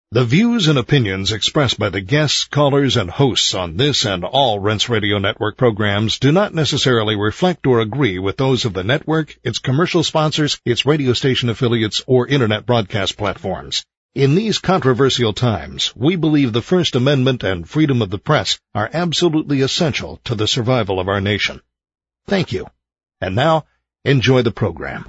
The views and opinions expressed by the guests, callers, and hosts on this and all Rense Radio Network programs do not necessarily reflect or agree with those of the network, its commercial sponsors, its radio station affiliates, or internet broadcast platforms. In these controversial times, we believe the First Amendment and freedom of the press are absolutely essential to the survival of our nation. Thank you. And now, enjoy the program.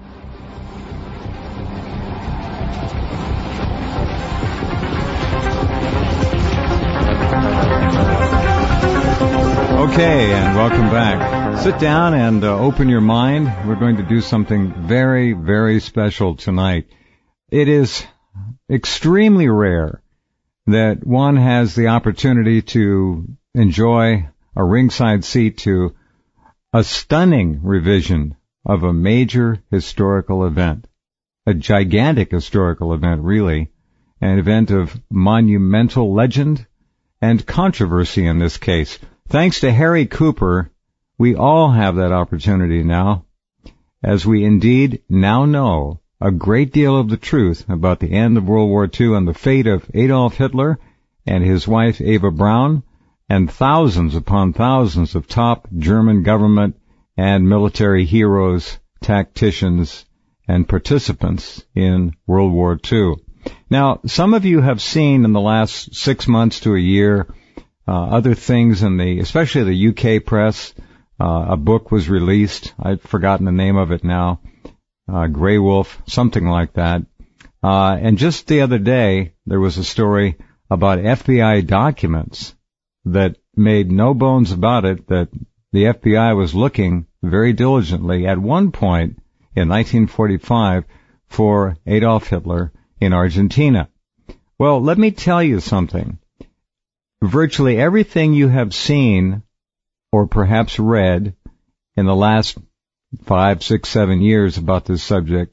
Okay, and welcome back. Sit down and open your mind. We're going to do something very, very special tonight. It is extremely rare that one has the opportunity to enjoy a ringside seat to a stunning revision of a major historical event, a gigantic historical event, really, an event of monumental legend and controversy in this case. Thanks to Harry Cooper, we all have that opportunity now, as we indeed now know a great deal of the truth about the end of World War II and the fate of Adolf Hitler and his wife Eva Braun, and thousands upon thousands of top German government and military heroes, tacticians, and participants in World War II. Now, some of you have seen in the last 6 months to a year other things in especially the UK press. A book was released. I've forgotten the name of it now. Grey Wolf, something like that. And just the other day, there was a story about FBI documents that made no bones about it, that the FBI was looking very diligently at one point in 1945 for Adolf Hitler in Argentina. Well, let me tell you something. Virtually everything you have seen or perhaps read in the last 5, 6, 7 years about this subject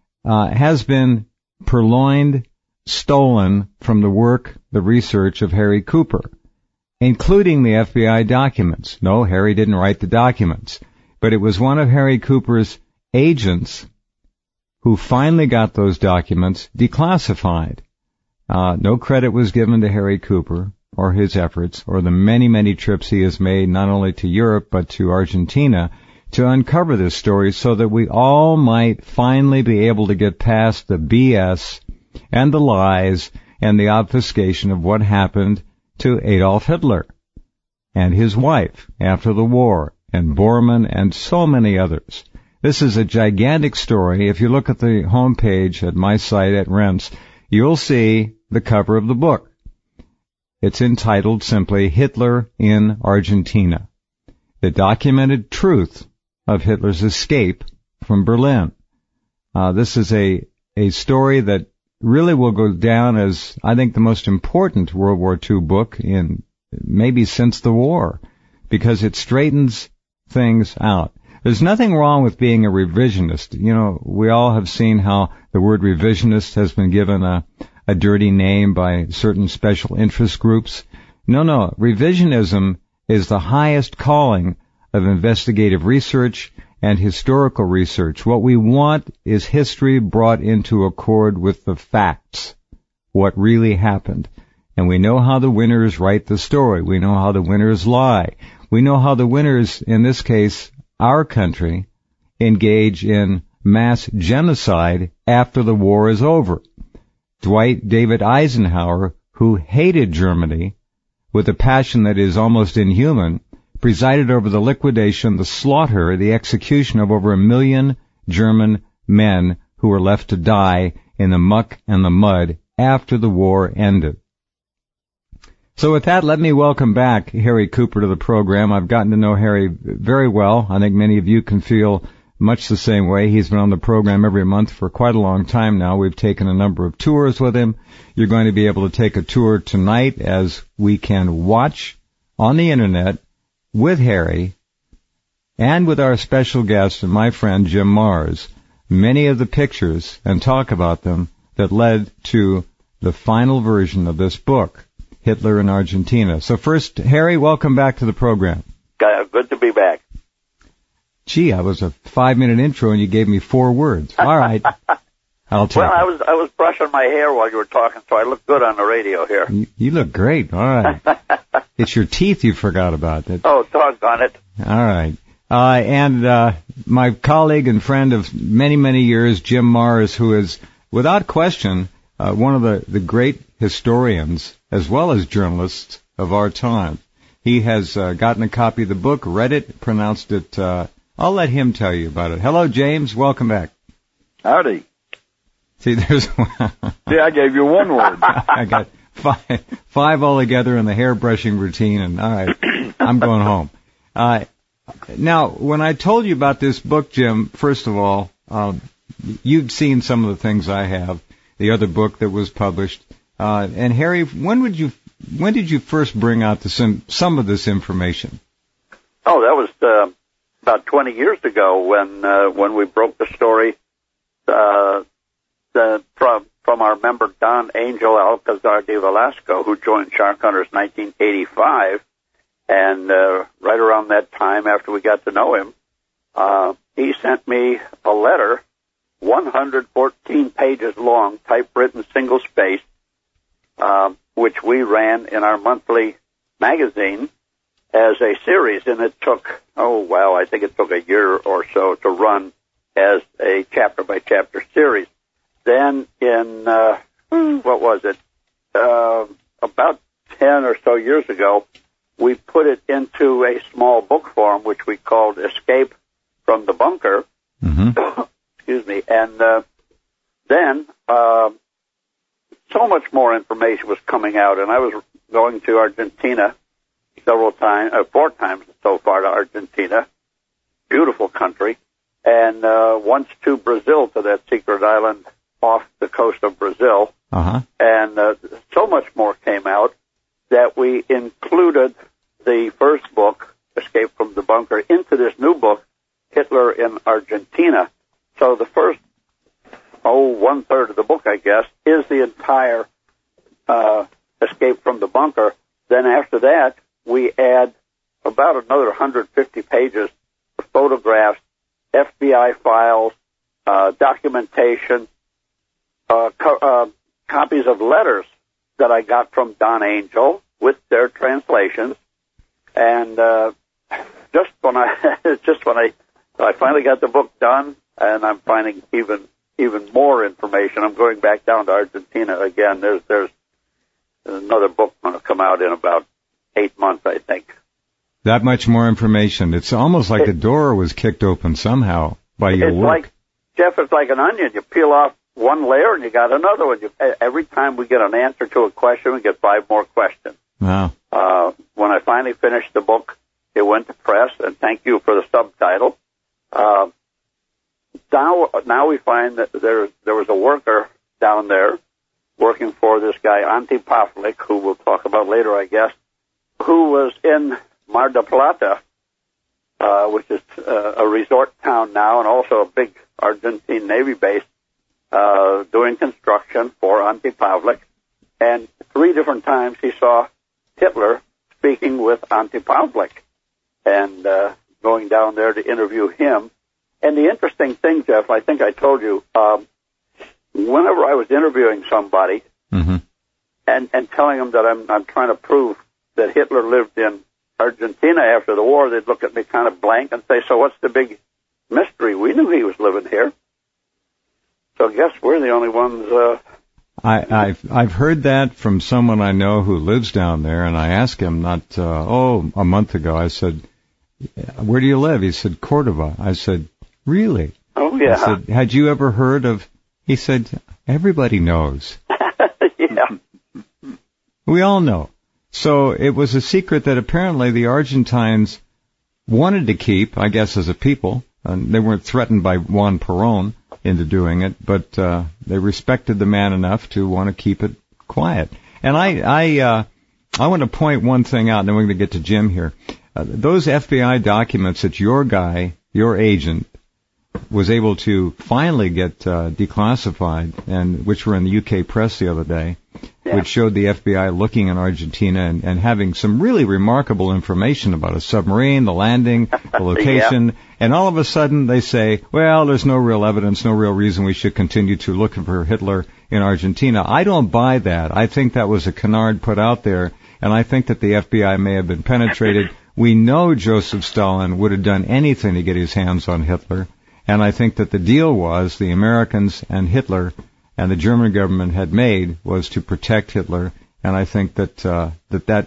has been purloined, stolen from the work, the research of Harry Cooper, including the FBI documents. No, Harry didn't write the documents, but it was one of Harry Cooper's agents who finally got those documents declassified. No credit was given to Harry Cooper or his efforts, or the many, many trips he has made, not only to Europe, but to Argentina, to uncover this story so that we all might finally be able to get past the BS and the lies and the obfuscation of what happened to Adolf Hitler and his wife after the war, and Bormann and so many others. This is a gigantic story. If you look at the homepage at my site at Rense, you'll see the cover of the book. It's entitled simply Hitler in Argentina, the documented truth of Hitler's escape from Berlin. This is a story that really will go down as, I think, the most important World War II book in maybe since the war, because it straightens things out. There's nothing wrong with being a revisionist. You know, we all have seen how the word revisionist has been given a dirty name by certain special interest groups. No. Revisionism is the highest calling of investigative research and historical research. What we want is history brought into accord with the facts, what really happened. And we know how the winners write the story. We know how the winners lie. We know how the winners, in this case, our country, engage in mass genocide after the war is over. Dwight David Eisenhower, who hated Germany with a passion that is almost inhuman, presided over the liquidation, the slaughter, the execution of over 1 million German men who were left to die in the muck and the mud after the war ended. So with that, let me welcome back Harry Cooper to the program. I've gotten to know Harry very well. I think many of you can feel much the same way. He's been on the program every month for quite a long time now. We've taken a number of tours with him. You're going to be able to take a tour tonight as we can watch on the internet with Harry and with our special guest and my friend Jim Marrs many of the pictures and talk about them that led to the final version of this book, Hitler in Argentina. So first, Harry, welcome back to the program. Good to be back. Gee, I was a 5-minute intro and you gave me 4 words. All right. I'll take it. I was brushing my hair while you were talking, so I look good on the radio here. You look great. All right. It's your teeth you forgot about. Oh, doggone it. All right. And my colleague and friend of many, many years, Jim Marrs, who is, without question, one of the great historians as well as journalists of our time. He has gotten a copy of the book, read it, pronounced it. I'll let him tell you about it. Hello, James. Welcome back. Howdy. See, there's See, I gave you one word. I got five altogether in the hair brushing routine, and all right, I'm going home. Now, when I told you about this book, Jim, first of all, you'd seen some of the things I have, the other book that was published. And Harry, when did you first bring out some of this information? Oh, that was about 20 years ago when we broke the story from our member Don Angel Alcazar de Velasco, who joined Shark Hunters 1985. And right around that time, after we got to know him, he sent me a letter, 114 pages long, typewritten, single-spaced, which we ran in our monthly magazine as a series. And it took, I think it took a year or so to run as a chapter-by-chapter series. Then in, about 10 or so years ago, we put it into a small book form, which we called Escape from the Bunker. Mm-hmm. Excuse me. And then so much more information was coming out, and I was going to Argentina several times, 4 times so far to Argentina. Beautiful country. And once to Brazil, to that secret island off the coast of Brazil. Uh-huh. And so much more came out that we included the first book, Escape from the Bunker, into this new book, Hitler in Argentina. So the first, 1/3 of the book, I guess, is the entire Escape from the Bunker. Then after that, we add about another 150 pages of photographs, FBI files, documentation, copies of letters that I got from Don Angel with their translations. And just when I finally got the book done, and I'm finding even more information. I'm going back down to Argentina again. There's another book going to come out in about 8 months, I think. That much more information. It's almost like the door was kicked open somehow by your work. Jeff, it's like an onion. You peel off one layer and you got another one. Every time we get an answer to a question, we get 5 more questions. Wow. When I finally finished the book, it went to press, and thank you for the subtitle. Now we find that there was a worker down there working for this guy, Ante Pavlik, who we'll talk about later, I guess, who was in Mar del Plata, which is a resort town now and also a big Argentine Navy base, doing construction for Ante Pavlik. And 3 different times he saw Hitler speaking with Ante Pavlik and going down there to interview him. And the interesting thing, Jeff, I think I told you, whenever I was interviewing somebody mm-hmm. and telling them that I'm trying to prove that Hitler lived in Argentina after the war, they'd look at me kind of blank and say, so what's the big mystery? We knew he was living here. So I guess we're the only ones. I've heard that from someone I know who lives down there, and I asked him a month ago, I said, where do you live? He said, Cordova. I said, really? Oh, yeah. I said, had you ever heard of, he said, everybody knows. Yeah. We all know. So it was a secret that apparently the Argentines wanted to keep, I guess, as a people. And they weren't threatened by Juan Perón into doing it, but they respected the man enough to want to keep it quiet. And I want to point one thing out, and then we're going to get to Jim here. Those FBI documents that your guy, your agent, was able to finally get declassified, and which were in the UK press the other day. which showed the FBI looking in Argentina and having some really remarkable information about a submarine, the landing, the location, and all of a sudden they say, well, there's no real evidence, no real reason we should continue to look for Hitler in Argentina. I don't buy that. I think that was a canard put out there, and I think that the FBI may have been penetrated. We know Joseph Stalin would have done anything to get his hands on Hitler, and I think that the deal was the Americans and Hitler and the German government had made was to protect Hitler, and I think that that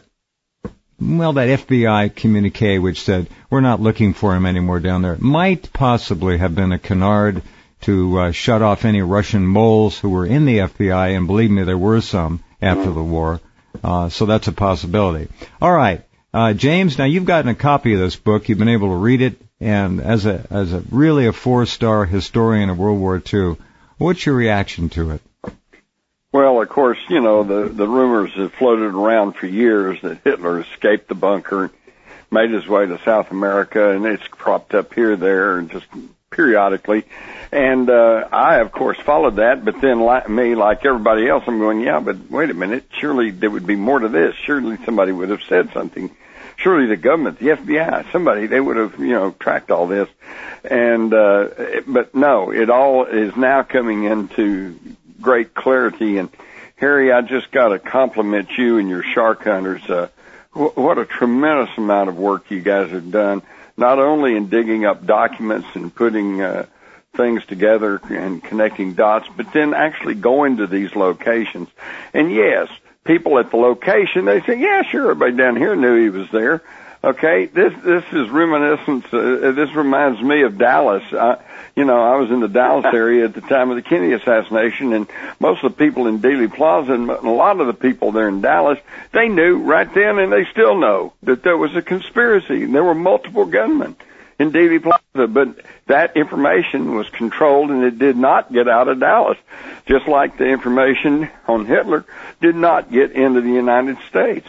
FBI communique which said we're not looking for him anymore down there might possibly have been a canard to shut off any Russian moles who were in the FBI, and believe me, there were some after the war, so that's a possibility. All right, James, now you've gotten a copy of this book, you've been able to read it, and as a really a 4-star historian of World War II, what's your reaction to it? Well, of course, the rumors have floated around for years that Hitler escaped the bunker, made his way to South America, and it's cropped up here, there, and just periodically. And I, of course, followed that, but then like everybody else, I'm going, yeah, but wait a minute, surely there would be more to this. Surely somebody would have said something. Surely the government, the FBI, somebody, they would have, tracked all this. And, but no, it all is now coming into great clarity. And Harry, I just got to compliment you and your shark hunters. What a tremendous amount of work you guys have done, not only in digging up documents and putting, things together and connecting dots, but then actually going to these locations. And yes, people at the location, they say, yeah, sure, everybody down here knew he was there. Okay, this is reminiscence. This reminds me of Dallas. I was in the Dallas area at the time of the Kennedy assassination, and most of the people in Dealey Plaza and a lot of the people there in Dallas, they knew right then, and they still know, that there was a conspiracy, and there were multiple gunmen in Dealey Plaza, but that information was controlled, and it did not get out of Dallas, just like the information on Hitler did not get into the United States.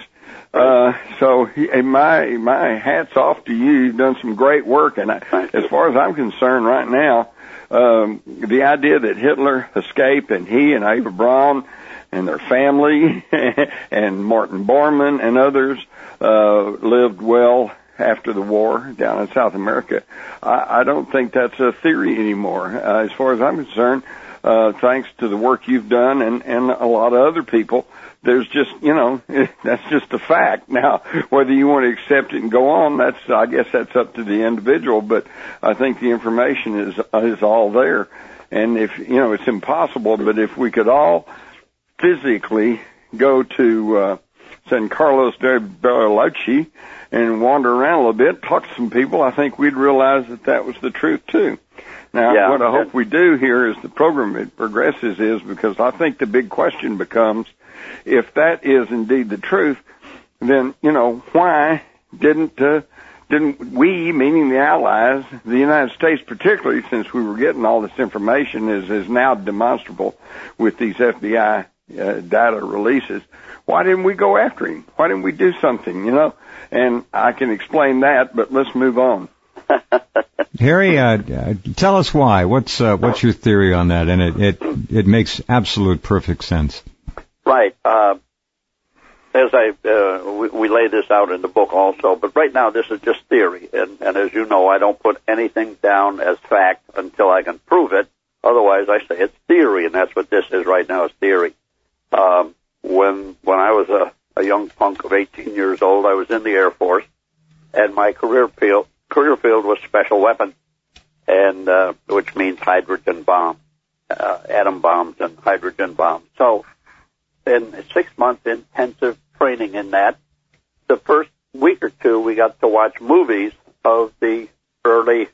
So my hat's off to you. You've done some great work, and as far as I'm concerned right now, the idea that Hitler escaped and he and Eva Braun and their family and Martin Bormann and others lived well after the war down in South America, I don't think that's a theory anymore. As far as I'm concerned, thanks to the work you've done and a lot of other people, there's just, that's just a fact. Now, whether you want to accept it and go on, I guess that's up to the individual, but I think the information is all there. And if, it's impossible, but if we could all physically go to, San Carlos de Bariloche and wander around a little bit, talk to some people, I think we'd realize that was the truth too. Now, what I hope we do here as the program progresses is, because I think the big question becomes, if that is indeed the truth, then, why didn't we, meaning the Allies, the United States particularly, since we were getting all this information is now demonstrable with these FBI data releases, why didn't we go after him? Why didn't we do something, And I can explain that, but let's move on. Harry, tell us why. What's your theory on that? And it makes absolute perfect sense. Right. As we lay this out in the book also, but right now this is just theory. And as you know, I don't put anything down as fact until I can prove it. Otherwise, I say it's theory, and that's what this is right now, is theory. When I was a young punk of 18 years old, I was in the Air Force, and my career field was special weapons, and which means hydrogen bombs, atom bombs and hydrogen bombs. So in 6 months intensive training in that, the first week or two we got to watch movies of the early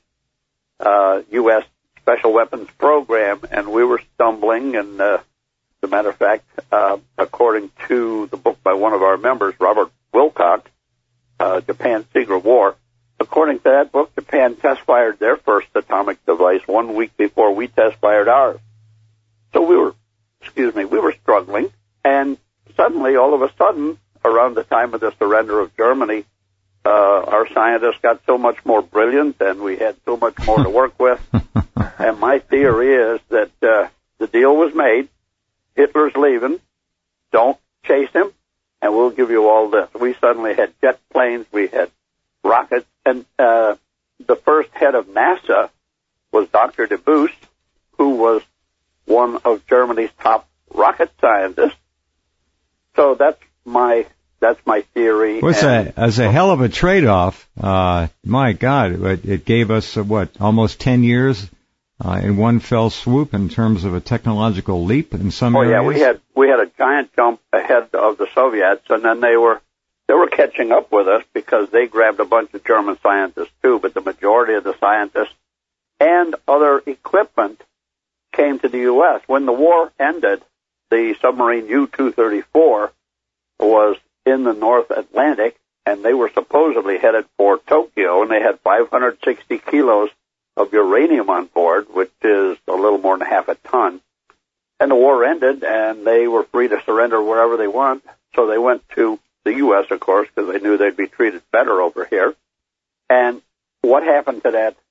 U.S. special weapons program, and we were stumbling, and as a matter of fact, according to the book by one of our members, Robert Wilcox, Japan's Secret War, according to that book, Japan test-fired their first atomic device 1 week before we test-fired ours. So we were struggling, and suddenly, all of a sudden, around the time of the surrender of Germany, our scientists got so much more brilliant, and we had so much more to work with. And my theory is that the deal was made. Hitler's leaving. Don't chase him, and we'll give you all this. We suddenly had jet planes, we had rockets, and the first head of NASA was Dr. Debus, who was one of Germany's top rocket scientists. So that's my theory. Well, as a hell of a trade-off. My God, it gave us almost 10 years in one fell swoop in terms of a technological leap in some areas. Oh yeah, we had a giant jump ahead of the Soviets, and then they were catching up with us because they grabbed a bunch of German scientists too. But the majority of the scientists and other equipment came to the U.S. When the war ended, the submarine U-234 was in the North Atlantic, and they were supposedly headed for Tokyo, and they had 560 kilos of uranium on board, which is a little more than half a ton. And the war ended, and they were free to surrender wherever they want. So they went to the U.S., of course, because they knew they'd be treated better over here. And what happened to that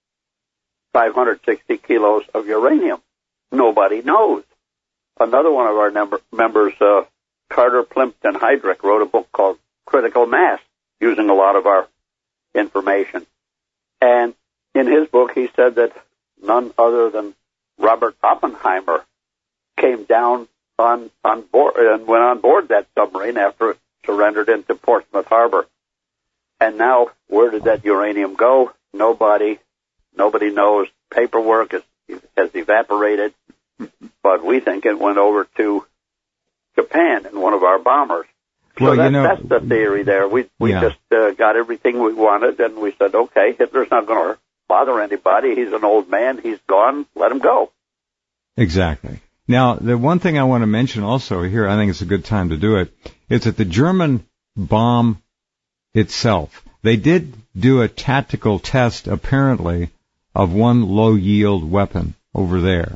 560 kilos of uranium? Nobody knows. Another one of our members, Carter Plimpton Heydrich, wrote a book called Critical Mass, using a lot of our information. And in his book, he said that none other than Robert Oppenheimer came down on board and went on board that submarine after it surrendered into Portsmouth Harbor. And now, where did that uranium go? Nobody knows. Paperwork has evaporated, but we think it went over to Japan in one of our bombers. So that's the theory there. We just got everything we wanted, and we said, okay, Hitler's not going to bother anybody. He's an old man. He's gone. Let him go. Exactly. Now, the one thing I want to mention also here, I think it's a good time to do it, is that the German bomb itself, they did do a tactical test, apparently, of one low-yield weapon over there.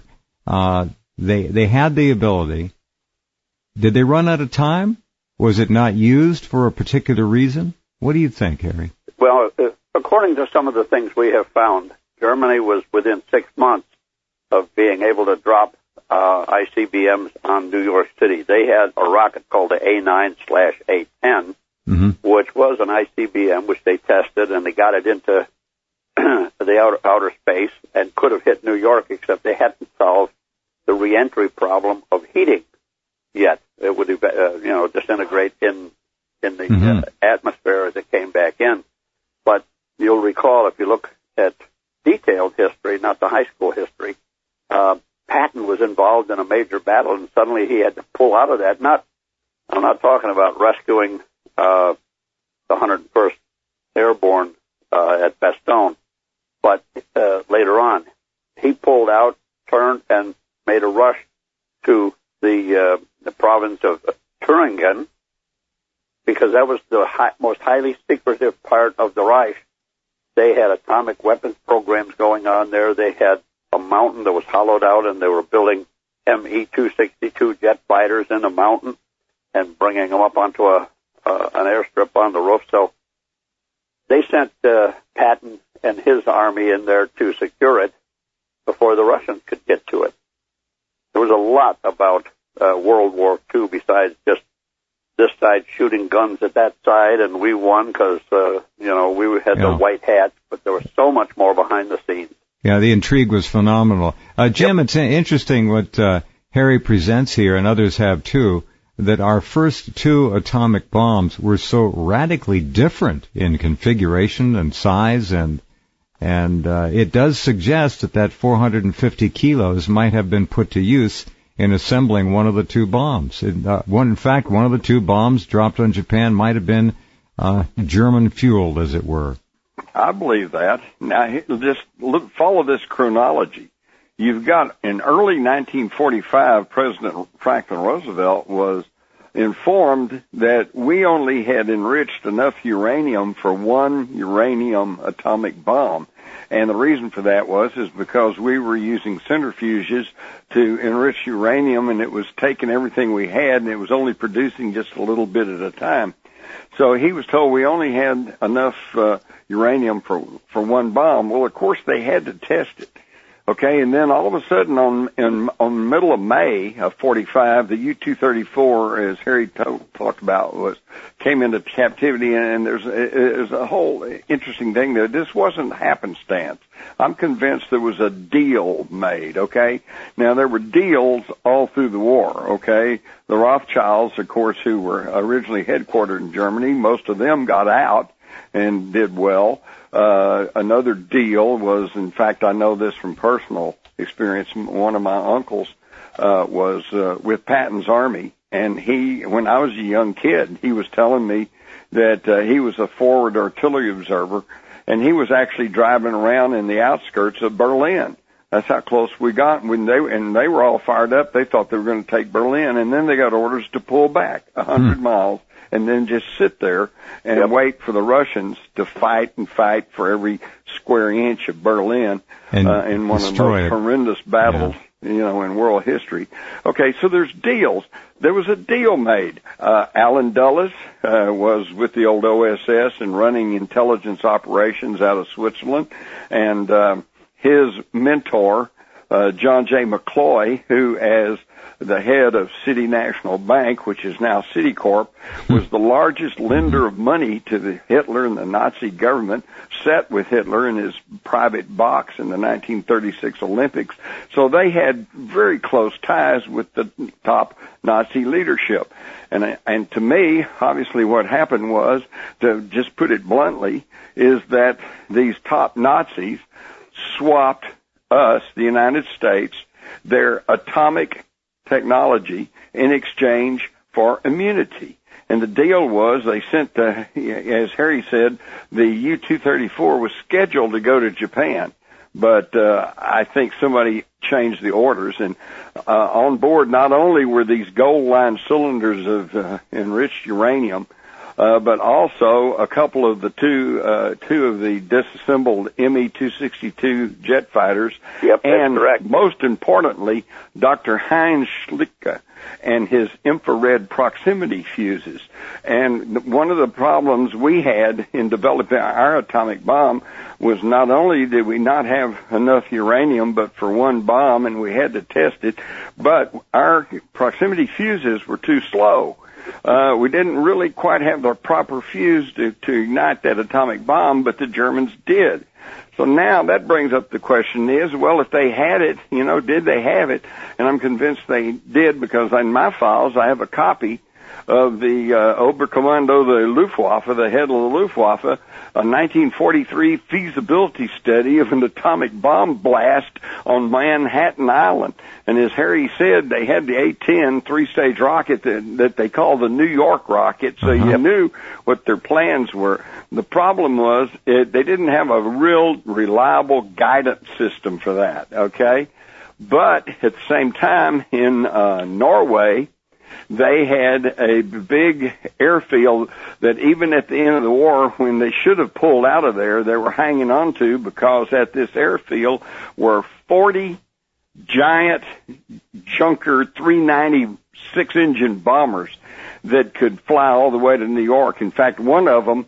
They had the ability. Did they run out of time? Was it not used for a particular reason? What do you think, Harry? Well, according to some of the things we have found, Germany was within 6 months of being able to drop ICBMs on New York City. They had a rocket called the A9/A10, which was an ICBM, which they tested, and they got it into the outer space and could have hit New York, except they hadn't solved the reentry problem of heating yet. It would disintegrate in the atmosphere as it came back in. But you'll recall, if you look at detailed history, not the high school history, Patton was involved in a major battle, and suddenly he had to pull out of that. I'm not talking about rescuing the 101st Airborne at Bastogne, but later on, he pulled out, turned, and made a rush to the province of Thuringen, because that was the most highly secretive part of the Reich. They had atomic weapons programs going on there. They had a mountain that was hollowed out, and they were building Me-262 jet fighters in the mountain and bringing them up onto an airstrip on the roof. So they sent Patton and his army in there to secure it before the Russians could get to it. There was a lot about World War II besides just this side shooting guns at that side, and we won because, we had the white hats, but there was so much more behind the scenes. Yeah, the intrigue was phenomenal. Jim, It's interesting what Harry presents here, and others have too, that our first two atomic bombs were so radically different in configuration and size, and it does suggest that 450 kilos might have been put to use in assembling one of the two bombs. In fact, one of the two bombs dropped on Japan might have been German-fueled, as it were. I believe that. Now, just follow this chronology. You've got, in early 1945, President Franklin Roosevelt was informed that we only had enriched enough uranium for one uranium atomic bomb. And the reason for that is because we were using centrifuges to enrich uranium, and it was taking everything we had, and it was only producing just a little bit at a time. So he was told we only had enough uranium for one bomb. Well, of course, they had to test it. Okay, and then all of a sudden on the middle of May of 45, the U-234, as Harry talked about, came into captivity, and there's a whole interesting thing there. This wasn't happenstance. I'm convinced there was a deal made, okay? Now, there were deals all through the war, okay? The Rothschilds, of course, who were originally headquartered in Germany, most of them got out and did well. Another deal was, in fact, I know this from personal experience. One of my uncles was with Patton's Army, and when I was a young kid, he was telling me that he was a forward artillery observer, and he was actually driving around in the outskirts of Berlin. That's how close we got. When they were all fired up, they thought they were going to take Berlin, and then they got orders to pull back 100 miles. And then just sit there and wait for the Russians to fight for every square inch of Berlin in one of the most horrendous battles, in world history. Okay, so there's deals. There was a deal made. Alan Dulles was with the old OSS and running intelligence operations out of Switzerland, and his mentor, John J. McCloy, who as the head of City National Bank, which is now Citicorp, was the largest lender of money to Hitler and the Nazi government, sat with Hitler in his private box in the 1936 Olympics. So they had very close ties with the top Nazi leadership. And to me, obviously what happened was, to just put it bluntly, is that these top Nazis swapped us, the United States, their atomic technology in exchange for immunity. And the deal was they sent, as Harry said, the U-234 was scheduled to go to Japan. But I think somebody changed the orders. And on board not only were these gold-lined cylinders of enriched uranium, but also a couple of the two of the disassembled Me-262 jet fighters. Yep, that's and correct. Most importantly, Dr. Heinz Schlicke and his infrared proximity fuses. And one of the problems we had in developing our atomic bomb was not only did we not have enough uranium but for one bomb, and we had to test it, but our proximity fuses were too slow. We didn't really quite have the proper fuse to ignite that atomic bomb, but the Germans did. So now that brings up the question is, well, if they had it, did they have it? And I'm convinced they did, because in my files I have a copy of the Oberkommando, the Luftwaffe, the head of the Luftwaffe, a 1943 feasibility study of an atomic bomb blast on Manhattan Island. And as Harry said, they had the A-10 three-stage rocket that they call the New York rocket, so you knew what their plans were. The problem was they didn't have a real reliable guidance system for that, okay? But at the same time, in Norway, they had a big airfield that even at the end of the war, when they should have pulled out of there, they were hanging on to, because at this airfield were 40 giant Junker 396-engine bombers that could fly all the way to New York. In fact, one of them,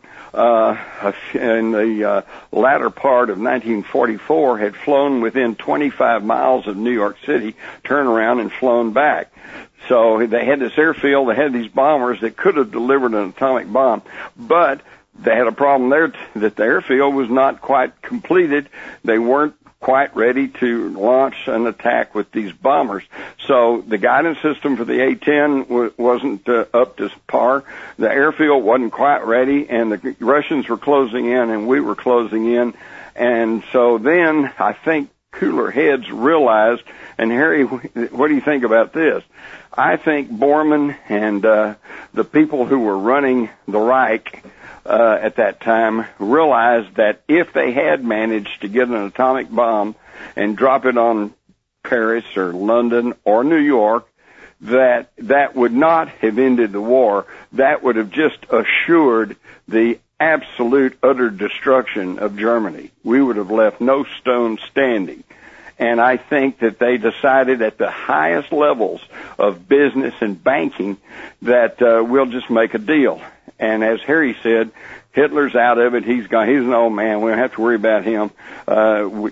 in the latter part of 1944, had flown within 25 miles of New York City, turned around and flown back. So they had this airfield, they had these bombers that could have delivered an atomic bomb, but they had a problem there that the airfield was not quite completed. They weren't quite ready to launch an attack with these bombers. So the guidance system for the A-10 wasn't up to par. The airfield wasn't quite ready, and the Russians were closing in, and we were closing in. And so then I think cooler heads realized, and Harry, what do you think about this? I think Bormann and the people who were running the Reich at that time realized that if they had managed to get an atomic bomb and drop it on Paris or London or New York, that would not have ended the war. That would have just assured the absolute utter destruction of Germany. We would have left no stone standing. And I think that they decided at the highest levels of business and banking that we'll just make a deal. And as Harry said, Hitler's out of it. He's gone. He's an old man. We don't have to worry about him.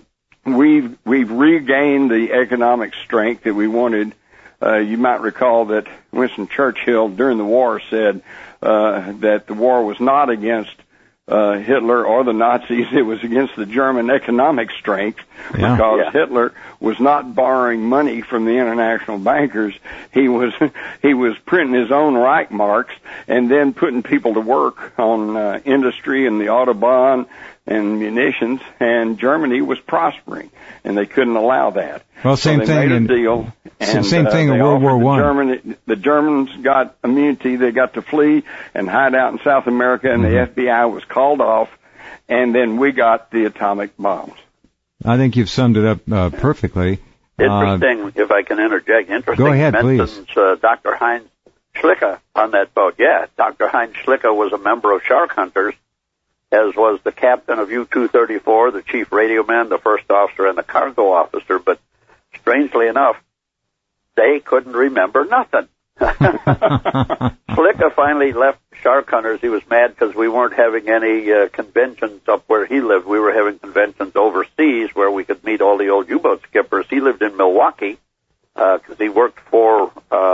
we've regained the economic strength that we wanted. You might recall that Winston Churchill during the war said that the war was not against Hitler or the Nazis. It was against the German economic strength, because Hitler was not borrowing money from the international bankers. He was printing his own Reichmarks and then putting people to work on industry and the Autobahn and munitions, and Germany was prospering, and they couldn't allow that. Well, same thing in deal. And, same thing in World War I. The Germans got immunity. They got to flee and hide out in South America, and the FBI was called off, and then we got the atomic bombs. I think you've summed it up perfectly. Interesting, if I can interject. Interesting. Go ahead, please. Dr. Heinz Schlicke on that boat. Yeah, Dr. Heinz Schlicke was a member of Shark Hunters, as was the captain of U-234, the chief radio man, the first officer, and the cargo officer. But strangely enough, they couldn't remember nothing. Schlicke finally left Shark Hunters. He was mad because we weren't having any conventions up where he lived. We were having conventions overseas where we could meet all the old U-boat skippers. He lived in Milwaukee because he worked for,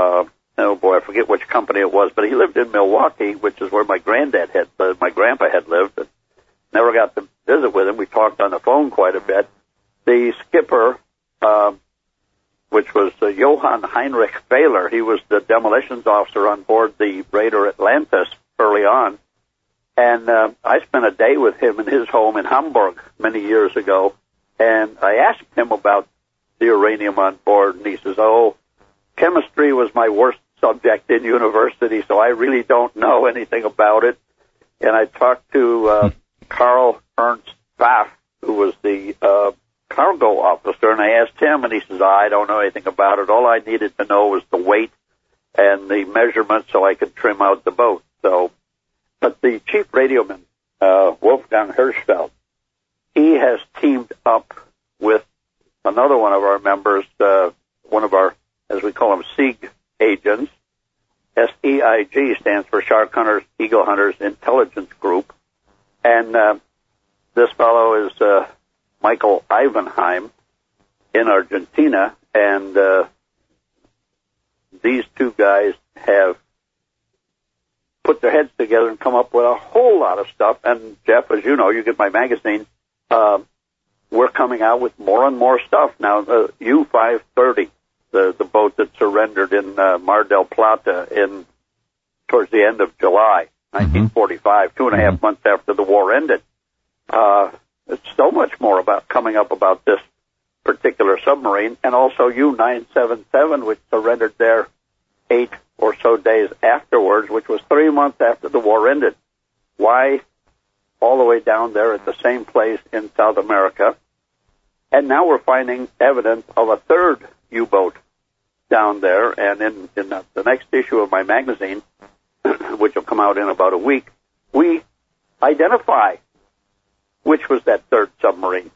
I forget which company it was, but he lived in Milwaukee, which is where my grandpa had lived. And never got to visit with him. We talked on the phone quite a bit. The skipper, which was Johann Heinrich Fehler, he was the demolitions officer on board the Raider Atlantis early on. And I spent a day with him in his home in Hamburg many years ago, and I asked him about the uranium on board, and he says, chemistry was my worst subject in university, so I really don't know anything about it. And I talked to Karl Ernst Pfaff, who was the cargo officer, and I asked him, and he says, I don't know anything about it. All I needed to know was the weight and the measurement so I could trim out the boat. But the chief radioman, Wolfgang Hirschfeld, he has teamed up with another one of our members, one of our, as we call them, SEIG agents. SEIG stands for Shark Hunters, Eagle Hunters Intelligence Group. And this fellow is Michael Ivanheim in Argentina, and these two guys have put their heads together and come up with a whole lot of stuff. And Jeff, as you know, you get my magazine, we're coming out with more and more stuff. Now, the U-530, the boat that surrendered in Mar del Plata towards the end of July 1945, 2.5 months after the war ended. It's so much more coming up about this particular submarine, and also U-977, which surrendered there 8 or so days afterwards, which was 3 months after the war ended. Why all the way down there at the same place in South America? And now we're finding evidence of a third U-boat down there, and in the next issue of my magazine, which will come out in about a week, we identify which was that third submarine.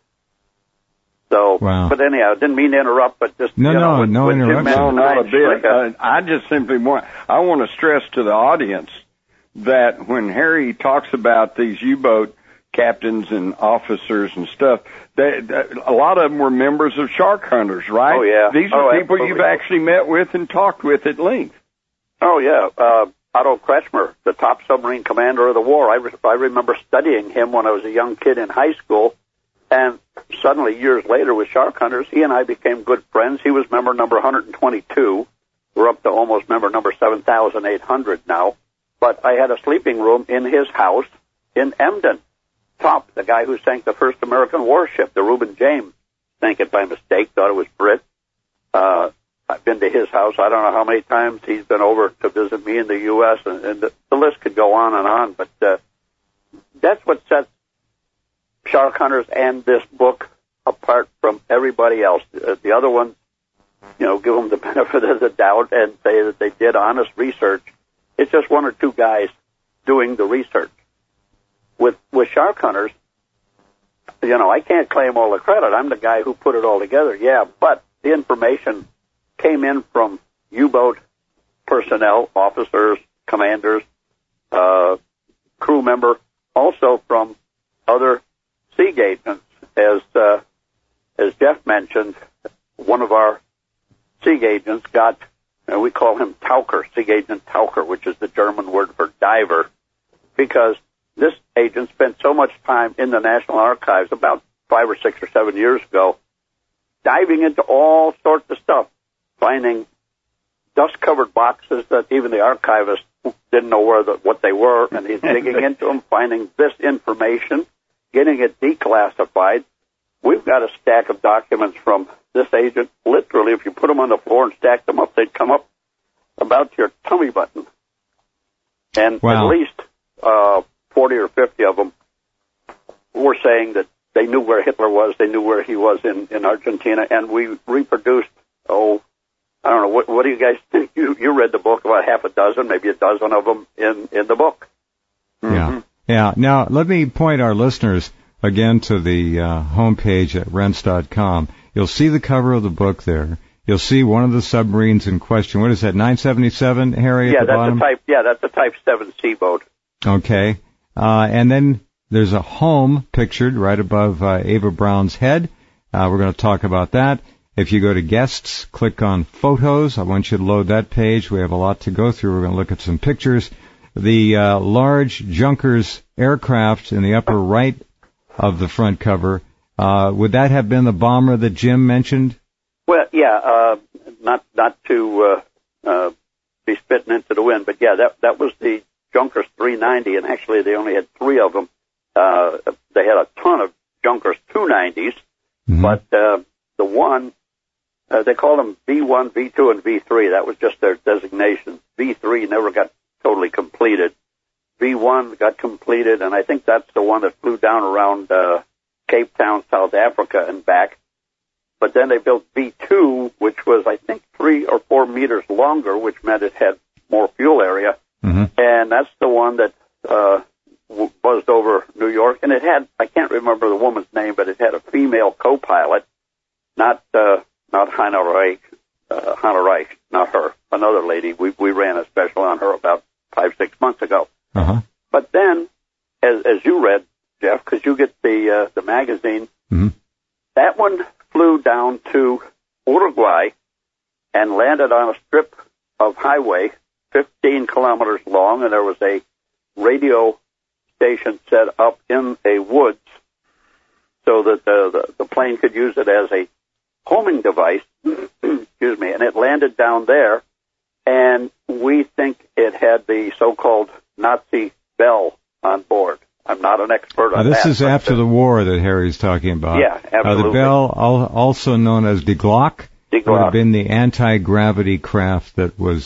So, wow. But anyhow, didn't mean to interrupt, but just no interruption. No, not a bit. I just simply want to stress to the audience that when Harry talks about these U-boat captains and officers and stuff, a lot of them were members of Shark Hunters, right? Oh, yeah. These are people absolutely. You've actually met with and talked with at length. Oh, yeah. Otto Kretschmer, the top submarine commander of the war. I remember studying him when I was a young kid in high school, and suddenly, years later, with Shark Hunters, he and I became good friends. He was member number 122. We're up to almost member number 7,800 now. But I had a sleeping room in his house in Emden. Top, the guy who sank the first American warship, the Reuben James, sank it by mistake, thought it was Brit. I've been to his house. I don't know how many times he's been over to visit me in the U.S., and the list could go on. But that's what sets Shark Hunters and this book apart from everybody else. The other ones, give them the benefit of the doubt and say that they did honest research. It's just one or two guys doing the research. With Shark Hunters, I can't claim all the credit. I'm the guy who put it all together, yeah, but the information came in from U-boat personnel, officers, commanders, crew member, also from other SEIG agents. As as Jeff mentioned, one of our SIG agents got, we call him Taucher, SIG agent Taucher, which is the German word for diver, because this agent spent so much time in the National Archives about 5 or 6 or 7 years ago, diving into all sorts of stuff, finding dust-covered boxes that even the archivists didn't know what they were, and he's digging into them, finding this information, getting it declassified. We've got a stack of documents from this agent. Literally, if you put them on the floor and stack them up, they'd come up about your tummy button. And wow. At least 40 or 50 of them were saying that they knew where Hitler was, they knew where he was in Argentina, and we reproduced, I don't know, what do you guys think? You read the book, about half a dozen, maybe a dozen of them in the book. Mm-hmm. Yeah. Now, let me point our listeners again to the homepage at rense.com. You'll see the cover of the book there. You'll see one of the submarines in question. What is that, 977, Harry, at the bottom? That's a Type 7C boat. Okay. And then there's a home pictured right above Ava Brown's head. We're going to talk about that. If you go to guests, click on photos. I want you to load that page. We have a lot to go through. We're going to look at some pictures. The large Junkers aircraft in the upper right of the front cover, would that have been the bomber that Jim mentioned? Well, yeah, not to be spitting into the wind, but yeah, that was the Junkers 390, and actually they only had 3 of them. They had a ton of Junkers 290s, but the one, they called them V1, V2, and V3. That was just their designation. V3 never got totally completed. V1 got completed, and I think that's the one that flew down around Cape Town, South Africa, and back. But then they built V2, which was, I think, 3 or 4 meters longer, which meant it had more fuel area. And that's the one that buzzed over New York. And it had, I can't remember the woman's name, but it had a female co-pilot, not Hannah Reich, not her, another lady. We ran a special on her about 5-6 months ago. But then, as you read, Jeff, because you get the magazine, that one flew down to Uruguay and landed on a strip of highway 15 kilometers long, and there was a radio station set up in a woods so that the plane could use it as a homing device, excuse me, and it landed down there, and we think it had the so-called Nazi bell on board. I'm not an expert on that. This is after the war that Harry's talking about. Yeah, absolutely. The bell, also known as Die Glock, would have been the anti-gravity craft that was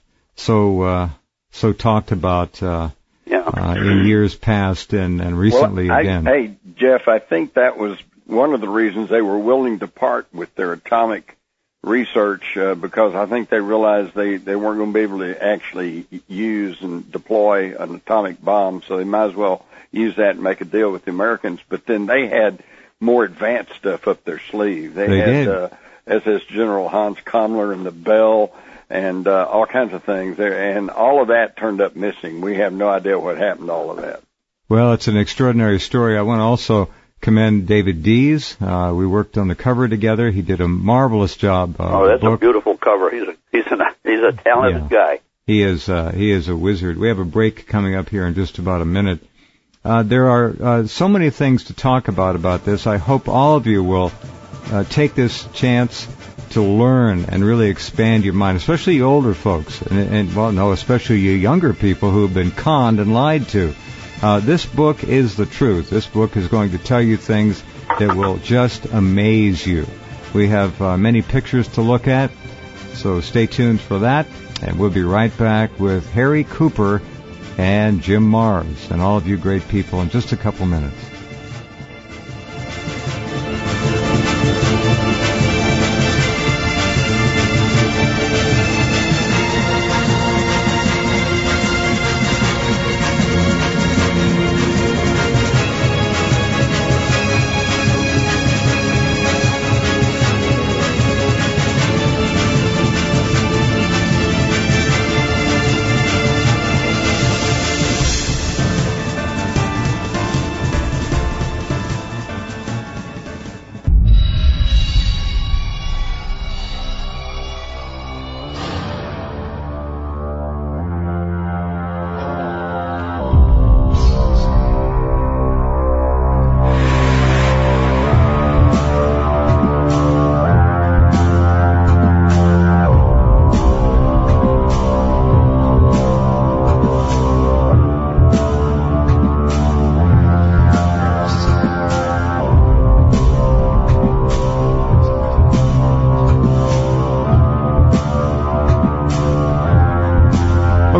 so talked about in years past and recently again. Hey, Jeff, I think that was one of the reasons they were willing to part with their atomic research, because I think they realized they weren't going to be able to actually use and deploy an atomic bomb, so they might as well use that and make a deal with the Americans. But then they had more advanced stuff up their sleeve. They had SS General Hans Kammler and the Bell and all kinds of things there, and all of that turned up missing. We have no idea what happened to all of that. Well, it's an extraordinary story. I want to also commend David Dees. We worked on the cover together. He did a marvelous job. That's a beautiful cover. He's a talented guy. He is a wizard. We have a break coming up here in just about a minute. There are so many things to talk about this. I hope all of you will take this chance to learn and really expand your mind, especially you older folks, especially you younger people who have been conned and lied to. This book is the truth. This book is going to tell you things that will just amaze you. We have many pictures to look at, so stay tuned for that, and we'll be right back with Harry Cooper and Jim Marrs and all of you great people in just a couple minutes.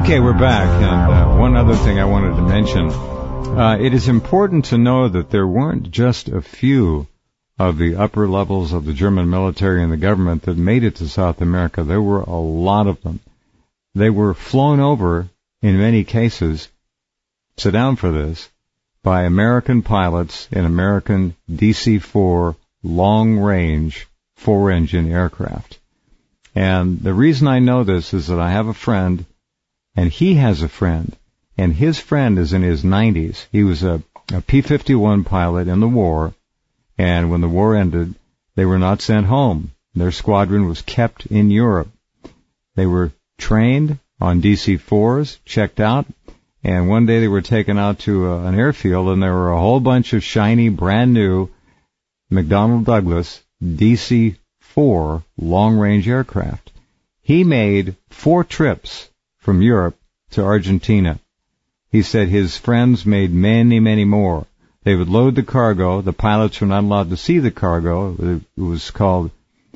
Okay, we're back, and one other thing I wanted to mention. It is important to know that there weren't just a few of the upper levels of the German military and the government that made it to South America. There were a lot of them. They were flown over, in many cases, sit down for this, by American pilots in American DC-4 long-range four-engine aircraft. And the reason I know this is that I have a friend, and he has a friend, and his friend is in his 90s. He was a P-51 pilot in the war, and when the war ended, they were not sent home. Their squadron was kept in Europe. They were trained on DC-4s, checked out, and one day they were taken out to an airfield, and there were a whole bunch of shiny, brand-new McDonnell Douglas DC-4 long-range aircraft. He made 4 trips from Europe to Argentina. He said his friends made many, many more. They would load the cargo. The pilots were not allowed to see the cargo. It was called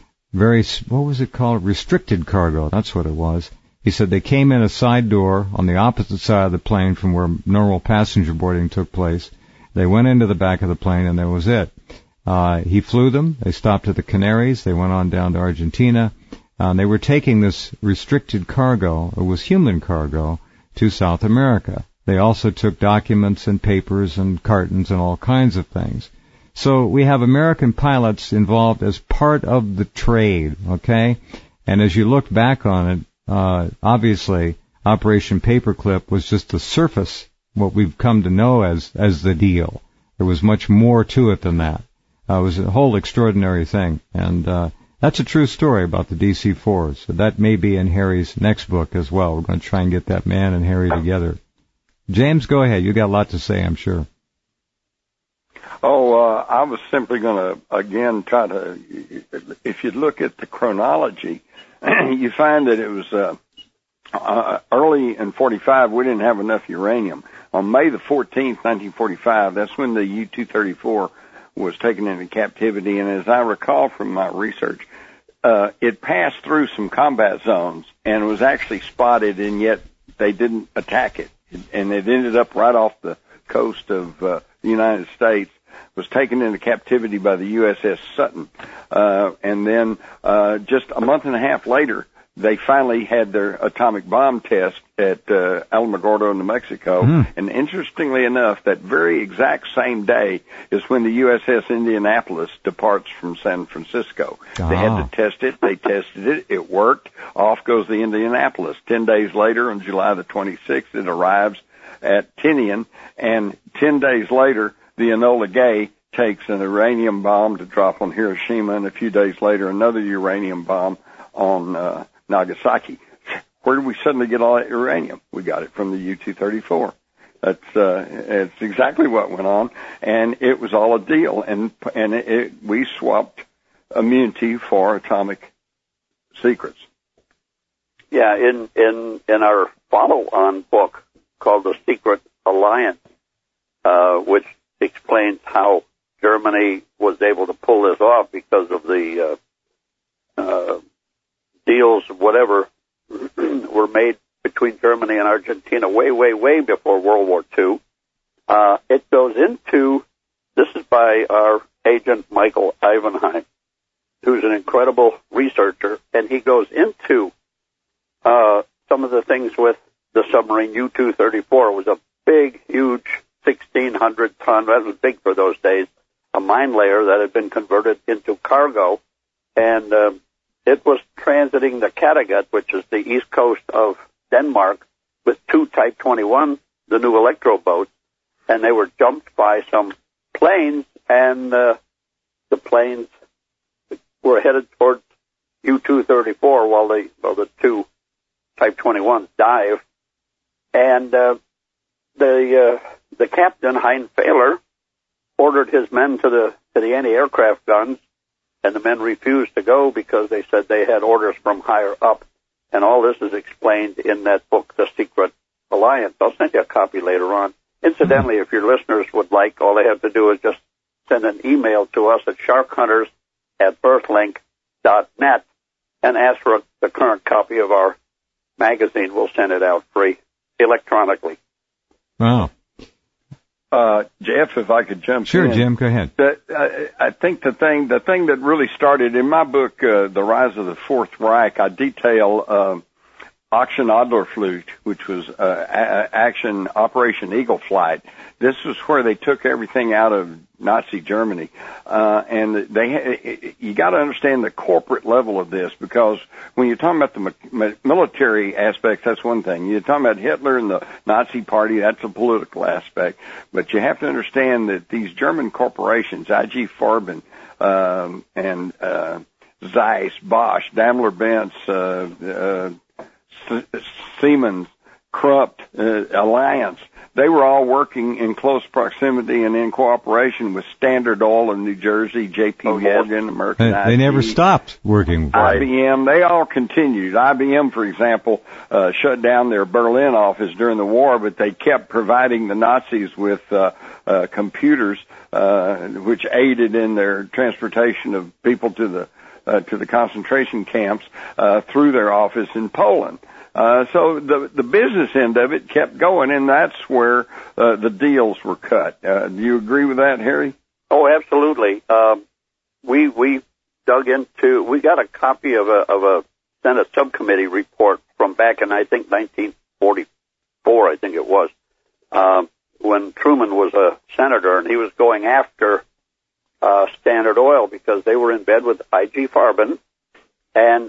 restricted cargo. That's what it was. He said they came in a side door on the opposite side of the plane from where normal passenger boarding took place. They went into the back of the plane, and that was it. He flew them. They stopped at the Canaries. They went on down to Argentina. They were taking this restricted cargo, it was human cargo, to South America. They also took documents and papers and cartons and all kinds of things. So we have American pilots involved as part of the trade, okay? And as you look back on it, obviously Operation Paperclip was just the surface, what we've come to know as the deal. There was much more to it than that. It was a whole extraordinary thing. And that's a true story about the DC-4s. So that may be in Harry's next book as well. We're going to try and get that man and Harry together. James, go ahead. You got a lot to say, I'm sure. I was simply going to, again, try to, if you look at the chronology, you find that it was early in 45, we didn't have enough uranium. On May the 14th, 1945, that's when the U-234 was taken into captivity, and as I recall from my research, it passed through some combat zones and was actually spotted, and yet they didn't attack it. And it ended up right off the coast of the United States, was taken into captivity by the USS Sutton. And then just a month and a half later, they finally had their atomic bomb test at Alamogordo, New Mexico. And interestingly enough, that very exact same day is when the USS Indianapolis departs from San Francisco. They had to test it. They tested it. It worked. Off goes the Indianapolis. 10 days later, on July the 26th, it arrives at Tinian. And 10 days later, the Enola Gay takes an uranium bomb to drop on Hiroshima, and a few days later, another uranium bomb on Nagasaki. Where did we suddenly get all that uranium? We got it from the U-234. It's exactly what went on, and it was all a deal. And we swapped immunity for atomic secrets. Yeah, in our follow-on book called The Secret Alliance, which explains how Germany was able to pull this off because of the deals, whatever, were made between Germany and Argentina way, way, way before World War II. It goes into, this is by our agent Michael Ivanheim, who's an incredible researcher, and he goes into some of the things with the submarine U-234. It was a big, huge 1,600-ton, that was big for those days, a mine layer that had been converted into cargo, and it was transiting the Kattegat, which is the east coast of Denmark, with 2 Type 21, the new electro boats, and they were jumped by some planes, and the planes were headed towards U-234 while the 2 Type 21s dive, and the captain, Hein Fehler, ordered his men to the anti-aircraft guns, and the men refused to go because they said they had orders from higher up. And all this is explained in that book, The Secret Alliance. I'll send you a copy later on. Incidentally, if your listeners would like, all they have to do is just send an email to us at sharkhunters@earthlink.net and ask for the current copy of our magazine will send it out free electronically. Wow. Jeff, if I could jump in. Sure, Jim, go ahead. I think the thing that really started in my book, The Rise of the Fourth Reich, I detail Action Adlerflut, which was Action Operation Eagle Flight. This was where they took everything out of Nazi Germany, and you got to understand the corporate level of this, because when you're talking about the military aspects, that's one thing. You're talking about Hitler and the Nazi Party, that's a political aspect. But you have to understand that these German corporations, IG Farben, and Zeiss, Bosch, Daimler-Benz, Siemens, Krupp, Alliance, they were all working in close proximity and in cooperation with Standard Oil in New Jersey, J.P. Morgan, American IT. They never stopped working. IBM, they all continued. IBM, for example, shut down their Berlin office during the war, but they kept providing the Nazis with computers, which aided in their transportation of people to the concentration camps through their office in Poland. So the business end of it kept going, and that's where the deals were cut. Do you agree with that, Harry? Oh, absolutely. We dug into. We got a copy of a Senate subcommittee report from back in, I think, 1944. I think it was when Truman was a senator, and he was going after Standard Oil because they were in bed with IG Farben, and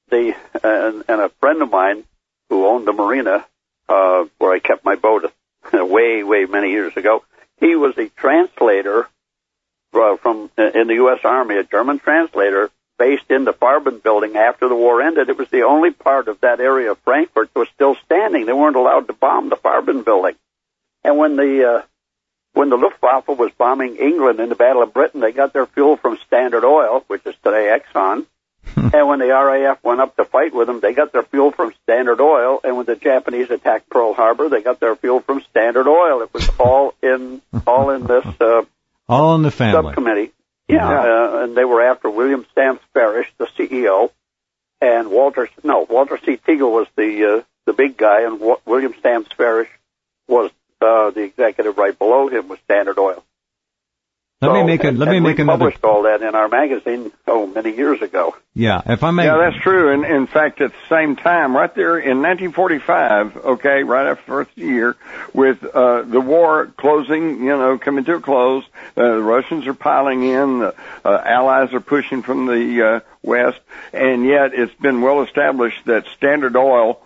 a friend of mine who owned the marina where I kept my boat way many years ago. He was a translator from in the U.S. Army, a German translator based in the Farben building after the war ended. It was the only part of that area of Frankfurt that was still standing. They weren't allowed to bomb the Farben building. And when the Luftwaffe was bombing England in the Battle of Britain, they got their fuel from Standard Oil, which is today Exxon. And when the RAF went up to fight with them, they got their fuel from Standard Oil. And when the Japanese attacked Pearl Harbor, they got their fuel from Standard Oil. It was all in this all in the family subcommittee. Yeah. And they were after William Stamps Parrish, the CEO, and Walter C. Teagle was the big guy, and William Stamps Parrish was the executive right below him with Standard Oil. Let me make we another. Published all that in our magazine many years ago. Yeah, if I may. Yeah, that's true. And in fact, at the same time, right there in 1945, okay, right after the first year, with the war closing, coming to a close, the Russians are piling in, the Allies are pushing from the west, and yet it's been well established that Standard Oil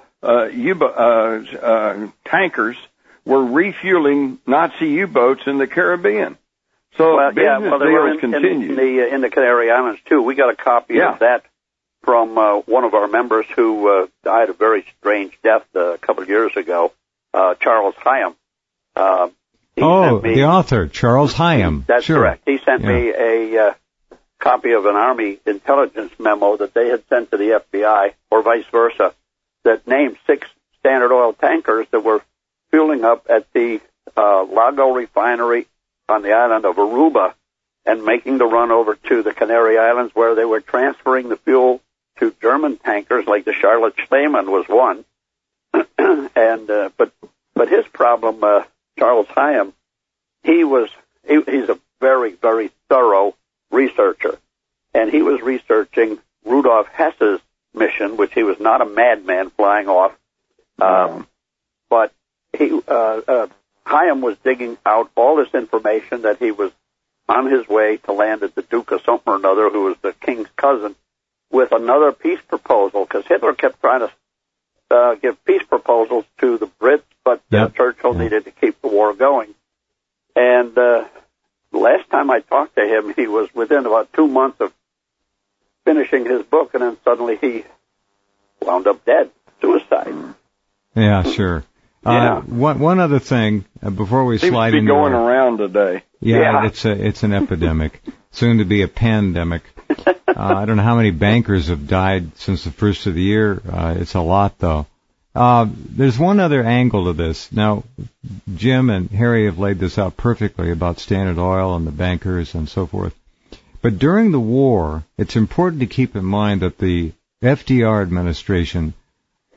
tankers were refueling Nazi U-boats in the Caribbean. So business deals continued. In the Canary Islands, too. We got a copy of that from one of our members who died a very strange death a couple of years ago, Charles Hyam. The author, Charles Hyam. That's correct. He sent me a copy of an Army intelligence memo that they had sent to the FBI, or vice versa, that named 6 Standard Oil tankers that were fueling up at the Lago refinery on the island of Aruba and making the run over to the Canary Islands, where they were transferring the fuel to German tankers, like the Charlotte Schliemann was one. And but his problem, Charles Hyam, he's a very, very thorough researcher, and he was researching Rudolf Hess's mission, which he was not a madman flying off, but he Hyam was digging out all this information that he was on his way to land at the Duke of something or another, who was the king's cousin, with another peace proposal, because Hitler kept trying to give peace proposals to the Brits, but Churchill needed to keep the war going. And last time I talked to him, he was within about 2 months of finishing his book, and then suddenly he wound up dead, suicide. Yeah, sure. One other thing before we slide into going around today. Yeah, it's an epidemic, soon to be a pandemic. I don't know how many bankers have died since the first of the year. It's a lot, though. There's one other angle to this. Now, Jim and Harry have laid this out perfectly about Standard Oil and the bankers and so forth. But during the war, it's important to keep in mind that the FDR administration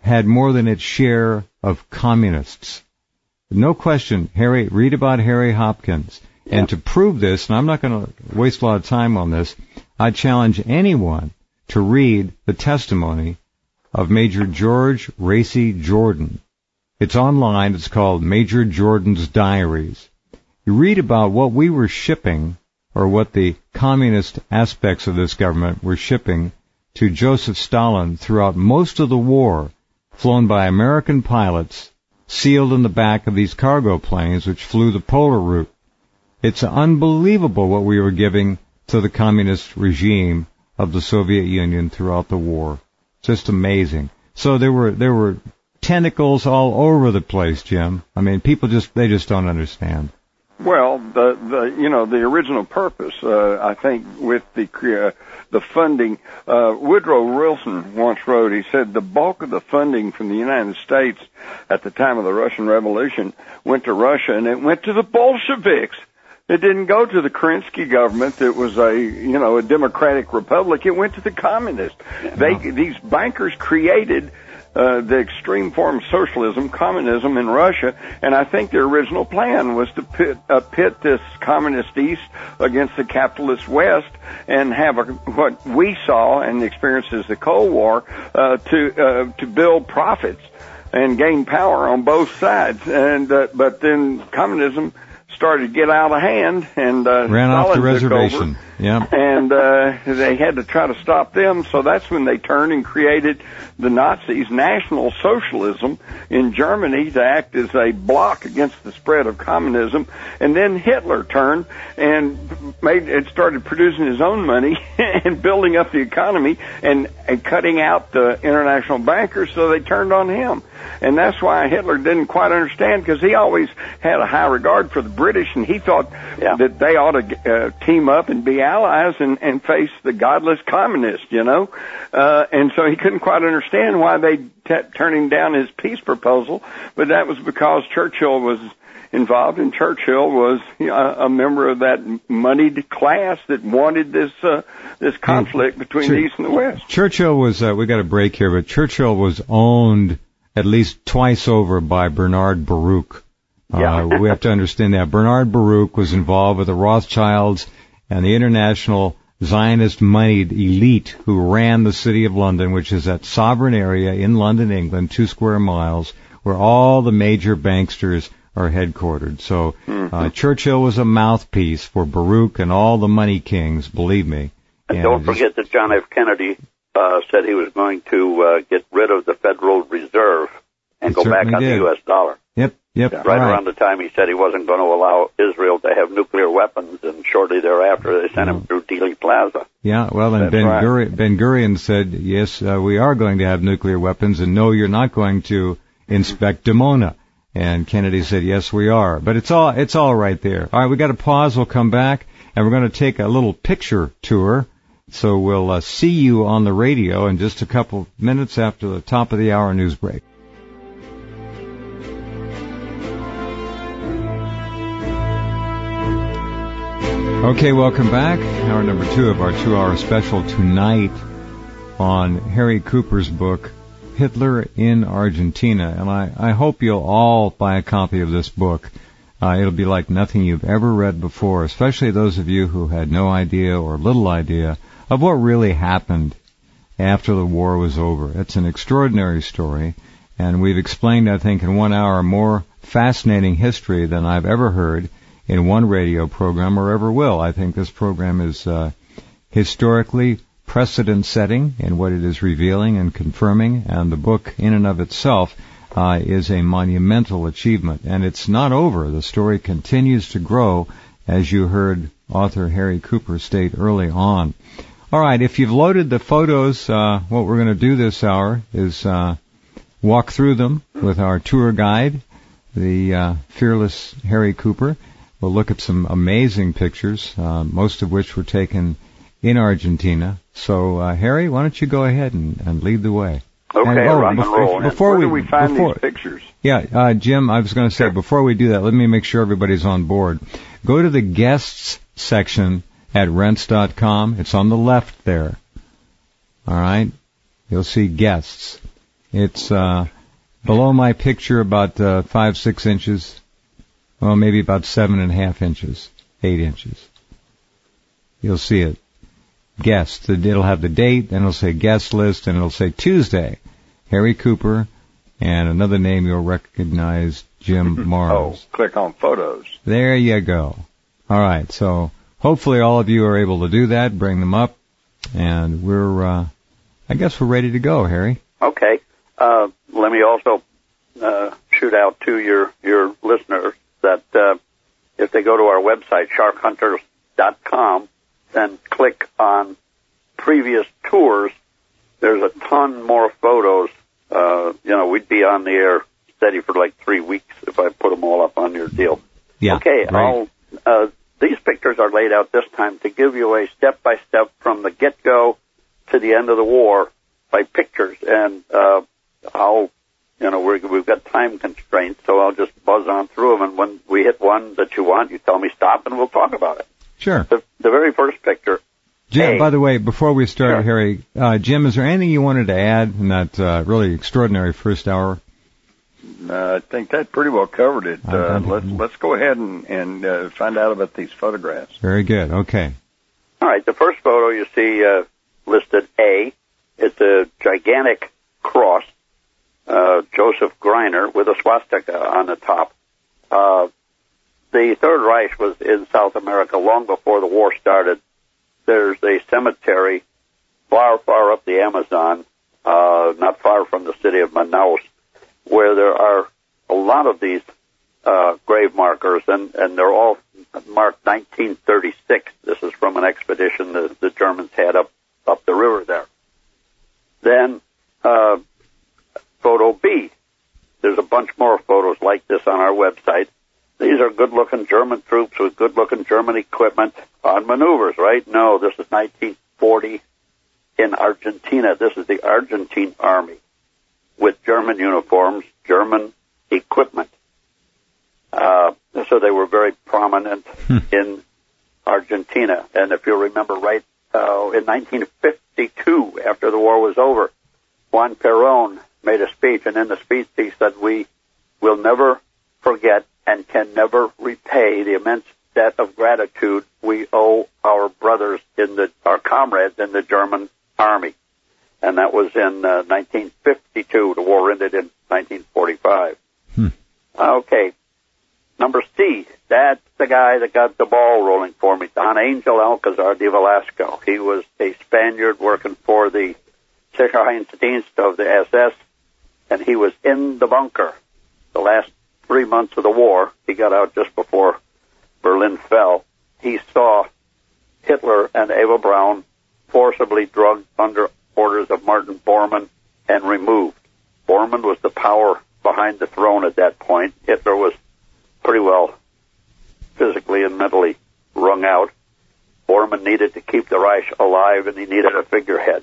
had more than its share of communists. No question, read about Harry Hopkins. Yeah. And to prove this, and I'm not going to waste a lot of time on this, I challenge anyone to read the testimony of Major George Racy Jordan. It's online. It's called Major Jordan's Diaries. You read about what we were shipping, or what the communist aspects of this government were shipping to Joseph Stalin throughout most of the war, flown by American pilots, sealed in the back of these cargo planes which flew the polar route. It's unbelievable what we were giving to the communist regime of the Soviet Union throughout the war. Just amazing. So there were tentacles all over the place, Jim. I mean, people just don't understand. Well, the original purpose, I think, with the funding, Woodrow Wilson once wrote, he said the bulk of the funding from the United States at the time of the Russian Revolution went to Russia, and it went to the Bolsheviks. It didn't go to the Kerensky government that was a democratic republic. It went to the communists. These bankers created the extreme form of socialism, communism in Russia, and I think their original plan was to pit this communist East against the capitalist West and have what we saw and experienced as the Cold War to build profits and gain power on both sides. And but then communism started to get out of hand, and ran off the reservation. Yeah, and they had to try to stop them. So that's when they turned and created the Nazis, National Socialism in Germany, to act as a block against the spread of communism. And then Hitler turned and started producing his own money and building up the economy and cutting out the international bankers. So they turned on him. And that's why Hitler didn't quite understand, because he always had a high regard for the British, and he thought that they ought to team up and be allies and face the godless communists, and so he couldn't quite understand why they turning down his peace proposal. But that was because Churchill was involved, and Churchill was a member of that moneyed class that wanted this conflict between the East and the West. Churchill was, we got a break here, but Churchill was owned at least twice over by Bernard Baruch. We have to understand that. Bernard Baruch was involved with the Rothschilds and the international Zionist-moneyed elite who ran the city of London, which is that sovereign area in London, England, 2 square miles, where all the major banksters are headquartered. So Churchill was a mouthpiece for Baruch and all the money kings, believe me. And don't forget that John F. Kennedy said he was going to get rid of the Federal Reserve and go back on the U.S. dollar. Yep. Right around the time he said he wasn't going to allow Israel to have nuclear weapons, and shortly thereafter they sent him through Dealey Plaza. Yeah, well, and Ben Gurion said, yes, we are going to have nuclear weapons, and no, you're not going to inspect Dimona. And Kennedy said, yes, we are. But it's all right there. All right, we got to pause. We'll come back, and we're going to take a little picture tour. So we'll see you on the radio in just a couple minutes after the top of the hour news break. Okay, welcome back. Hour number 2 of our 2-hour special tonight on Harry Cooper's book, Hitler in Argentina. And I hope you'll all buy a copy of this book. It'll be like nothing you've ever read before, especially those of you who had no idea or little idea of what really happened after the war was over. It's an extraordinary story, and we've explained, I think, in 1 hour more fascinating history than I've ever heard in one radio program or ever will. I think this program is historically precedent-setting in what it is revealing and confirming, and the book in and of itself is a monumental achievement. And it's not over. The story continues to grow, as you heard author Harry Cooper state early on. All right, if you've loaded the photos, what we're going to do this hour is walk through them with our tour guide, the fearless Harry Cooper. We'll look at some amazing pictures, most of which were taken in Argentina. So, Harry, why don't you go ahead and lead the way? Okay, rock and roll. Where do we find these pictures? Yeah, Jim, I was going to say, before we do that, let me make sure everybody's on board. Go to the guests section at rense.com. It's on the left there. All right? You'll see guests. It's below my picture about 5-6 inches. Well, maybe about 7.5 inches, 8 inches. You'll see it. Guest. It'll have the date, and it'll say guest list, and it'll say Tuesday. Harry Cooper, and another name you'll recognize, Jim Morris. Oh, click on photos. There you go. All right, so hopefully all of you are able to do that, bring them up, and I guess we're ready to go, Harry. Okay. Let me also shoot out to your listeners that if they go to our website, sharkhunters.com, and click on previous tours, there's a ton more photos. We'd be on the air steady for like 3 weeks if I put them all up on your deal. Yeah. Okay. These pictures are laid out this time to give you a step-by-step from the get-go to the end of the war by pictures. And we've got time constraints, so I'll just buzz on through them. And when we hit one that you want, you tell me stop, and we'll talk about it. Sure. The very first picture. Jim, by the way, before we start, Sure. Harry, Jim, is there anything you wanted to add in that really extraordinary first hour? I think that pretty well covered it. Let's go ahead and find out about these photographs. Very good. Okay. All right. The first photo you see listed A. It's a gigantic cross, Joseph Greiner, with a swastika on the top. The Third Reich was in South America long before the war started. There's a cemetery far, far up the Amazon, not far from the city of Manaus, where there are a lot of these grave markers, and they're all marked 1936. This is from an expedition the Germans had up the river there. Then photo B. There's a bunch more photos like this on our website. These are good-looking German troops with good-looking German equipment on maneuvers, right? No, this is 1940 in Argentina. This is the Argentine Army with German uniforms, German equipment. So they were very prominent in Argentina. And if you remember right, in 1952, after the war was over, Juan Perón made a speech, and in the speech he said, "We will never forget and can never repay the immense debt of gratitude we owe our brothers our comrades in the German army." And that was in 1952. The war ended in 1945. Okay. Number C, that's the guy that got the ball rolling for me, Don Angel Alcazar de Velasco. He was a Spaniard working for the Sicherheitsdienst of the SS, and he was in the bunker the last 3 months of the war. He got out just before Berlin fell. He saw Hitler and Eva Braun forcibly drugged under orders of Martin Bormann and removed. Bormann was the power behind the throne at that point. Hitler was pretty well physically and mentally wrung out. Bormann needed to keep the Reich alive, and he needed a figurehead.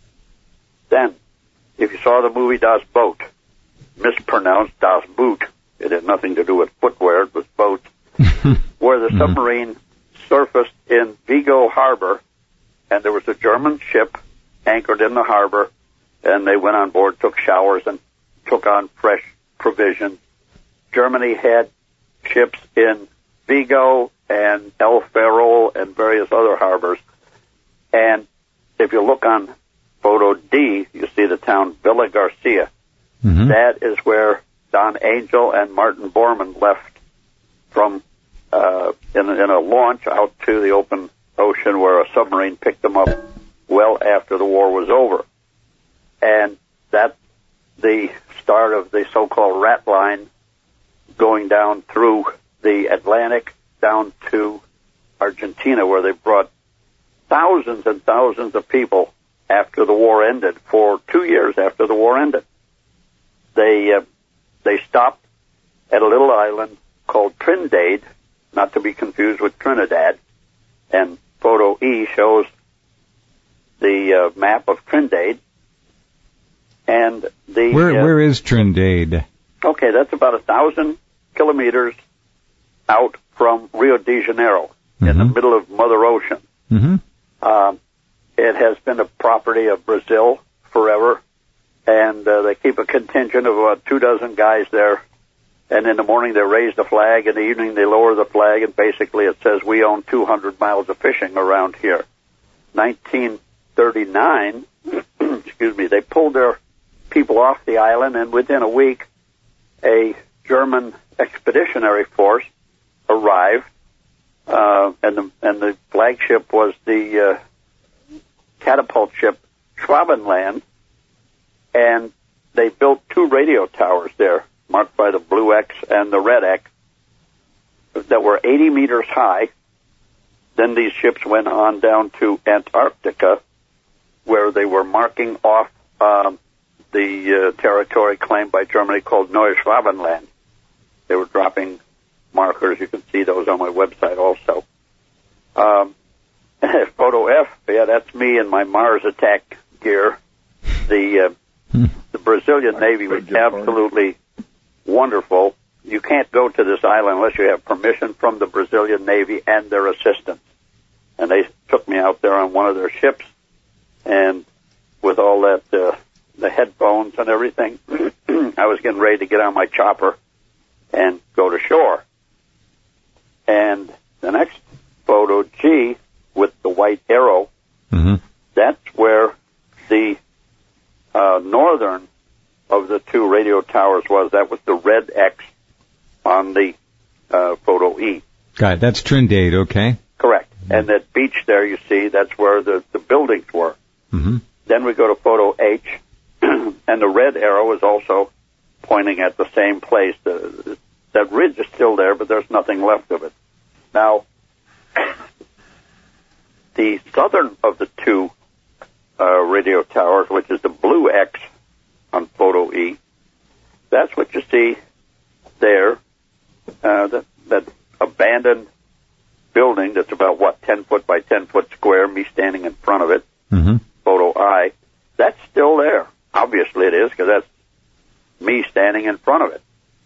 Then, if you saw the movie Das Boot, mispronounced Das Boot, it had nothing to do with footwear, it was boats, where the submarine surfaced in Vigo Harbor, and there was a German ship anchored in the harbor, and they went on board, took showers, and took on fresh provisions. Germany had ships in Vigo and El Ferrol and various other harbors. And if you look on photo D, you see the town Villa Garcia. That is where Don Angel and Martin Bormann left from in a launch out to the open ocean, where a submarine picked them up well after the war was over. And that's the start of the so-called rat line going down through the Atlantic down to Argentina, where they brought thousands and thousands of people after the war ended. For 2 years after the war ended, they stopped at a little island called Trinidad, not to be confused with Trinidad. And photo E shows the map of Trinidad. And where is Trinidad? Okay, that's about 1,000 kilometers out from Rio de Janeiro, in the middle of Mother Ocean. It has been a property of Brazil forever, and they keep a contingent of about 24 guys there. And in the morning they raise the flag, in the evening they lower the flag, and basically it says we own 200 miles of fishing around here. 1939, excuse me, they pulled their people off the island, and within a week, a German expeditionary force arrived, and the flagship was the catapult ship Schwabenland, and they built 2 radio towers there, marked by the blue X and the red X, that were 80 meters high. Then these ships went on down to Antarctica, where they were marking off the territory claimed by Germany called Neuschwabenland. They were dropping markers. You can see those on my website also. Photo F, yeah, that's me in my Mars attack gear. The Brazilian Navy was absolutely wonderful. You can't go to this island unless you have permission from the Brazilian Navy and their assistants. And they took me out there on one of their ships, and with all that, the headphones and everything, I was getting ready to get on my chopper and go to shore. And the next photo, G, with the white arrow, that's where the northern of the 2 radio towers was. That was the red X on the photo E. Got it. That's Trinidad, okay. Correct. And that beach there, you see, that's where the buildings were. Then we go to photo H, and the red arrow is also pointing at the same place. That ridge is still there, but there's nothing left of it. Now, the southern of the 2 radio towers, which is the blue X on photo E, that's what you see there, that abandoned building that's about, 10 foot by 10 foot square, me standing in front of it, photo I, that's still there. Obviously it is, because that's me standing in front of it.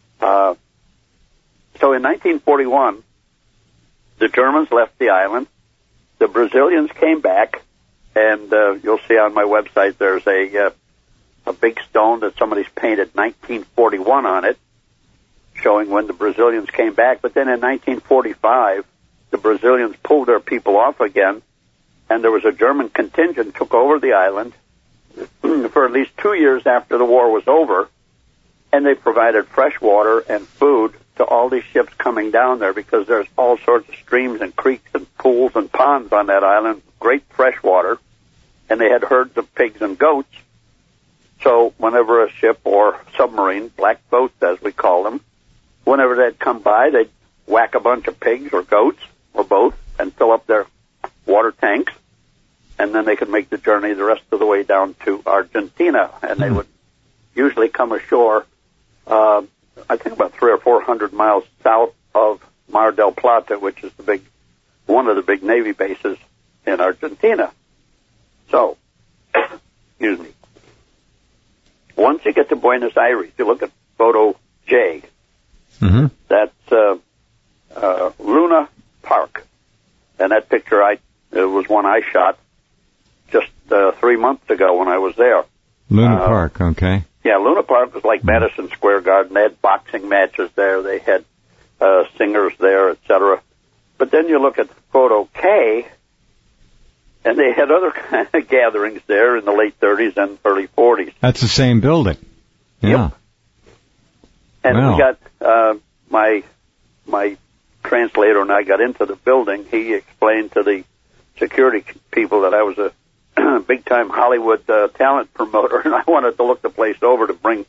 So in 1941, the Germans left the island, the Brazilians came back, and you'll see on my website there's a big stone that somebody's painted 1941 on it, showing when the Brazilians came back. But then in 1945, the Brazilians pulled their people off again, and there was a German contingent took over the island for at least 2 years after the war was over, and they provided fresh water and food to all these ships coming down there, because there's all sorts of streams and creeks and pools and ponds on that island, great fresh water, and they had herds of pigs and goats. So whenever a ship or submarine, black boats as we call them, whenever they'd come by, they'd whack a bunch of pigs or goats or both and fill up their water tanks, and then they could make the journey the rest of the way down to Argentina. And they would usually come ashore, I think about 300 or 400 miles south of Mar del Plata, which is one of the big Navy bases in Argentina. So, excuse me. Once you get to Buenos Aires, you look at photo J. That's Luna Park, and that picture it was one I shot just 3 months ago when I was there. Luna Park, okay. Yeah, Luna Park was like Madison Square Garden. They had boxing matches there. They had singers there, etc. But then you look at photo K, and they had other kind of gatherings there in the late 30s and early 40s. That's the same building. Yeah. Yep. And we got my translator and I got into the building. He explained to the security people that I was a big-time Hollywood talent promoter, and I wanted to look the place over to bring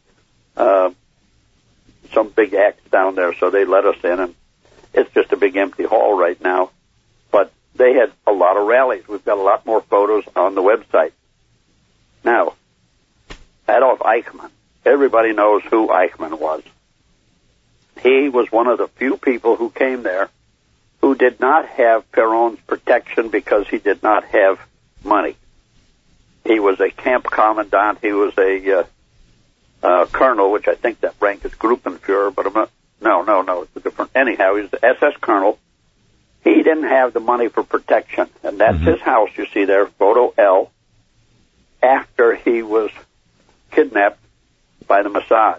some big acts down there, so they let us in, and it's just a big empty hall right now. But they had a lot of rallies. We've got a lot more photos on the website. Now, Adolf Eichmann, everybody knows who Eichmann was. He was one of the few people who came there who did not have Perón's protection because he did not have money. He was a camp commandant. He was a colonel, which I think that rank is Gruppenführer, but I'm not, no, it's a different. Anyhow, he was the SS colonel. He didn't have the money for protection, and that's his house you see there, photo L, after he was kidnapped by the Mossad.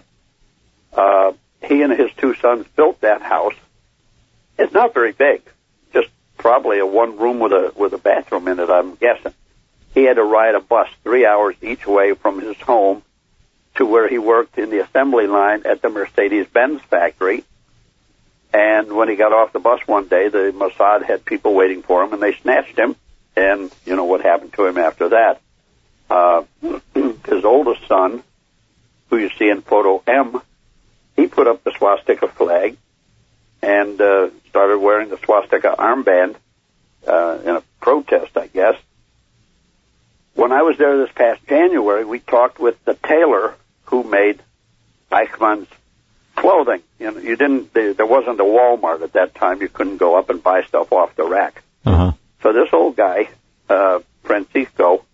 He and his two sons built that house. It's not very big, just probably a one room with a bathroom in it, I'm guessing. He had to ride a bus 3 hours each way from his home to where he worked in the assembly line at the Mercedes-Benz factory. And when he got off the bus one day, the Mossad had people waiting for him, and they snatched him. And you know what happened to him after that. His oldest son, who you see in photo M, he put up the swastika flag and started wearing the swastika armband in a protest, I guess. When I was there this past January, we talked with the tailor who made Eichmann's clothing. You know, there wasn't a Walmart at that time. You couldn't go up and buy stuff off the rack. Uh-huh. So this old guy, Francisco,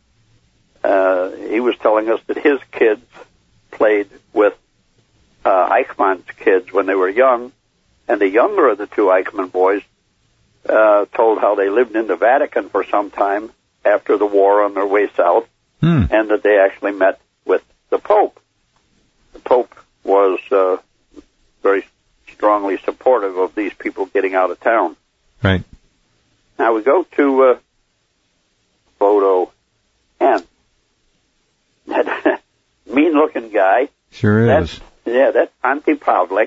he was telling us that his kids played with Eichmann's kids when they were young, and the younger of the two Eichmann boys told how they lived in the Vatican for some time after the war on their way south, and that they actually met with the Pope. The Pope was very strongly supportive of these people getting out of town. Right. Now we go to photo N. That mean-looking guy. Sure is. That's Ante Pavlik.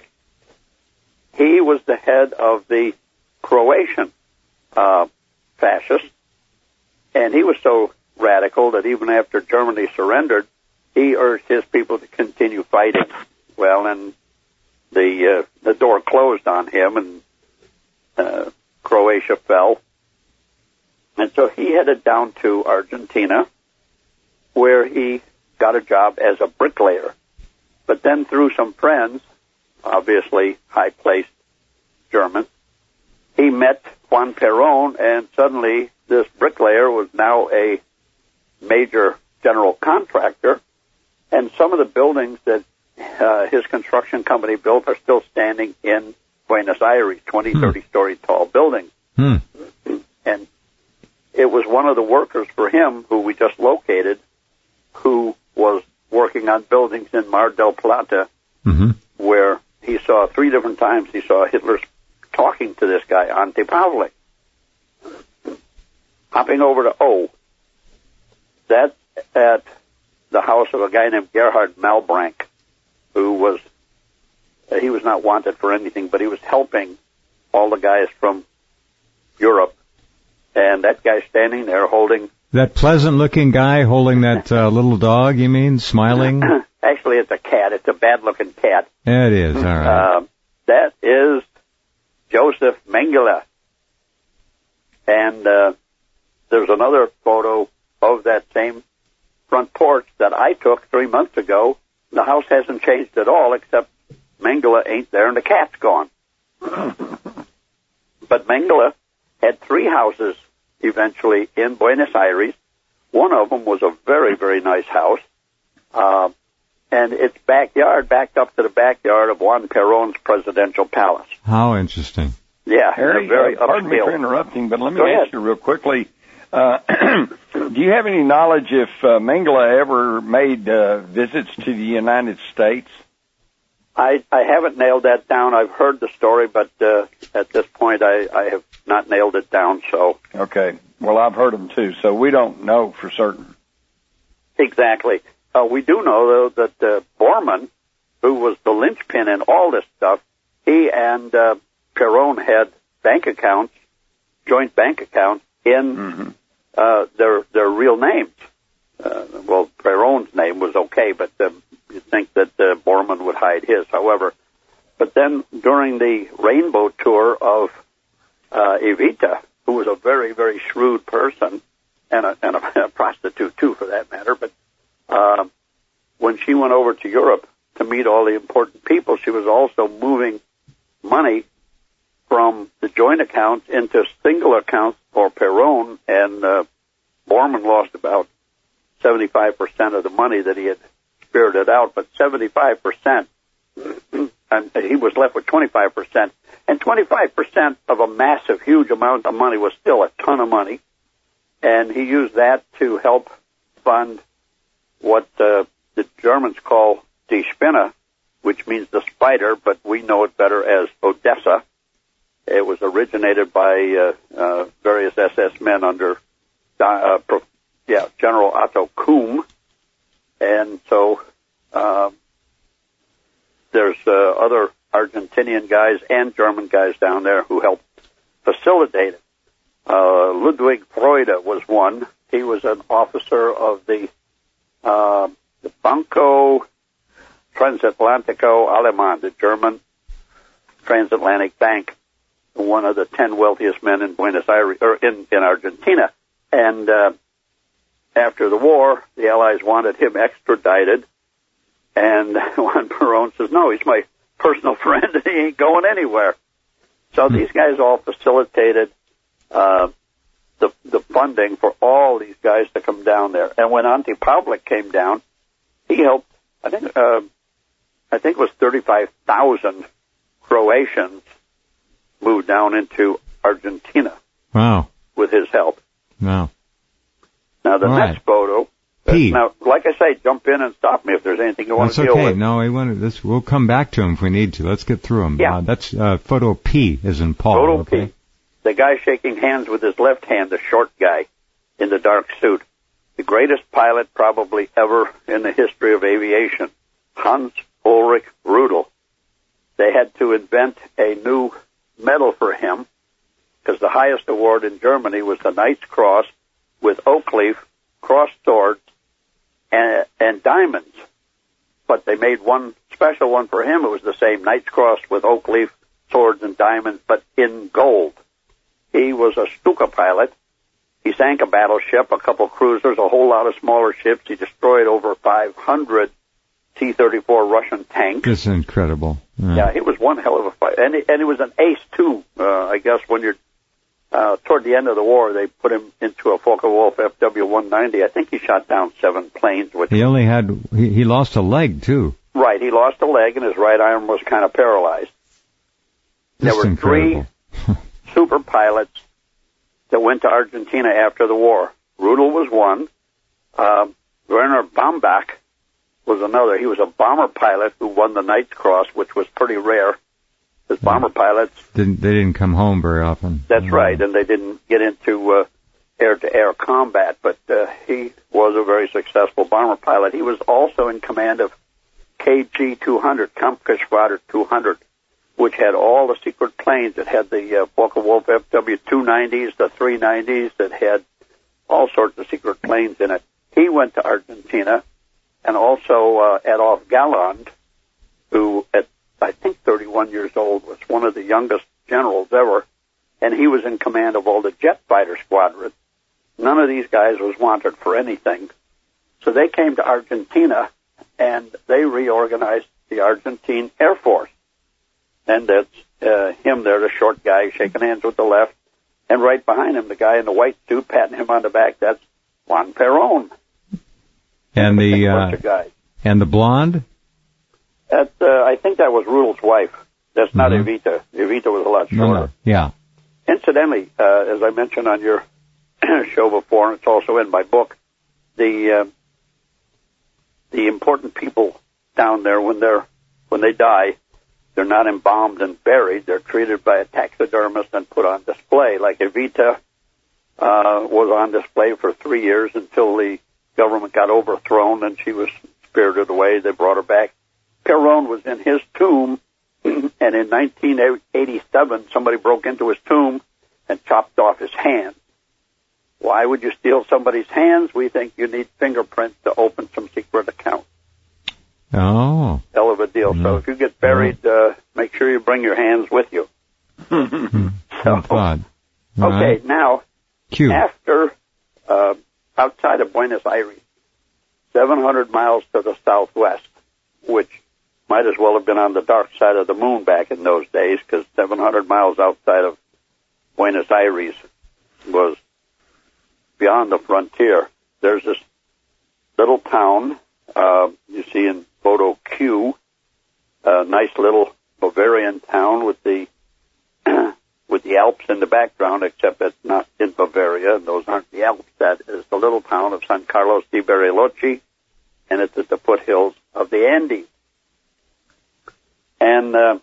He was the head of the Croatian fascists, and he was so radical that even after Germany surrendered, he urged his people to continue fighting. Well, and the door closed on him, and Croatia fell. And so he headed down to Argentina, where he got a job as a bricklayer. But then through some friends, obviously high-placed Germans, he met Juan Perón, and suddenly this bricklayer was now a major general contractor, and some of the buildings that his construction company built are still standing in Buenos Aires, 20, 30-story tall buildings. And it was one of the workers for him, who we just located, who was working on buildings in Mar del Plata, where he saw 3 different times he saw Hitler talking to this guy, Ante Pavlik. Hopping over to O, that's at the house of a guy named Gerhard Malbranck, who was, he was not wanted for anything, but he was helping all the guys from Europe. And that guy standing there holding... That pleasant-looking guy holding that little dog, you mean, smiling? Actually, it's a cat. It's a bad-looking cat. It is, all right. That is Joseph Mengele. And there's another photo of that same front porch that I took 3 months ago. The house hasn't changed at all, except Mengele ain't there and the cat's gone. But Mengele had 3 houses eventually in Buenos Aires. One of them was a very, very nice house. And its backyard backed up to the backyard of Juan Perón's presidential palace. How interesting. Yeah, Harry, very pardon me upscale. for interrupting, but let me Go ask ahead. you real quickly. Do you have any knowledge if Mengele ever made visits to the United States? I haven't nailed that down. I've heard the story, but at this point I have not nailed it down. So Okay. Well, I've heard them too, so we don't know for certain. exactly. We do know, though, that Bormann, who was the linchpin in all this stuff, he and Perón had bank accounts, joint bank accounts, in their real names. Well, Perón's name was okay, but you'd think that Bormann would hide his, however. But then during the Rainbow Tour of Evita, who was a very, very shrewd person, and a prostitute, too, for that matter, but when she went over to Europe to meet all the important people, she was also moving money from the joint accounts into single accounts for Perón, and Bormann lost about 75% of the money that he had spirited out, but 75%, and he was left with 25%. And 25% of a massive, huge amount of money was still a ton of money, and he used that to help fund what the Germans call Die Spinne, which means the spider, but we know it better as Odessa. It was originated by various SS men under General Otto Kuhm. And so there's other Argentinian guys and German guys down there who helped facilitate it. Ludwig Freude was one. He was an officer of the Banco Transatlantico Alemán, the German transatlantic bank, one of the 10 wealthiest men in Buenos Aires, or in Argentina. And after the war, the Allies wanted him extradited, and Juan Perón says, no, he's my personal friend, and he ain't going anywhere. So these guys all facilitated the funding for all these guys to come down there. And when Ante Pavlik came down, he helped, I think it was 35,000 Croatians moved down into Argentina. Wow. With his help. Wow. Now, the next photo. Now, like I say, jump in and stop me if there's anything you want to deal with. No, we'll come back to him if we need to. Let's get through him. Yeah. That's photo P, as in Paul. Photo okay? P. The guy shaking hands with his left hand, the short guy in the dark suit. The greatest pilot probably ever in the history of aviation, Hans Ulrich Rudel. They had to invent a new medal for him because the highest award in Germany was the Knight's Cross with oak leaf, crossed swords, and diamonds. But they made one special one for him. It was the same Knight's Cross with oak leaf, swords, and diamonds, but in gold. He was a Stuka pilot. He sank a battleship, a couple cruisers, a whole lot of smaller ships. He destroyed over 500 T-34 Russian tanks. This is incredible. Yeah, he was one hell of a fighter. And he was an ace, too. I guess when you're toward the end of the war, they put him into a Focke-Wulf FW-190. I think he shot down 7 planes. Which he lost a leg, too. Right, he lost a leg, and his right arm was kind of paralyzed. There were incredible. 3 super pilots that went to Argentina after the war. Rudel was one. Werner Bambach was another. He was a bomber pilot who won the Knight's Cross, which was pretty rare. Because bomber pilots... They didn't come home very often. That's right, and they didn't get into air-to-air combat, but he was a very successful bomber pilot. He was also in command of KG-200, Kampfgeschwader 200, which had all the secret planes. It had the Focke-Wulf FW-290s, the 390s, that had all sorts of secret planes in it. He went to Argentina, and also Adolf Galland, who at, I think, 31 years old, was one of the youngest generals ever, and he was in command of all the jet fighter squadrons. None of these guys was wanted for anything. So they came to Argentina, and they reorganized the Argentine Air Force. And that's him there, the short guy, shaking hands with the left. And right behind him, the guy in the white suit, patting him on the back, that's Juan Perón. And the blonde? I think that was Rudel's wife. That's not Evita. Evita was a lot shorter. No. Yeah. Incidentally, as I mentioned on your show before, and it's also in my book, the important people down there, when they die, they're not embalmed and buried. They're treated by a taxidermist and put on display. Like Evita was on display for 3 years until the government got overthrown and she was spirited away. They brought her back. Perón was in his tomb, and in 1987, somebody broke into his tomb and chopped off his hand. Why would you steal somebody's hands? We think you need fingerprints to open some secret account. Oh. Hell of a deal. So if you get buried, make sure you bring your hands with you. God. Okay, now, Q. After, outside of Buenos Aires, 700 miles to the southwest, which might as well have been on the dark side of the moon back in those days, because 700 miles outside of Buenos Aires was beyond the frontier. There's this little town, you see in photo Q, a nice little Bavarian town with the Alps in the background, except it's not in Bavaria, and those aren't the Alps. That is the little town of San Carlos de Bariloche, and it's at the foothills of the Andes. And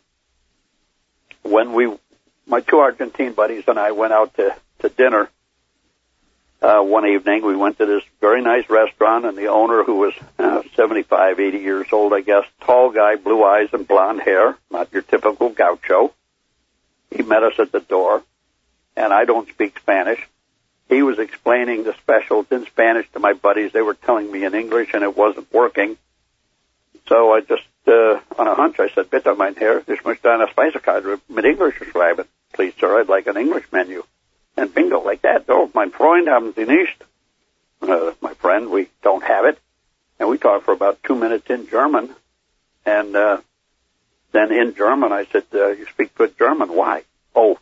when my two Argentine buddies and I went out to dinner one evening, we went to this very nice restaurant, and the owner, who was 75, 80 years old, I guess, tall guy, blue eyes and blonde hair, not your typical gaucho. He met us at the door, and I don't speak Spanish. He was explaining the specials in Spanish to my buddies. They were telling me in English, and it wasn't working. So I just, on a hunch, I said, "Bitte, mein Herr, ich möchte eine Speisekarte mit Englisch schreiben. Please, sir, I'd like an English menu." And bingo, like that. "Oh, mein Freund, haben Sie nicht?" My friend, we don't have it. And we talked for about 2 minutes in German. And then in German, I said, "You speak good German. Why?" "Oh,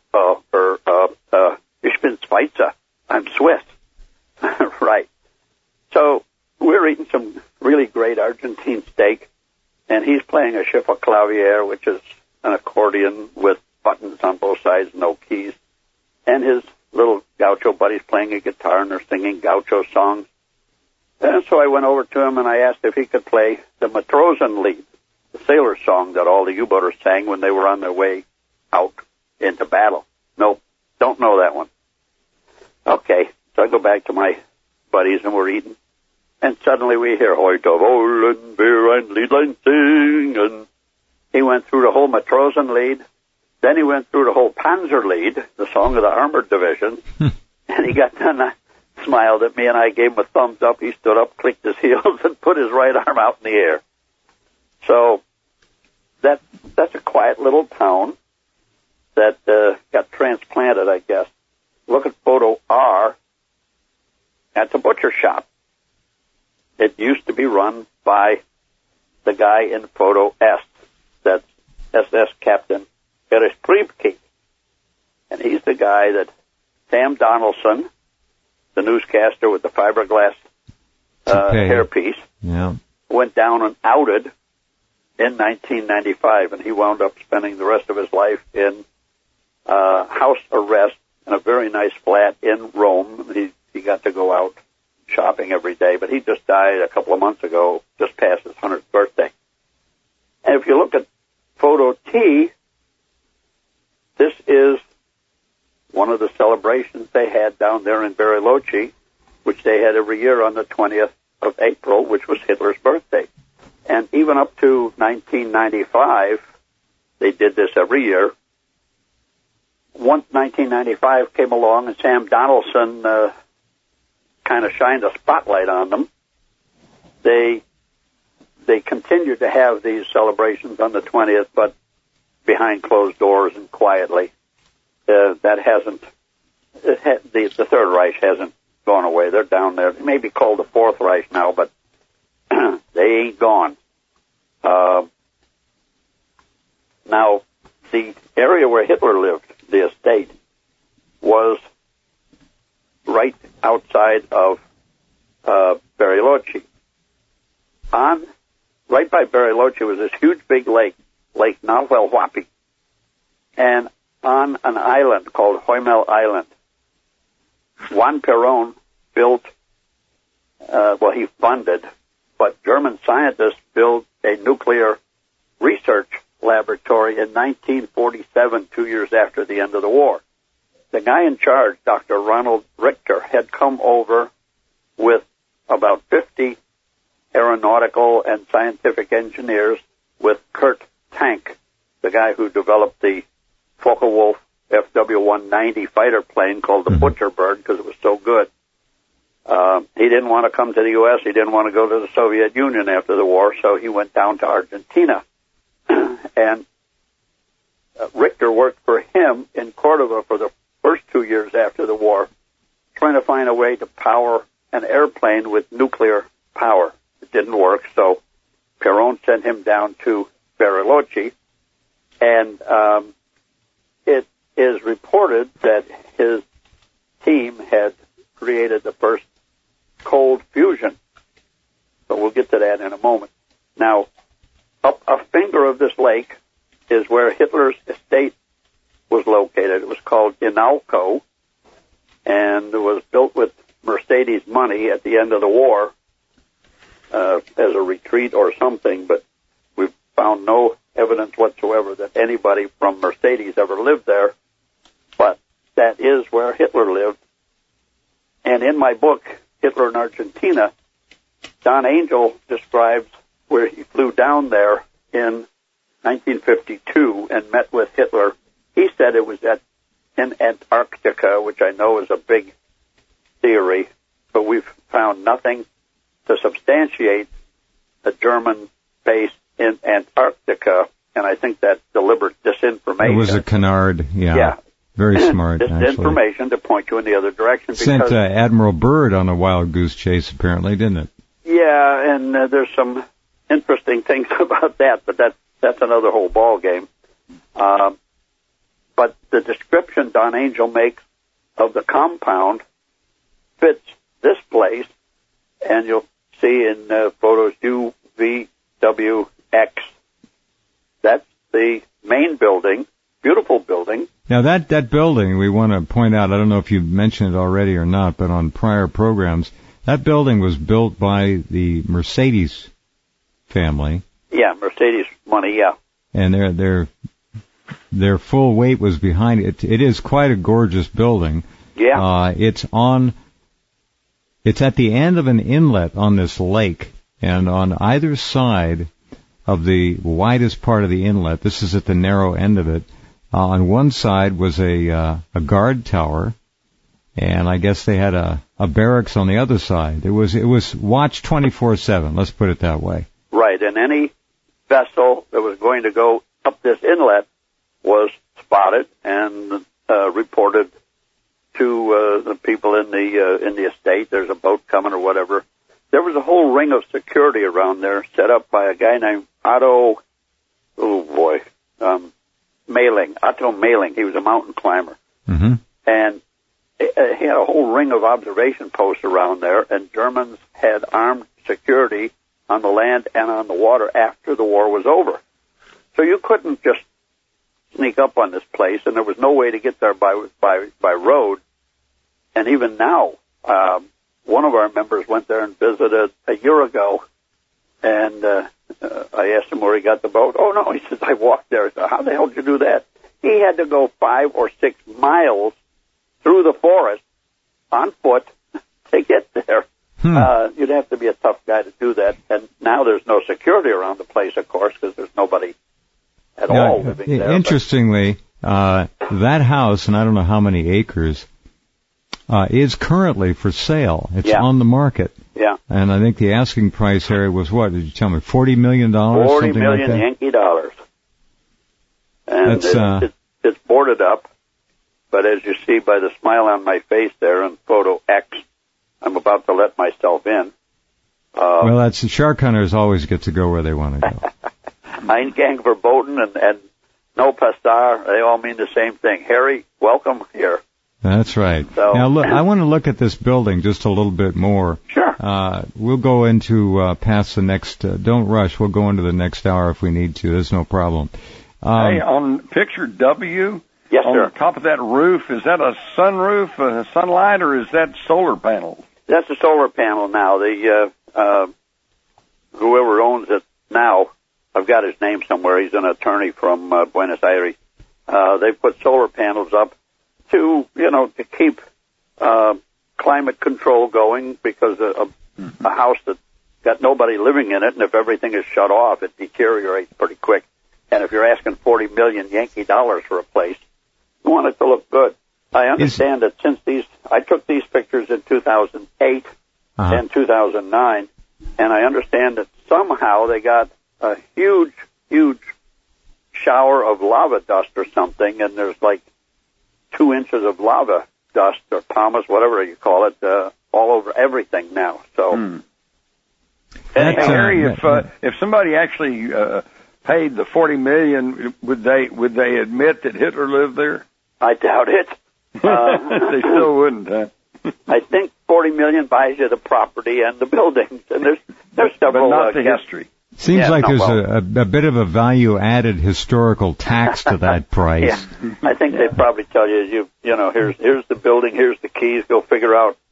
ich bin Schweizer. I'm Swiss." Right. So we're eating some really great Argentine steak, and he's playing a Schiffer-Clavier, which is an accordion with buttons on both sides, no keys. And his little gaucho buddy's playing a guitar, and they're singing gaucho songs. And so I went over to him, and I asked if he could play the Matrosenlied, the sailor song that all the U-boaters sang when they were on their way out into battle. Nope, don't know that one. Okay, so I go back to my buddies, and we're eating. And suddenly we hear, "Heute wollen wir ein Liedlein singen." He went through the whole Matrosenlied. Then he went through the whole Panzerlied, the song of the armored division. And he got done, smiled at me, and I gave him a thumbs up. He stood up, clicked his heels, and put his right arm out in the air. So that's a quiet little town that got transplanted, I guess. Look at photo R. That's a butcher shop. It used to be run by the guy in photo S. That's SS Captain Erich Priebke. And he's the guy that Sam Donaldson, the newscaster with the fiberglass hairpiece, went down and outed in 1995, and he wound up spending the rest of his life in house arrest in a very nice flat in Rome. He got to go out shopping every day, but he just died a couple of months ago, just past his 100th birthday. And if you look at photo T, this is one of the celebrations they had down there in Bariloche, which they had every year on the 20th of April, which was Hitler's birthday. And even up to 1995, they did this every year. Once 1995 came along and Sam Donaldson kind of shined a spotlight on them, they continued to have these celebrations on the 20th, but behind closed doors and quietly. That hasn't, the Third Reich hasn't gone away. They're down there. It may be called the Fourth Reich now, but they ain't gone. Now, the area where Hitler lived, the estate, was right outside of Bariloche. Right by Bariloche was this huge big lake, Lake Nahuel Huapi. And on an island called Heumel Island, Juan Perón built, he funded, but German scientists built a nuclear research laboratory in 1947, 2 years after the end of the war. The guy in charge, Dr. Ronald Richter, had come over with about 50 aeronautical and scientific engineers with Kurt Tank, the guy who developed the Focke-Wulf FW-190 fighter plane called the Butcher Bird because it was so good. He didn't want to come to the U.S. He didn't want to go to the Soviet Union after the war, so he went down to Argentina. And Richter worked for him in Cordoba for the first 2 years after the war, trying to find a way to power an airplane with nuclear power. It didn't work, so Perón sent him down to Bariloche, and it is reported that his team had created the first cold fusion. So we'll get to that in a moment. Now, up a finger of this lake is where Hitler's estate was located. It was called Inalco, and it was built with Mercedes money at the end of the war. as a retreat or something, but we've found no evidence whatsoever that anybody from Mercedes ever lived there. But that is where Hitler lived. And in my book, Hitler in Argentina, Don Angel describes where he flew down there in 1952 and met with Hitler. He said it was in Antarctica, which I know is a big theory, but we've found nothing to substantiate a German base in Antarctica, and I think that's deliberate disinformation. It was a canard, yeah. Very smart, disinformation to point you in the other direction. Sent Admiral Byrd on a wild goose chase, apparently, didn't it? Yeah, and there's some interesting things about that, but that's another whole ball game. But the description Don Angel makes of the compound fits this place, and you'll see in photos UVWX. That's the main building, beautiful building. Now that building, we want to point out, I don't know if you've mentioned it already or not, but on prior programs, that building was built by the Mercedes family. Yeah, Mercedes money, yeah. And their full weight was behind it. It is quite a gorgeous building. Yeah. It's at the end of an inlet on this lake, and on either side of the widest part of the inlet, this is at the narrow end of it, on one side was a guard tower, and I guess they had a barracks on the other side. It was watched 24/7, let's put it that way. Right, and any vessel that was going to go up this inlet was spotted and reported to the people in the estate. There's a boat coming or whatever. There was a whole ring of security around there set up by a guy named Otto Mayling. He was a mountain climber. Mm-hmm. And he had a whole ring of observation posts around there, and Germans had armed security on the land and on the water after the war was over. So you couldn't just sneak up on this place, and there was no way to get there by road. And even now, one of our members went there and visited a year ago, and I asked him where he got the boat. Oh, no, he says, I walked there. I said, how the hell did you do that? He had to go 5 or 6 miles through the forest on foot to get there. You'd have to be a tough guy to do that. And now there's no security around the place, of course, because there's nobody at all living there. Interestingly, that house, and I don't know how many acres, is currently for sale. It's on the market. Yeah. And I think the asking price, Harry, was what? Did you tell me? $40 million? $40 million Yankee dollars. And it's boarded up. But as you see by the smile on my face there in photo X, I'm about to let myself in. Well, that's the shark hunters always get to go where they want to go. Eingang verboten and no pastar, they all mean the same thing. Harry, welcome here. That's right. So, now, look, I want to look at this building just a little bit more. Sure. We'll go into past the next. Don't rush. We'll go into the next hour if we need to. There's no problem. Hey, on picture W, yes, on sir. the top of that roof, is that a sunroof, a sunlight, or is that solar panels? That's a solar panel now. The whoever owns it now, I've got his name somewhere. He's an attorney from Buenos Aires. They put solar panels up to keep climate control going, because a house that's got nobody living in it, and if everything is shut off, it deteriorates pretty quick. And if you're asking $40 million Yankee dollars for a place, you want it to look good. I understand that since I took these pictures in 2008 and 2009, and I understand that somehow they got a huge, huge shower of lava dust or something, and there's like 2 inches of lava dust or pumice, whatever you call it, all over everything now. So, Hey, Harry, if somebody actually paid the $40 million, would they admit that Hitler lived there? I doubt it. They still wouldn't, huh? I think $40 million buys you the property and the buildings, and there's several. But not the history. Seems like there's a bit of a value-added historical tax to that price. Yeah, I think they probably tell you, here's the building, here's the keys, go figure out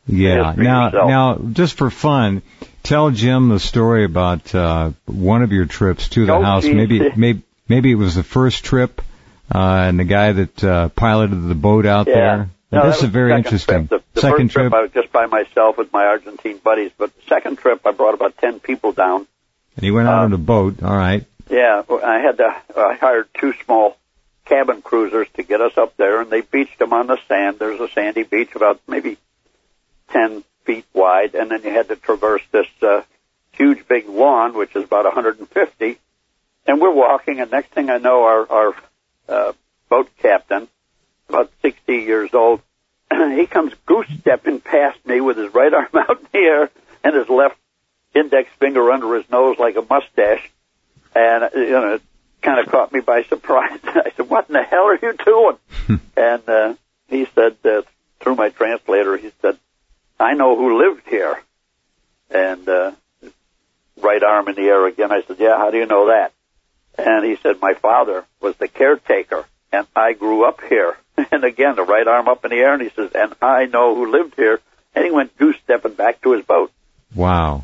Yeah. Now, just for fun, tell Jim the story about one of your trips to the house. Geez. Maybe it was the first trip, and the guy that piloted the boat out there. No, this is very interesting. The second first trip I was just by myself with my Argentine buddies, but the second trip I brought about 10 people down. And you went out on a boat, all right. Yeah, I hired 2 small cabin cruisers to get us up there, and they beached them on the sand. There's a sandy beach about maybe 10 feet wide, and then you had to traverse this huge big lawn, which is about 150. And we're walking, and next thing I know, our boat captain, about 60 years old, he comes goose-stepping past me with his right arm out in the air and his left index finger under his nose like a mustache. And, it kind of caught me by surprise. I said, "What in the hell are you doing?" And he said, through my translator, he said, "I know who lived here." And right arm in the air again. I said, "Yeah, how do you know that?" And he said, "My father was the caretaker, and I grew up here." And again, the right arm up in the air, and he says, "And I know who lived here." And he went goose-stepping back to his boat. Wow.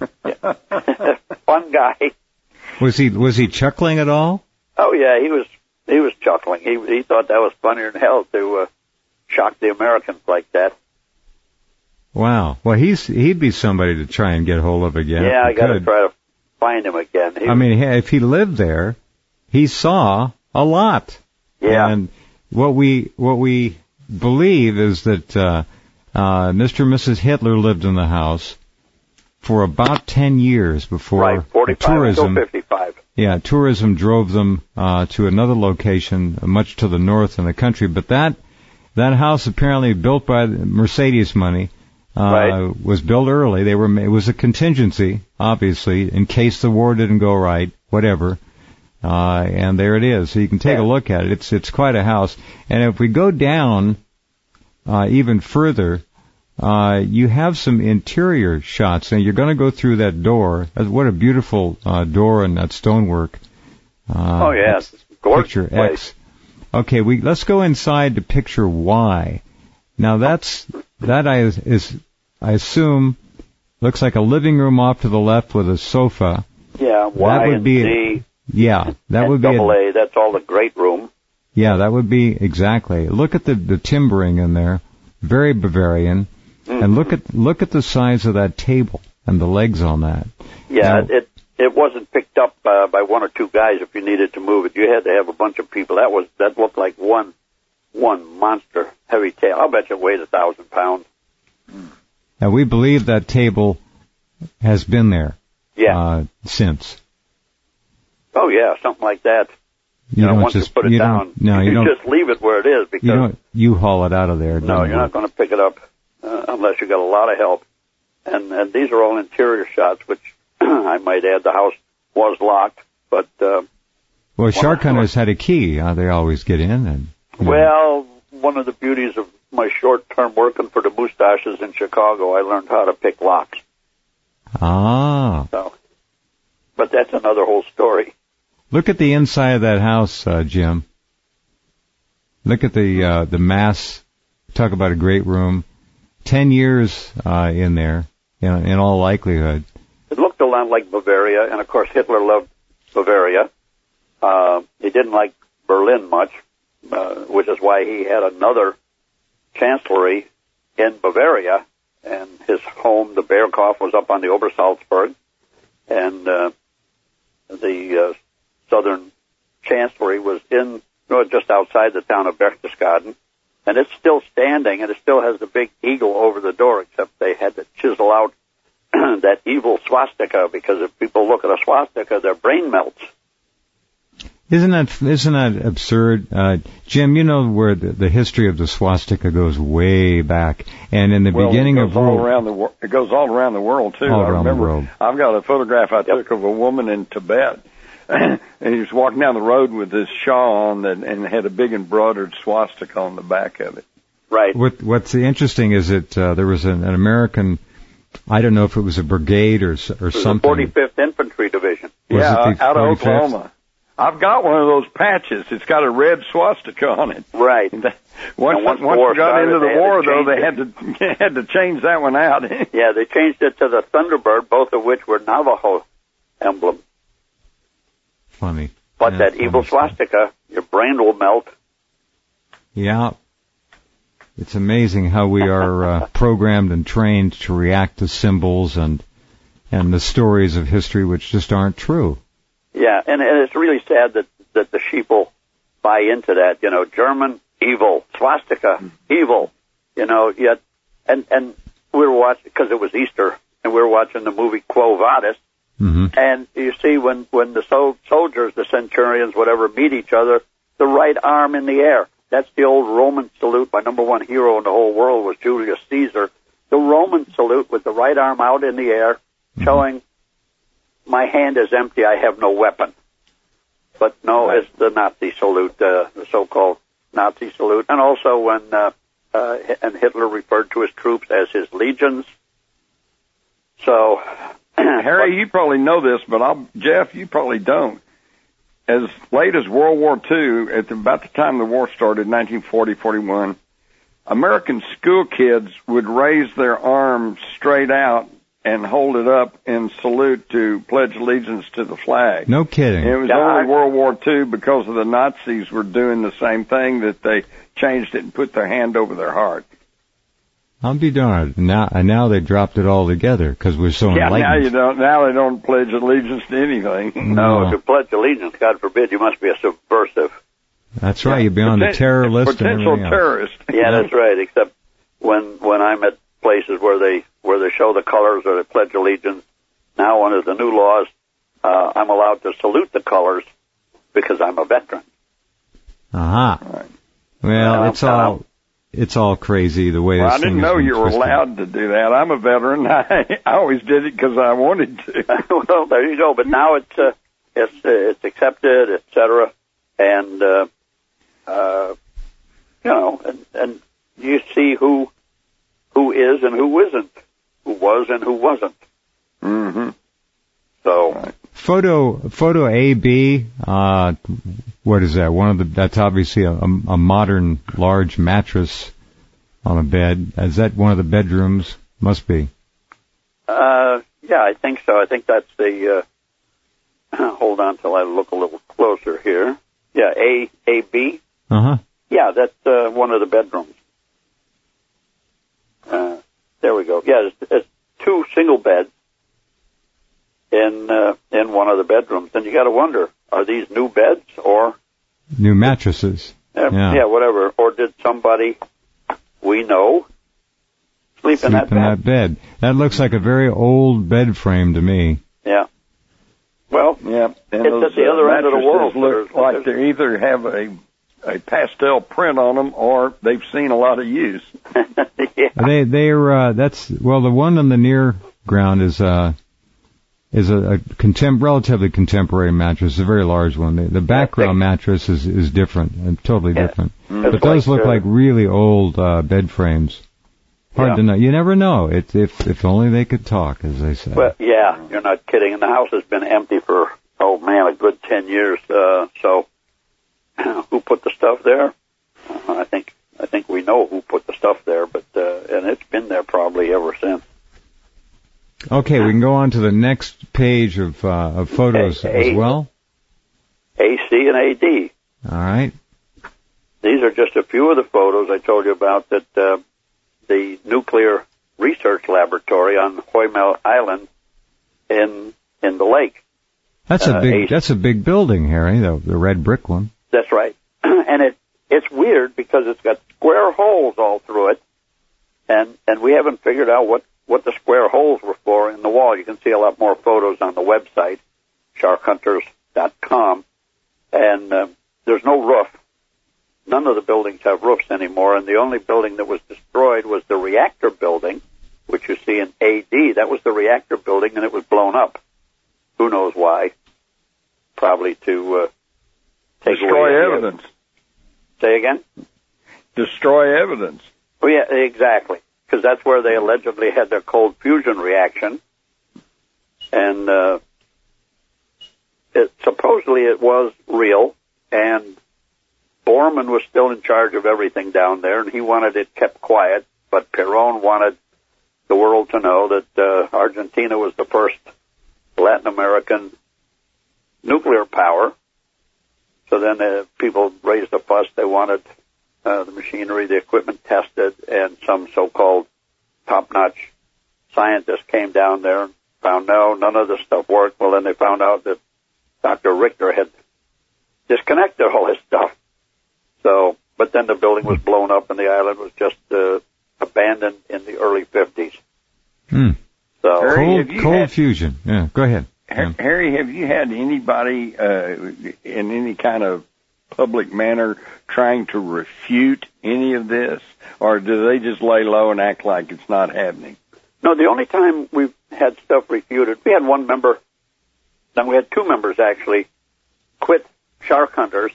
Fun guy. Was he chuckling at all? Oh yeah, he was chuckling. He thought that was funnier than hell to shock the Americans like that. Wow. Well, he'd be somebody to try and get hold of again. Yeah, I got to try to find him again. If he lived there, he saw a lot. Yeah. And what we believe is that Mr. and Mrs. Hitler lived in the house for about 10 years before 45 tourism. until 55. Yeah, tourism drove them to another location much to the north in the country. But that house, apparently built by Mercedes money, was built early. It was a contingency, obviously, in case the war didn't go right, whatever. And there it is. So you can take a look at it. It's quite a house. And if we go down even further, you have some interior shots, and you're going to go through that door. What a beautiful door and that stonework. Oh yeah, it's gorgeous. Picture place. X. Okay, let's go inside to picture Y. Now I assume looks like a living room off to the left with a sofa. Yeah, Y and Z. Yeah, that would be double A. That's all the great room. Yeah, that would be exactly. Look at the timbering in there, very Bavarian, and look at the size of that table and the legs on that. Yeah, now, it wasn't picked up by 1 or 2 guys. If you needed to move it, you had to have a bunch of people. That looked like one monster heavy table. I'll bet you it weighed 1,000 pounds. Now we believe that table has been there. Yeah. Since. Oh yeah, something like that. Once you put it down, you just leave it where it is because you haul it out of there. No, you're not going to pick it up unless you got a lot of help. And these are all interior shots, which I might add the house was locked, but shark hunters had a key. They always get in. And well, one of the beauties of my short-term working for the Mustaches in Chicago, I learned how to pick locks. Ah. So, but that's another whole story. Look at the inside of that house, Jim. Look at the mass. Talk about a great room. 10 years in there, in all likelihood. It looked a lot like Bavaria, and of course Hitler loved Bavaria. He didn't like Berlin much, which is why he had another chancellery in Bavaria, and his home, the Berghof, was up on the Obersalzberg, and the southern chancellery was just outside the town of Berchtesgaden, and it's still standing, and it still has the big eagle over the door, except they had to chisel out that evil swastika, because if people look at a swastika, their brain melts. Isn't that absurd? Jim, you know where the history of the swastika goes way back, and in the beginning of world, it goes all around the world too. All I around remember the world. I've got a photograph I took of a woman in Tibet, and he was walking down the road with this shawl on and had a big embroidered swastika on the back of it. Right. What's interesting is that there was an American, I don't know if it was a brigade or something. The 45th Infantry Division. Out of Oklahoma. I've got one of those patches. It's got a red swastika on it. Right. Once we got into the war, though, they had to change that one out. Yeah, they changed it to the Thunderbird, both of which were Navajo emblem. Funny. But that evil swastika, your brain will melt. Yeah. It's amazing how we are programmed and trained to react to symbols and the stories of history which just aren't true. Yeah, and it's really sad that the sheeple buy into that. You know, German, evil, swastika, evil. You know, yet, and we were watching, because it was Easter, and we were watching the movie Quo Vadis, and you see when the soldiers, the centurions, whatever, meet each other, the right arm in the air. That's the old Roman salute. My number one hero in the whole world was Julius Caesar. The Roman salute with the right arm out in the air, showing my hand is empty, I have no weapon. But no, it's the Nazi salute, the so-called Nazi salute. And also when and Hitler referred to his troops as his legions. So, Harry, you probably know this, but Jeff, you probably don't. As late as World War II, at about the time the war started, 1940-41, American school kids would raise their arms straight out and hold it up in salute to pledge allegiance to the flag. No kidding. And it was only World War II because of the Nazis were doing the same thing that they changed it and put their hand over their heart. I'll be darned. Now they dropped it all together because we're so enlightened. Now they don't pledge allegiance to anything. No, if you pledge allegiance, God forbid, you must be a subversive. That's right. You'd be on the terror list. Potential terrorist. Yeah, that's right. Except when I'm at places where they show the colors or they pledge allegiance, now under the new laws, I'm allowed to salute the colors because I'm a veteran. Right. Well, it's all crazy the way this I didn't know you were allowed to do that. I'm a veteran. I always did it because I wanted to. Well, there you go. But now it's accepted, etc. And and you see who is and who isn't, who was and who wasn't. Mm-hmm. So photo AB. What is that? That's obviously a modern large mattress on a bed. Is that one of the bedrooms? Must be. Yeah, I think so. I think that's the. Hold on till I look a little closer here. Yeah, AB. Yeah, that's one of the bedrooms. There we go. Yeah, it's two single beds in one of the bedrooms, and you got to wonder: are these new beds or new mattresses? Yeah, whatever. Or did somebody we know sleep in that bed? That looks like a very old bed frame to me. Yeah. Well, yeah, and it's at the other end of the world. Look like they either have a pastel print on them or they've seen a lot of use. Yeah. The one on the near ground is a relatively contemporary mattress, a very large one. The background mattress is different, totally different. But those look like really old bed frames. Hard to know. You never know. If only they could talk, as they say. Well, yeah, you're not kidding. And the house has been empty for a good 10 years. So who put the stuff there? I think we know who put the stuff there, but and it's been there probably ever since. Okay, we can go on to the next page of photos as well. AC and AD. All right. These are just a few of the photos I told you about that the Nuclear Research Laboratory on Hoymel Island in the lake. That's a big building, Harry, the red brick one. That's right. And it's weird because it's got square holes all through it, and we haven't figured out what the square holes were for in the wall. You can see a lot more photos on the website, sharkhunters.com, and there's no roof. None of the buildings have roofs anymore, and the only building that was destroyed was the reactor building, which you see in AD. That was the reactor building, and it was blown up. Who knows why? Probably to destroy evidence. Say again? Destroy evidence. Oh, yeah, exactly. Because that's where they allegedly had their cold fusion reaction. And supposedly it was real, and Bormann was still in charge of everything down there, and he wanted it kept quiet, but Perón wanted the world to know that Argentina was the first Latin American nuclear power. So then people raised a fuss. They wanted the machinery, the equipment tested, and some so-called top-notch scientists came down there and found no, none of this stuff worked. Well, then they found out that Dr. Richter had disconnected all this stuff. So, but then the building was blown up and the island was just abandoned in the early 50s. So cold fusion. Yeah, go ahead. Harry, have you had anybody in any kind of public manner trying to refute any of this, or do they just lay low and act like it's not happening? No, the only time we've had stuff refuted, we had one member, then we had two members actually, quit shark hunters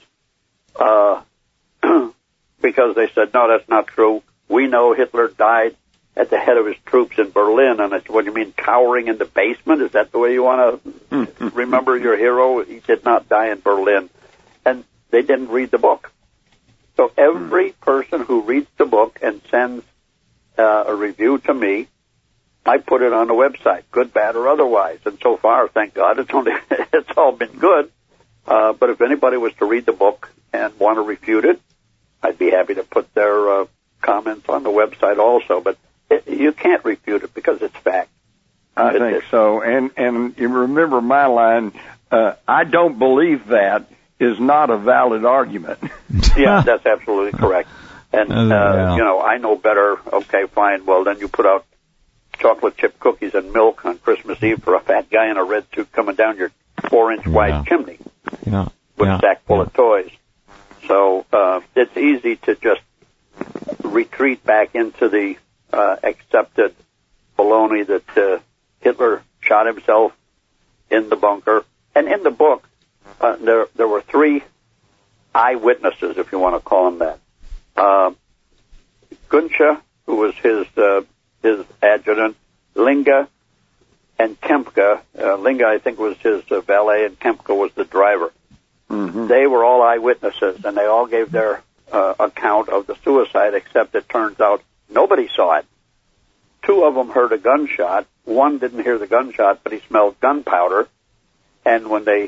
because they said, no, that's not true. We know Hitler died at the head of his troops in Berlin. And I said, what do you mean, cowering in the basement? Is that the way you want to remember your hero? He did not die in Berlin. And they didn't read the book. So every person who reads the book and sends a review to me, I put it on the website, good, bad, or otherwise. And so far, thank God, it's all been good. But if anybody was to read the book and want to refute it, I'd be happy to put their comments on the website also. But you can't refute it because it's fact. I think so. And you remember my line, I don't believe that is not a valid argument. Yeah, that's absolutely correct. And, I know better. Okay, fine. Well, then you put out chocolate chip cookies and milk on Christmas Eve for a fat guy in a red suit coming down your 4-inch wide chimney with a sack full of toys. So it's easy to just retreat back into the accepted baloney that Hitler shot himself in the bunker. And in the book, there were 3 eyewitnesses, if you want to call them that. Gunsche, who was his adjutant, Linge, and Kempke. Linge, I think, was his valet, and Kempke was the driver. Mm-hmm. They were all eyewitnesses, and they all gave their account of the suicide, except it turns out nobody saw it. 2 of them heard a gunshot. One didn't hear the gunshot, but he smelled gunpowder. And when they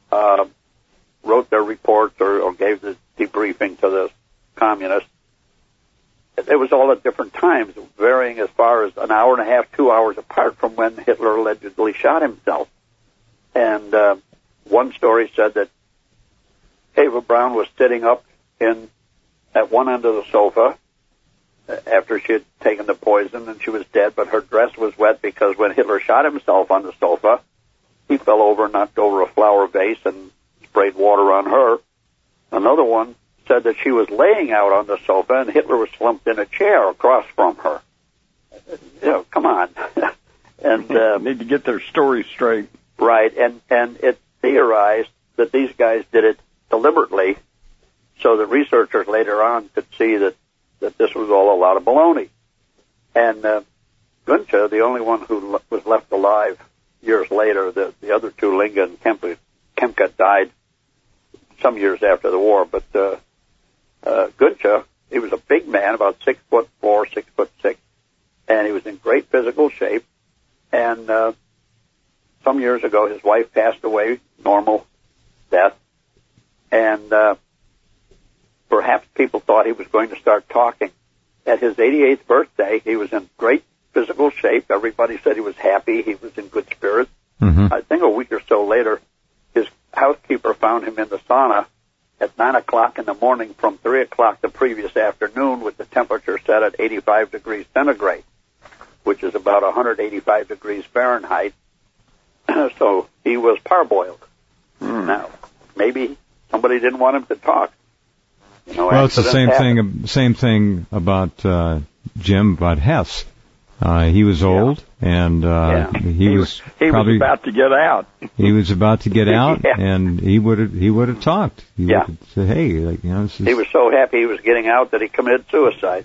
wrote their reports or gave the debriefing to the communists, it was all at different times, varying as far as an hour and a half, 2 hours apart from when Hitler allegedly shot himself. And one story said that Eva Braun was sitting up at one end of the sofa after she had taken the poison, and she was dead, but her dress was wet because when Hitler shot himself on the sofa, he fell over and knocked over a flower vase and sprayed water on her. Another one said that she was laying out on the sofa and Hitler was slumped in a chair across from her. Come on. And need to get their story straight. Right, and it's theorized that these guys did it deliberately so that researchers later on could see that this was all a lot of baloney. And Gunsche, the only one who was left alive years later, the other 2, Linge and Kempke, died some years after the war, but Gunsche, he was a big man, about 6'4", 6'6", and he was in great physical shape. And some years ago, his wife passed away, normal death, and perhaps people thought he was going to start talking. At his 88th birthday, he was in great physical shape. Everybody said he was happy. He was in good spirits. Mm-hmm. I think a week or so later, his housekeeper found him in the sauna at 9 o'clock in the morning from 3 o'clock the previous afternoon with the temperature set at 85 degrees centigrade, which is about 185 degrees Fahrenheit. So he was parboiled. Now, maybe somebody didn't want him to talk. Well, it's the same thing about Jim, about Hess. He was old, and he was about to get out. He was about to get out, and he would have talked. He would have said, "Hey, he was so happy he was getting out that he committed suicide."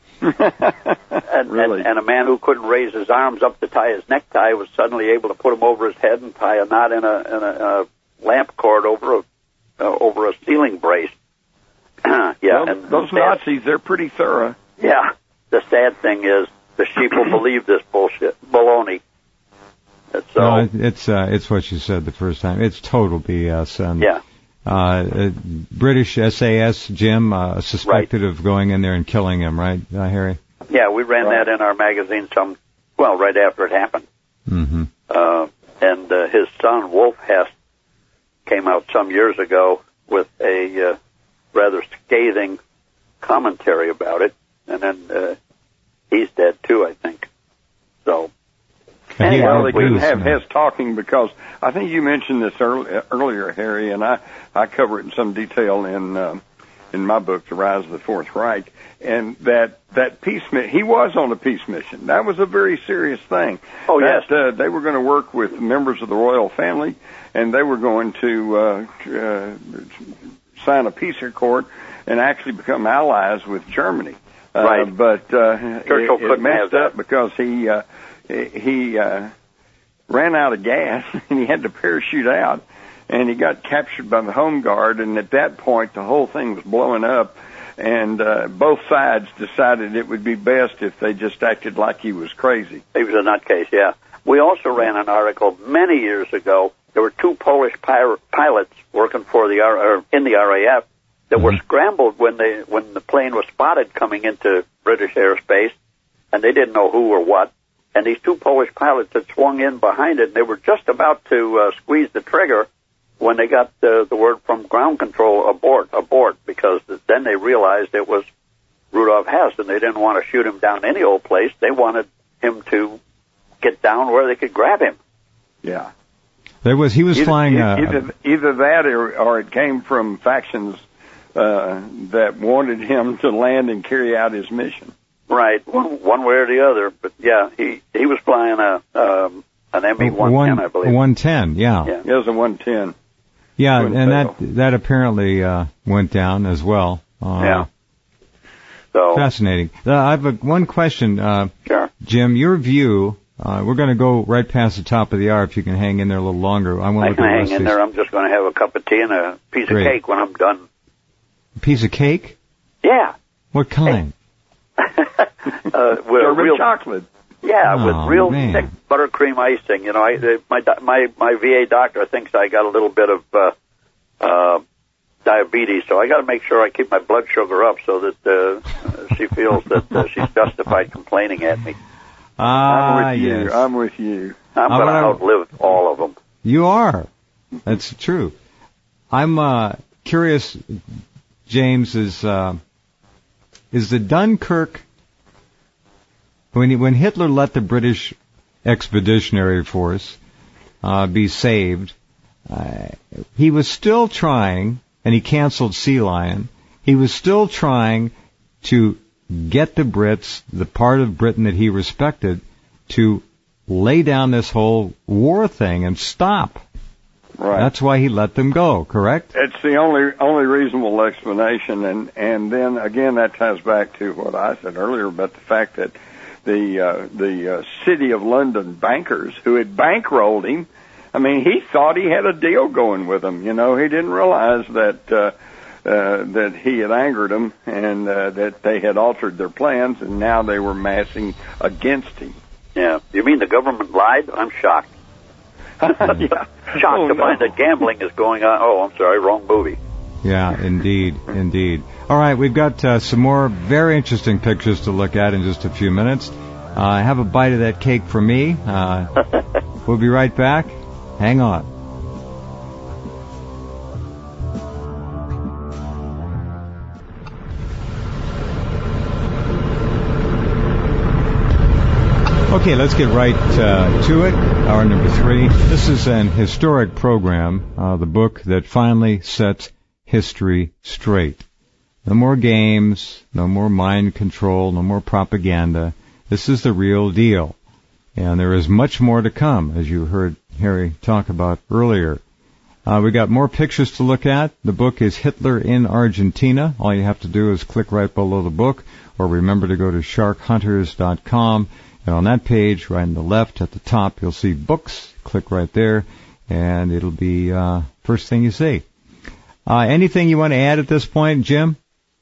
Really? And a man who couldn't raise his arms up to tie his necktie was suddenly able to put him over his head and tie a knot in a lamp cord over a ceiling brace. Yeah, well, and those Nazis, they're pretty thorough. Yeah, the sad thing is the sheep will believe this baloney. So, no, it's what you said the first time. It's total BS. And, yeah. British SAS, Jim, suspected of going in there and killing him, right, Harry? Yeah, we ran that in our magazine right after it happened. Mm-hmm. And his son, Wolf Hess, came out some years ago with a rather scathing commentary about it. And then he's dead, too, I think. So... Well, they couldn't have Hess talking because I think you mentioned this earlier, Harry, and I cover it in some detail in my book, The Rise of the Fourth Reich, and that peace he was on a peace mission. That was a very serious thing. Oh, yes. They were going to work with members of the royal family, and they were going to sign a peace accord and actually become allies with Germany. Right. But it messed up because he ran out of gas and he had to parachute out, and he got captured by the Home Guard, and at that point the whole thing was blowing up, and both sides decided it would be best if they just acted like he was crazy. He was a nutcase, yeah. We also ran an article many years ago. There were two Polish pilots working for in the RAF that were scrambled when the plane was spotted coming into British airspace, and they didn't know who or what. And these two Polish pilots had swung in behind it, and they were just about to squeeze the trigger when they got the word from ground control, abort, because then they realized it was Rudolf Hess, and they didn't want to shoot him down any old place. They wanted him to get down where they could grab him. Yeah. He was flying... Either that or it came from factions that wanted him to land and carry out his mission. Right, one way or the other, but yeah, he was flying an ME-110, I believe. 110, yeah. It was a 110. Yeah, and that apparently went down as well. Yeah. So fascinating. I have one question. Sure. Jim, your view. We're going to go right past the top of the hour. If you can hang in there a little longer, I want to look at the rest hang in there. I'm just going to have a cup of tea and a piece of cake when I'm done. A piece of cake? Yeah. What kind? With real chocolate. Yeah, with real thick buttercream icing. You know, my VA doctor thinks I got a little bit of diabetes, so I got to make sure I keep my blood sugar up so that she feels that she's justified complaining at me. Yes. I'm with you. I'm going to outlive all of them. You are. That's true. I'm curious, James, is the Dunkirk, when Hitler let the British Expeditionary Force be saved, he was still trying, and he canceled Sea Lion, he was still trying to get the Brits, the part of Britain that he respected, to lay down this whole war thing and stop. Right. That's why he let them go, correct? It's the only reasonable explanation, and then again that ties back to what I said earlier about the fact that the City of London bankers who had bankrolled him, I mean, he thought he had a deal going with them. You know, he didn't realize that he had angered them and that they had altered their plans, and now they were massing against him. Yeah. You mean the government lied? I'm shocked. Yeah. Shocked to find that gambling is going on. Oh, I'm sorry, wrong movie. Yeah, indeed. All right, we've got some more very interesting pictures to look at in just a few minutes. Have a bite of that cake for me. We'll be right back. Hang on. Okay, let's get right to it. Hour number 3. This is an historic program, the book that finally sets history straight. No more games, no more mind control, no more propaganda. This is the real deal. And there is much more to come, as you heard Harry talk about earlier. We got more pictures to look at. The book is Hitler in Argentina. All you have to do is click right below the book, or remember to go to sharkhunters.com. And on that page, right on the left at the top, you'll see books. Click right there, and it'll be first thing you see. Anything you want to add at this point, Jim?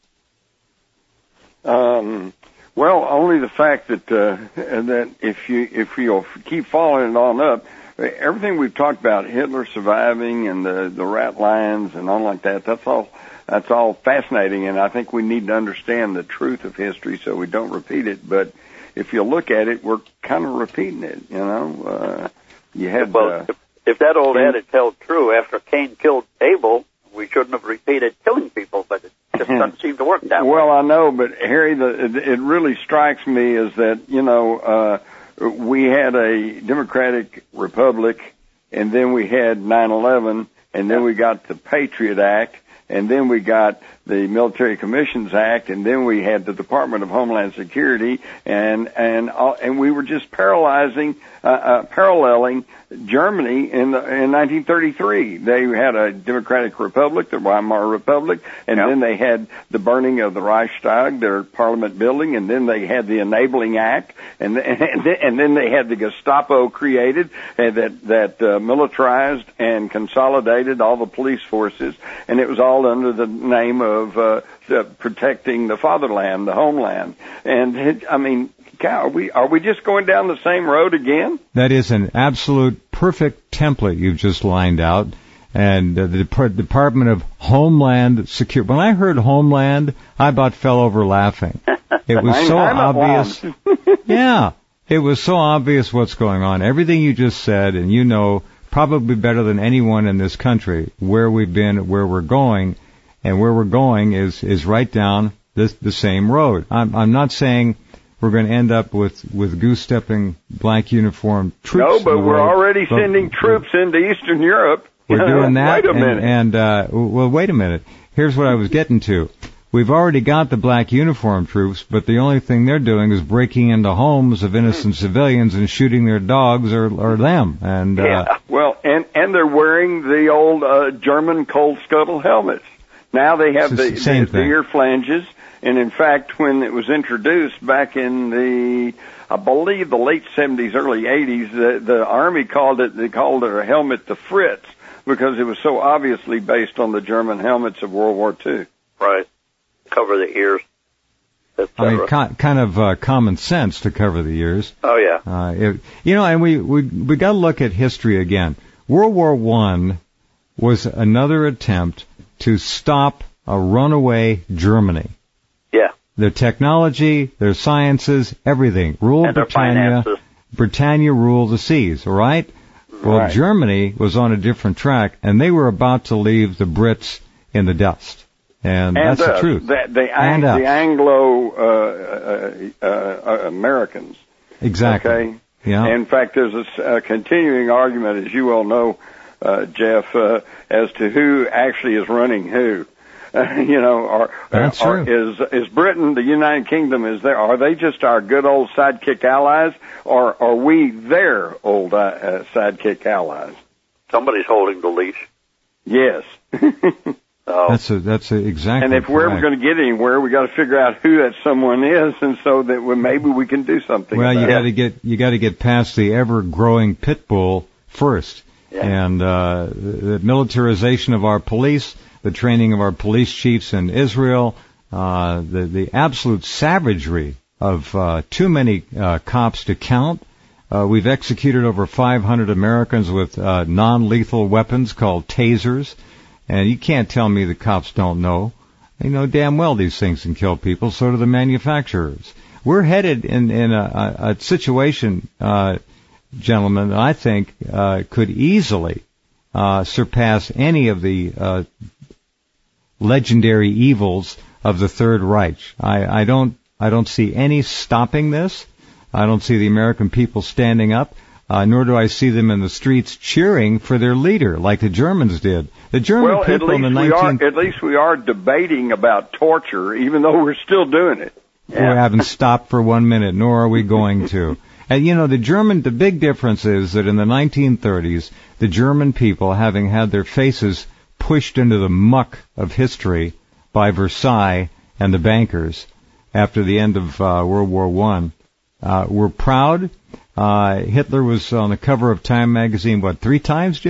Well, only the fact that if you'll keep following it on up, everything we've talked about, Hitler surviving and the rat lions and all like that, that's all fascinating, and I think we need to understand the truth of history so we don't repeat it. But if you look at it, we're kind of repeating it, you know. If that old adage held true, after Cain killed Abel, we shouldn't have repeated killing people, but it just doesn't seem to work that way. Well, I know, but Harry, it really strikes me is that, you know, we had a democratic republic, and then we had 9/11, and then we got the Patriot Act, and then we got the Military Commissions Act, and then we had the Department of Homeland Security, and we were just paralleling Germany in 1933. They had a democratic republic, the Weimar Republic, and then they had the burning of the Reichstag, their parliament building, and then they had the Enabling Act, and then they had the Gestapo created that militarized and consolidated all the police forces, and it was all under the name of protecting the fatherland, the homeland. And I mean, are we just going down the same road again? That is an absolute perfect template you've just lined out. And the Department of Homeland Security. When I heard Homeland, I about fell over laughing. It was so obvious. Yeah, it was so obvious what's going on. Everything you just said, and you know probably better than anyone in this country where we've been, where we're going, and where we're going is right down the same road. I'm not saying we're going to end up with goose-stepping black uniformed troops. No, but we're already sending troops into Eastern Europe. We're doing that. Wait a minute. Well, wait a minute. Here's what I was getting to. We've already got the black uniformed troops, but the only thing they're doing is breaking into homes of innocent civilians and shooting their dogs or them. And well, and they're wearing the old German cold scuttle helmets. Now they have the ear flanges, and in fact, when it was introduced back in I believe the late 70s, early 80s, the Army called it a helmet to Fritz because it was so obviously based on the German helmets of World War II. Right. Cover the ears. I mean, kind of common sense to cover the ears. Oh yeah. And we got to look at history again. World War I was another attempt to stop a runaway Germany. Yeah. Their technology, their sciences, everything. Ruled and Britannia. Finances. Britannia ruled the seas, all right? Well, Right. Germany was on a different track, and they were about to leave the Brits in the dust. And that's the truth. The Anglo-Americans. Exactly. Okay? Yeah. In fact, there's a continuing argument, as you well know, Jeff, as to who actually is running who. That's true. Is Britain, the United Kingdom, are they just our good old sidekick allies, or are we their old sidekick allies? Somebody's holding the leash. Yes. That's exactly. And if we're ever going to get anywhere, we got to figure out who that someone is, and so that maybe we can do something. Well, about you got to get past the ever-growing pit bull first, and the militarization of our police, the training of our police chiefs in Israel, the absolute savagery of too many cops to count. We've executed over 500 Americans with non-lethal weapons called tasers. And you can't tell me the cops don't know. They know damn well these things can kill people, so do the manufacturers. We're headed in a situation, gentlemen, that I think could easily surpass any of the legendary evils of the Third Reich. I don't see any stopping this. I don't see the American people standing up. Nor do I see them in the streets cheering for their leader, like the Germans did. The German people in the at least we are debating about torture, even though we're still doing it. We haven't stopped for 1 minute, nor are we going to. And the big difference is that in the 1930s, the German people, having had their faces pushed into the muck of history by Versailles and the bankers after the end of World War I, were proud. Hitler was on the cover of Time magazine, 3 times, Jim?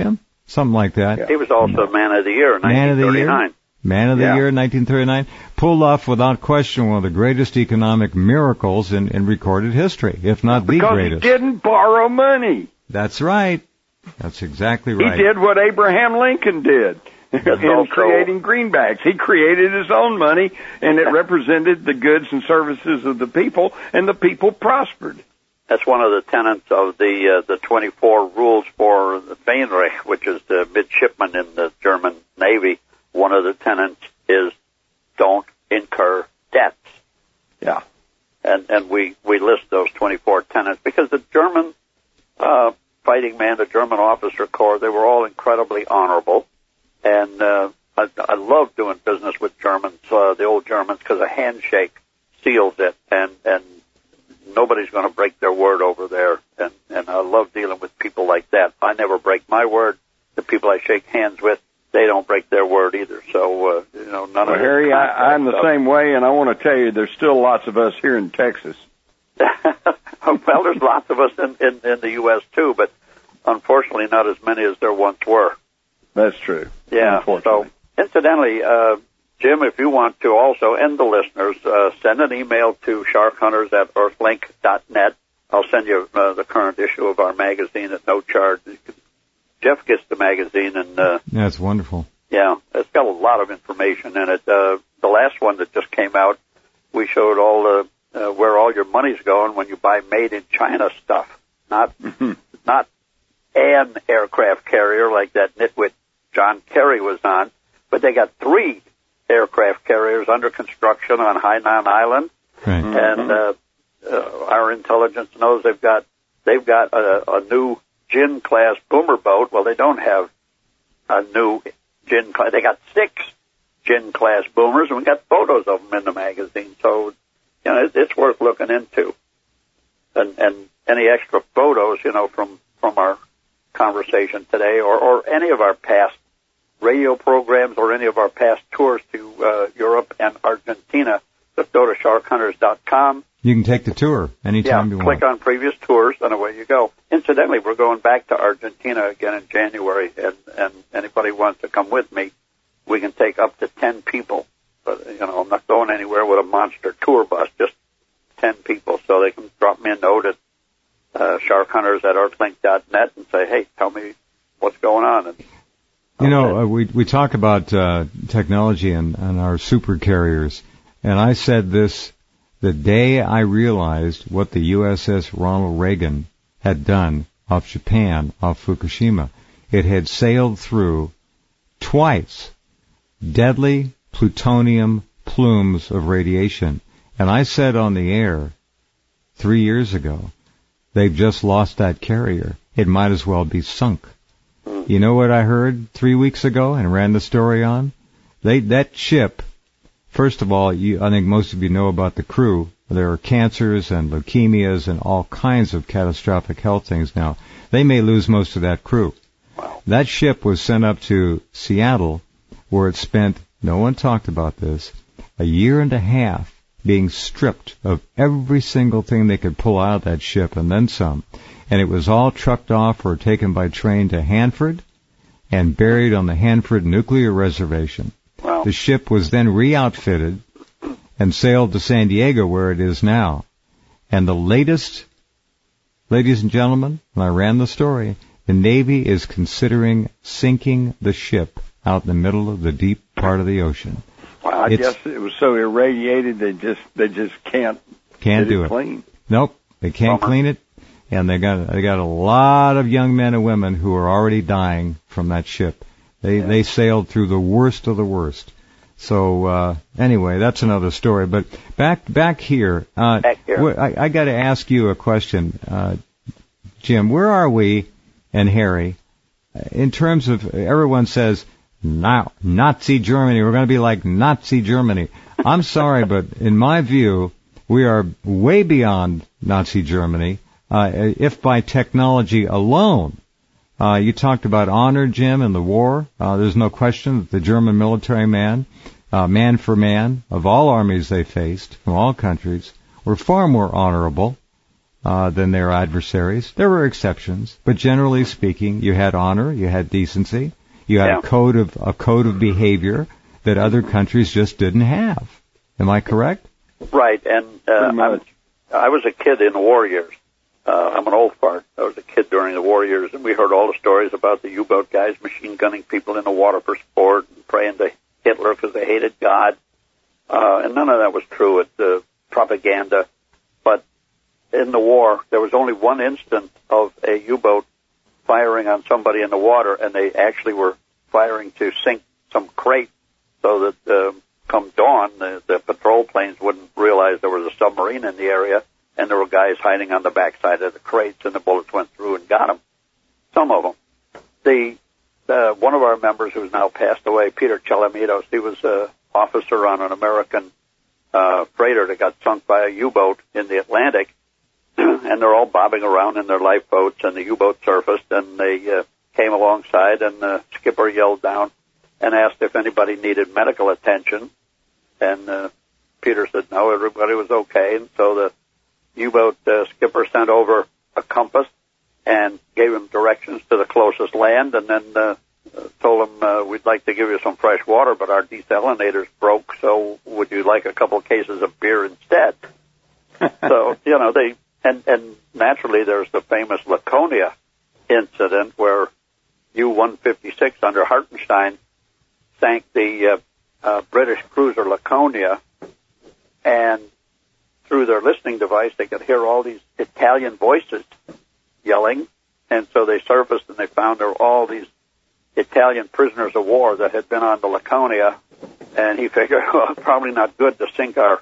something like that. Yeah. He was also Man of the Year in 1939. Man of the Year in 1939. Pulled off, without question, one of the greatest economic miracles in recorded history, if not the greatest. Because he didn't borrow money. That's right. That's exactly right. He did what Abraham Lincoln did in creating greenbacks. He created his own money, and it represented the goods and services of the people, and the people prospered. That's one of the tenets of the 24 rules for the Fähnrich, which is the midshipman in the German Navy. One of the tenets is don't incur debts. Yeah. And we list those 24 tenets because the German fighting man, the German officer corps, they were all incredibly honorable. And I love doing business with Germans, the old Germans, because a handshake seals it, and nobody's going to break their word over there. And I love dealing with people like that. I never break my word. The people I shake hands with, they don't break their word either. So, none of Harry, I'm the same way, and I want to tell you, there's still lots of us here in Texas. Well, there's lots of us in the U.S. too, but unfortunately not as many as there once were. That's true. Yeah. So, incidentally, Jim, if you want to also, and the listeners, send an email to sharkhunters@earthlink.net. I'll send you the current issue of our magazine at no charge. Jeff gets the magazine, and that's wonderful. Yeah, it's got a lot of information in it. The last one that just came out, we showed all where all your money's going when you buy made in China stuff, not an aircraft carrier like that nitwit John Kerry was on, but they got 3 aircraft carriers under construction on Hainan Island, right. And our intelligence knows they've got a new Jin class boomer boat. Well, they don't have a new Jin class. They got 6 Jin class boomers, and we got photos of them in the magazine. So, it's worth looking into. And any extra photos, from our conversation today, or any of our past radio programs, or any of our past tours to Europe and Argentina, just go to sharkhunters.com. You can take the tour anytime you want. Click on previous tours, and away you go. Incidentally, we're going back to Argentina again in January, and anybody wants to come with me, we can take up to 10 people. But, I'm not going anywhere with a monster tour bus, just 10 people. So they can drop me a note at sharkhunters@earthlink.net and say, hey, tell me what's going on. And, we talk about technology and our super carriers, and I said this the day I realized what the USS Ronald Reagan had done off Japan, off Fukushima. It had sailed through twice deadly plutonium plumes of radiation. And I said on the air 3 years ago, they've just lost that carrier. It might as well be sunk. You know what I heard 3 weeks ago and ran the story on? That ship, first of all, I think most of you know about the crew. There are cancers and leukemias and all kinds of catastrophic health things now. They may lose most of that crew. Wow. That ship was sent up to Seattle, where it spent, no one talked about this, a year and a half being stripped of every single thing they could pull out of that ship and then some. And it was all trucked off or taken by train to Hanford and buried on the Hanford Nuclear Reservation. Wow. The ship was then re-outfitted and sailed to San Diego, where it is now. And the latest, ladies and gentlemen, when I ran the story, the Navy is considering sinking the ship out in the middle of the deep part of the ocean. Well, I guess it was so irradiated they just can't do it clean. Nope, they can't clean it, and they got a lot of young men and women who are already dying from that ship. They sailed through the worst of the worst. So anyway, that's another story. But back here, I got to ask you a question, Jim. Where are we, and Harry, in terms of everyone says now Nazi Germany? We're going to be like Nazi Germany. I'm sorry, but in my view, we are way beyond Nazi Germany. If by technology alone. You talked about honor, Jim, in the war. There's no question that the German military man for man, of all armies they faced, from all countries, were far more honorable than their adversaries. There were exceptions, but generally speaking, you had honor, you had decency, you had a code of behavior that other countries just didn't have. Am I correct? Right, and I was a kid in the war years. I'm an old fart. I was a kid during the war years, and we heard all the stories about the U-boat guys machine gunning people in the water for sport and praying to Hitler because they hated God. And none of that was true. It's propaganda. But in the war, there was only one instance of a U-boat firing on somebody in the water, and they actually were firing to sink some crate so that come dawn, the patrol planes wouldn't realize there was a submarine in the area, and there were guys hiding on the backside of the crates, and the bullets went through and got them. Some of them. One of our members who's now passed away, Peter Chalamitos, he was an officer on an American freighter that got sunk by a U-boat in the Atlantic, and they're all bobbing around in their lifeboats, and the U-boat surfaced, and they came alongside, and the skipper yelled down and asked if anybody needed medical attention, and Peter said no, everybody was okay, and so the U-boat skipper sent over a compass and gave him directions to the closest land, and then told him, we'd like to give you some fresh water, but our desalinator's broke, so would you like a couple of cases of beer instead? So, and naturally there's the famous Laconia incident where U-156 under Hartenstein sank the British cruiser Laconia, and through their listening device they could hear all these Italian voices yelling, and so they surfaced and they found there were all these Italian prisoners of war that had been on the Laconia, and he figured, well, probably not good to sink our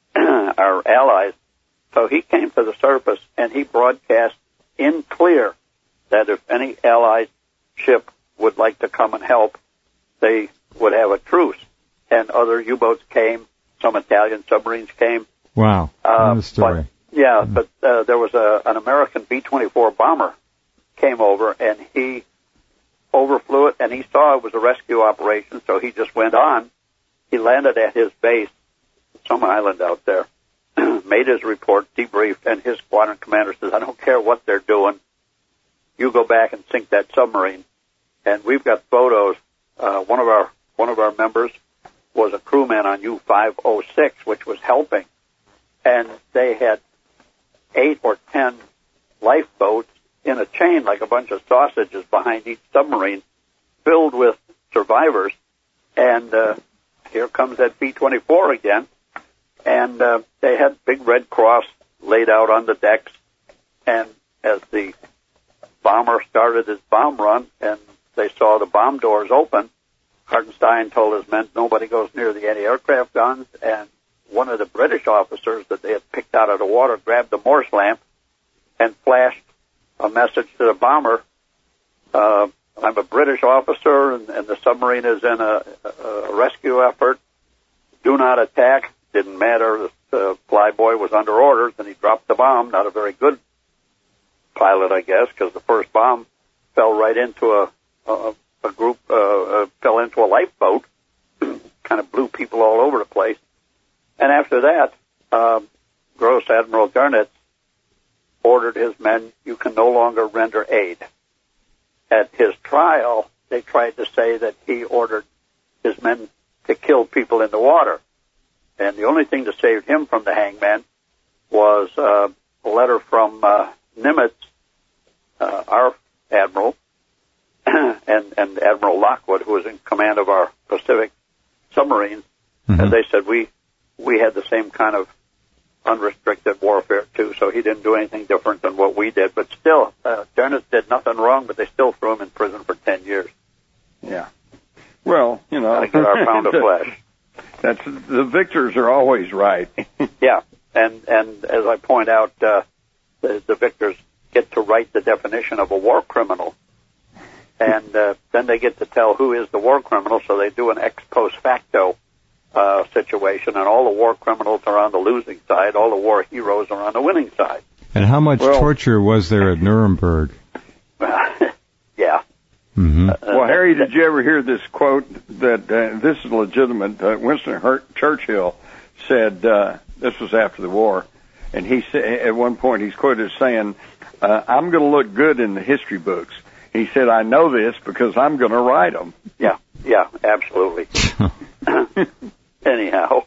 allies. So he came to the surface and he broadcast in clear that if any Allied ship would like to come and help, they would have a truce. And other U-boats came, some Italian submarines came. Wow, what a story. But there was an American B-24 bomber came over, and he overflew it, and he saw it was a rescue operation, so he just went on. He landed at his base, some island out there, made his report, debriefed, and his squadron commander says, I don't care what they're doing, you go back and sink that submarine. And we've got photos. One of our members was a crewman on U-506, which was helping, and they had 8 or 10 lifeboats in a chain like a bunch of sausages behind each submarine filled with survivors. And here comes that B-24 again. And they had big Red Cross laid out on the decks. And as the bomber started his bomb run and they saw the bomb doors open, Hartenstein told his men nobody goes near the anti-aircraft guns. And one of the British officers that they had picked out of the water grabbed the Morse lamp and flashed a message to the bomber. I'm a British officer, and the submarine is in a rescue effort. Do not attack. Didn't matter. The flyboy was under orders, and he dropped the bomb. Not a very good pilot, I guess, because the first bomb fell right into a group, fell into a lifeboat, kind of blew people all over the place. And after that, Gross Admiral Gurnitz ordered his men, you can no longer render aid. At his trial, they tried to say that he ordered his men to kill people in the water. And the only thing that saved him from the hangman was a letter from Nimitz, our admiral, and Admiral Lockwood, who was in command of our Pacific submarines. Mm-hmm. And they said we had the same kind of unrestricted warfare too, so he didn't do anything different than what we did. But still, Gurnitz did nothing wrong, but they still threw him in prison for 10 years. Yeah. Well, gotta get our pound of flesh. That's the victors are always right. Yeah, and as I point out, the victors get to write the definition of a war criminal, and then they get to tell who is the war criminal. So they do an ex post facto situation, and all the war criminals are on the losing side, all the war heroes are on the winning side. And how much torture was there at Nuremberg? Yeah. Mm-hmm. Well, Harry, did you ever hear this quote that this is legitimate? Winston Churchill said, this was after the war, And he said, at one point, he's quoted as saying, I'm going to look good in the history books. He said, I know this because I'm going to write them. Yeah, absolutely. Anyhow.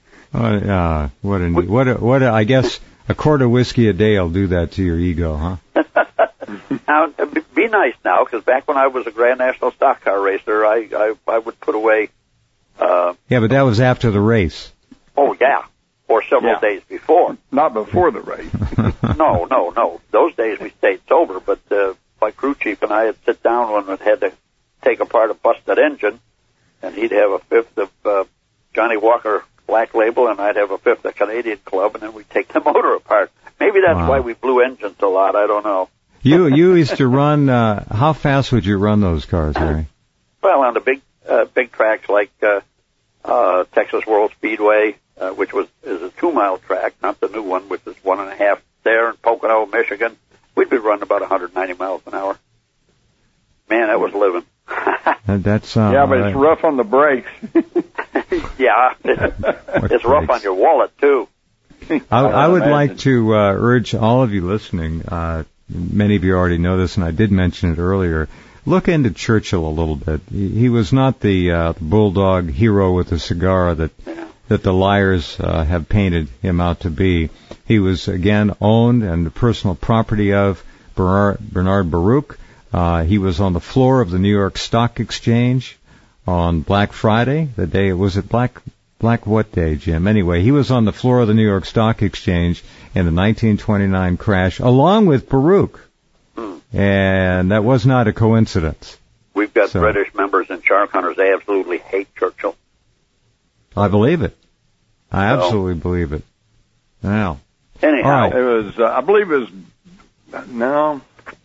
I guess a quart of whiskey a day will do that to your ego, huh? Now, be nice now, because back when I was a Grand National stock car racer, I would put away... yeah, but that was after the race. Oh, yeah. Or several days before. Not before the race. No. Those days we stayed sober, but my crew chief and I would sit down when we had to take apart a busted engine, and he'd have a fifth of Johnny Walker Black Label, and I'd have a fifth of Canadian Club, and then we'd take the motor apart. Maybe that's why we blew engines a lot. I don't know. You used to run, how fast would you run those cars, Harry? Well, on the big tracks like Texas World Speedway, which is a 2-mile track, not the new one, which is 1.5 there in Pocono, Michigan, we'd be running about 190 miles an hour. Man, that was living. That's yeah, but it's rough on the brakes. Yeah, it's rough on your wallet, too. I would like to urge all of you listening, many of you already know this, and I did mention it earlier, look into Churchill a little bit. He was not the bulldog hero with a cigar that the liars have painted him out to be. He was, again, owned and the personal property of Bernard Baruch. He was on the floor of the New York Stock Exchange on Black Friday. The day, was it Black what day, Jim? Anyway, he was on the floor of the New York Stock Exchange in the 1929 crash, along with Baruch. And that was not a coincidence. We've got British members in Shark Hunters. They absolutely hate Churchill. I believe it. I absolutely believe it. Now. Anyhow. It was, I believe it was, no.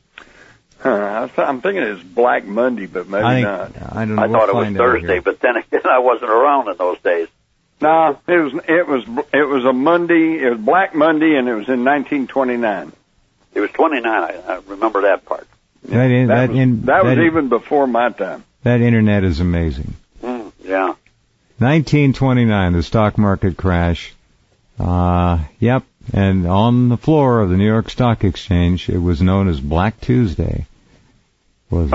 I'm thinking it was Black Monday, but maybe not. I don't know. I thought it was Thursday, but then again, I wasn't around in those days. No, it was a Monday. It was Black Monday, and it was in 1929. It was 29. I remember that part. That was even before my time. That internet is amazing. Yeah. 1929, the stock market crash. Yep. And on the floor of the New York Stock Exchange, it was known as Black Tuesday. Was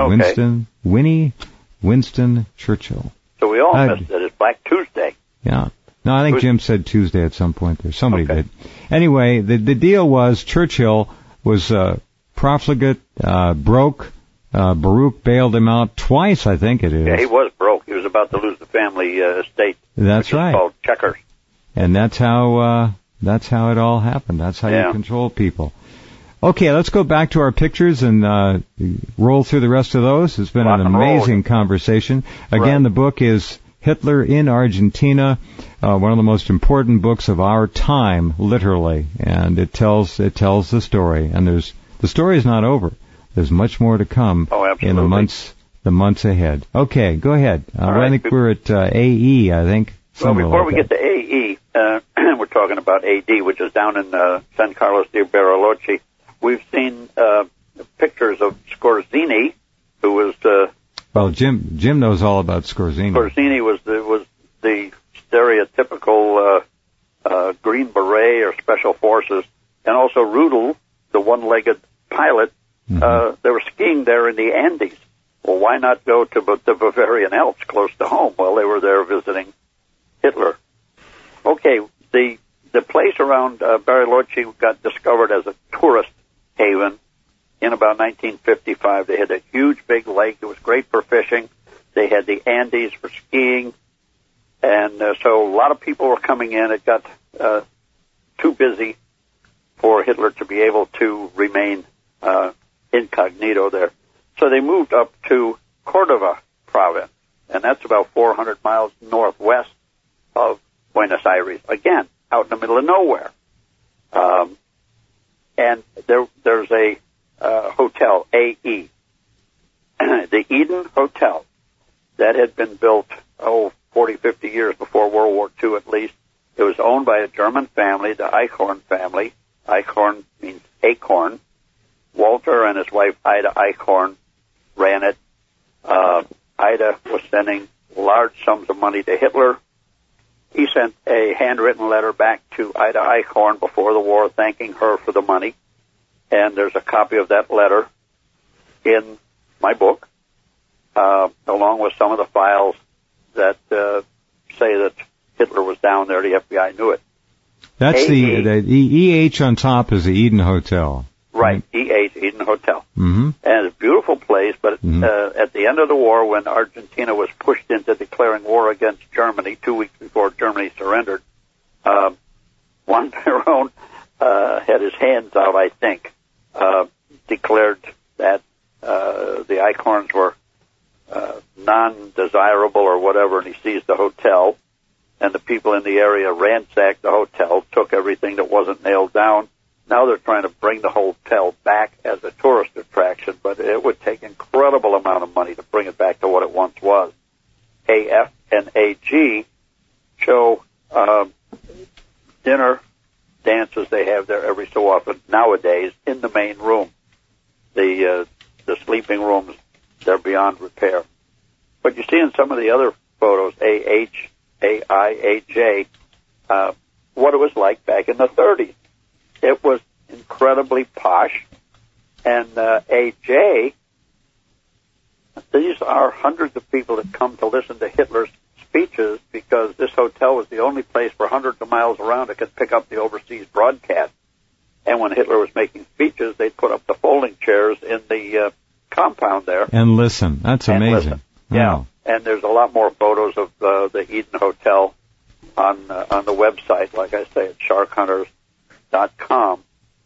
Winston Churchill. So we all missed it. It's Black Tuesday. Yeah. No, I think Jim said Tuesday at some point there. Somebody did. Anyway, the deal was Churchill was profligate, broke. Baruch bailed him out twice, I think it is. Yeah, he was broke. He was about to lose the family estate. That's right. Called Checkers. And that's how it all happened. That's how you control people. Okay, let's go back to our pictures and roll through the rest of those. It's been an amazing conversation. Again, the book is Hitler in Argentina, one of the most important books of our time, literally, and it tells the story. And the story is not over. There's much more to come in the months ahead. Okay, go ahead. I think we're at AE. I think. Well, before we get to AE, we're talking about AD, which is down in San Carlos de Bariloche. We've seen pictures of Scorzini, who was. Well, Jim knows all about Scorzini. Scorzini was the stereotypical Green Beret or Special Forces, and also Rudel, the one-legged pilot. They were skiing there in the Andes. Well, why not go to the Bavarian Alps close to home? Well, they were there visiting Hitler. Okay, the place around Bariloche got discovered as a tourist haven in about 1955. They had a huge big lake. It was great for fishing. They had the Andes for skiing. And so a lot of people were coming in. It got too busy for Hitler to be able to remain incognito there. So they moved up to Cordova province, and that's about 400 miles northwest of Buenos Aires. Again, out in the middle of nowhere. And there's a hotel, AE, the Eden Hotel, that had been built, 40, 50 years before World War II at least. It was owned by a German family, the Eichhorn family. Eichhorn means acorn. Walter and his wife, Ida Eichhorn, ran it. Ida was sending large sums of money to Hitler. he sent a handwritten letter back to Ida Eichhorn before the war thanking her for the money. And there's a copy of that letter in my book, along with some of the files that say that Hitler was down there. The FBI knew it. That's the EH on top is the Eden Hotel. Right, EH, Eden Hotel. Mm-hmm. And it's a beautiful place, but at the end of the war, when Argentina was pushed into declaring war against Germany 2 weeks before Germany surrendered, Juan Perón had his hands out, I think, declared that the Eichhorns were non-desirable or whatever, and he seized the hotel. And the people in the area ransacked the hotel, took everything that wasn't nailed down. Now they're trying to bring the hotel back as a tourist attraction, but it would take incredible amount of money to bring it back to what it once was. AF and AG show dinner dances they have there every so often nowadays in the main room. The sleeping rooms, they're beyond repair. But you see in some of the other photos, AH, AIAJ, what it was like back in the 30s. It was incredibly posh. And AJ, these are hundreds of people that come to listen to Hitler's speeches because this hotel was the only place for hundreds of miles around that could pick up the overseas broadcast. And when Hitler was making speeches, they'd put up the folding chairs in the compound there. And listen. That's amazing. Listen. Yeah. And there's a lot more photos of the Eden Hotel on the website, like I say, at sharkhunters.com.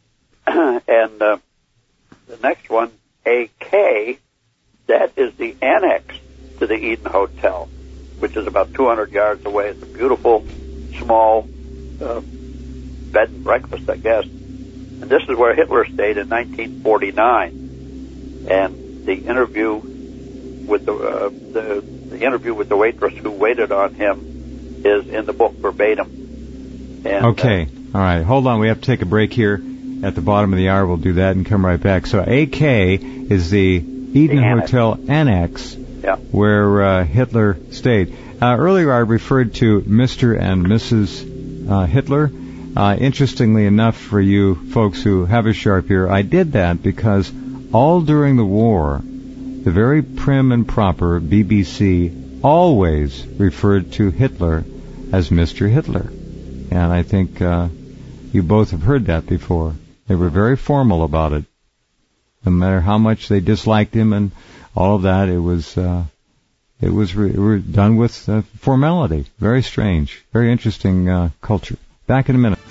And the next one, AK, that is the annex to the Eden Hotel, which is about 200 yards away. It's a beautiful, small bed and breakfast, I guess. And this is where Hitler stayed in 1949. And the interview with the interview with the waitress who waited on him is in the book verbatim. And, okay. All right. Hold on. We have to take a break here. At the bottom of the hour, we'll do that and come right back. So AK is the Eden Hotel Annex, where Hitler stayed. Earlier I referred to Mr. and Mrs. Hitler. Interestingly enough for you folks who have a sharp ear, I did that because all during the war, the very prim and proper BBC always referred to Hitler as Mr. Hitler. And I think you both have heard that before. They were very formal about it. No matter how much they disliked him and all of that, it was done with formality. Very strange. Very interesting culture. Back in a minute.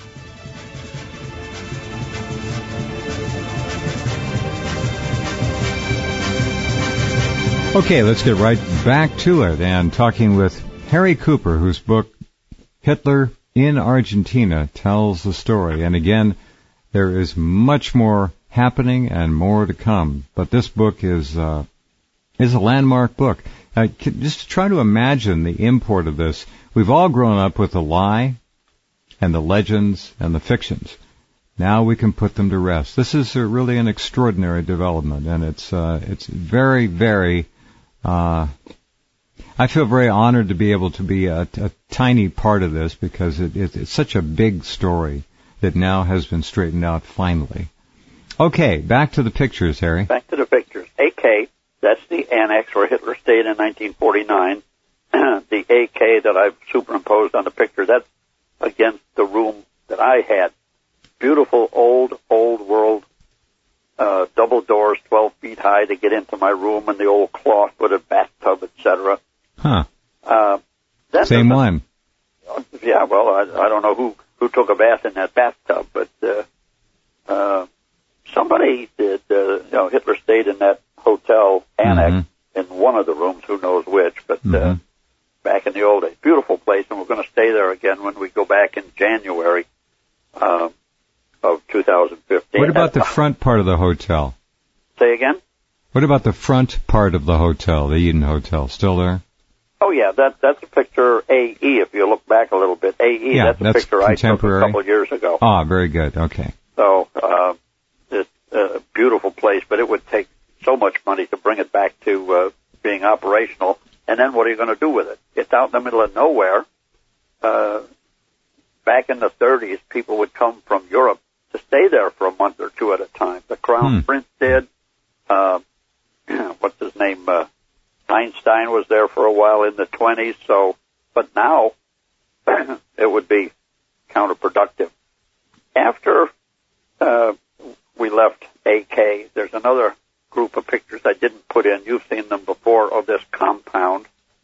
Okay, let's get right back to it and talking with Harry Cooper, whose book, Hitler in Argentina, tells the story. And again, there is much more happening and more to come. But this book is a landmark book. Just to try to imagine the import of this, we've all grown up with the lie and the legends and the fictions. Now we can put them to rest. This is really an extraordinary development, and it's very, very. I feel very honored to be able to be a tiny part of this because it's such a big story that now has been straightened out finally. Okay, back to the pictures, Harry. Back to the pictures. AK, that's the annex where Hitler stayed in 1949. The AK that I've superimposed on the picture, that's against the room that I had. Beautiful old world double doors, 12 feet high to get into my room, and the old cloth with a bathtub, etc. Huh. Same one. Yeah, well, I don't know who took a bath in that bathtub, but somebody did. Hitler stayed in that hotel annex in one of the rooms, who knows which, but back in the old days. Beautiful place, and we're going to stay there again when we go back in January of 2015. What about the front part of the hotel? Say again? What about the front part of the hotel, the Eden Hotel? Still there? Oh, yeah, that's a picture AE, if you look back a little bit. AE, that's a picture I took a couple of years ago. Ah, very good, okay. So, it's a beautiful place, but it would take so much money to bring it back to being operational. And then what are you going to do with it? It's out in the middle of nowhere. 1930s, people would come from Europe to stay there for a month or two at a time. The Crown Prince did. What's his name? Einstein was there for a while in the 20s. So, but now it would be counterproductive. After we left AK, there's another group of pictures I didn't put in. You've seen them before of this compound.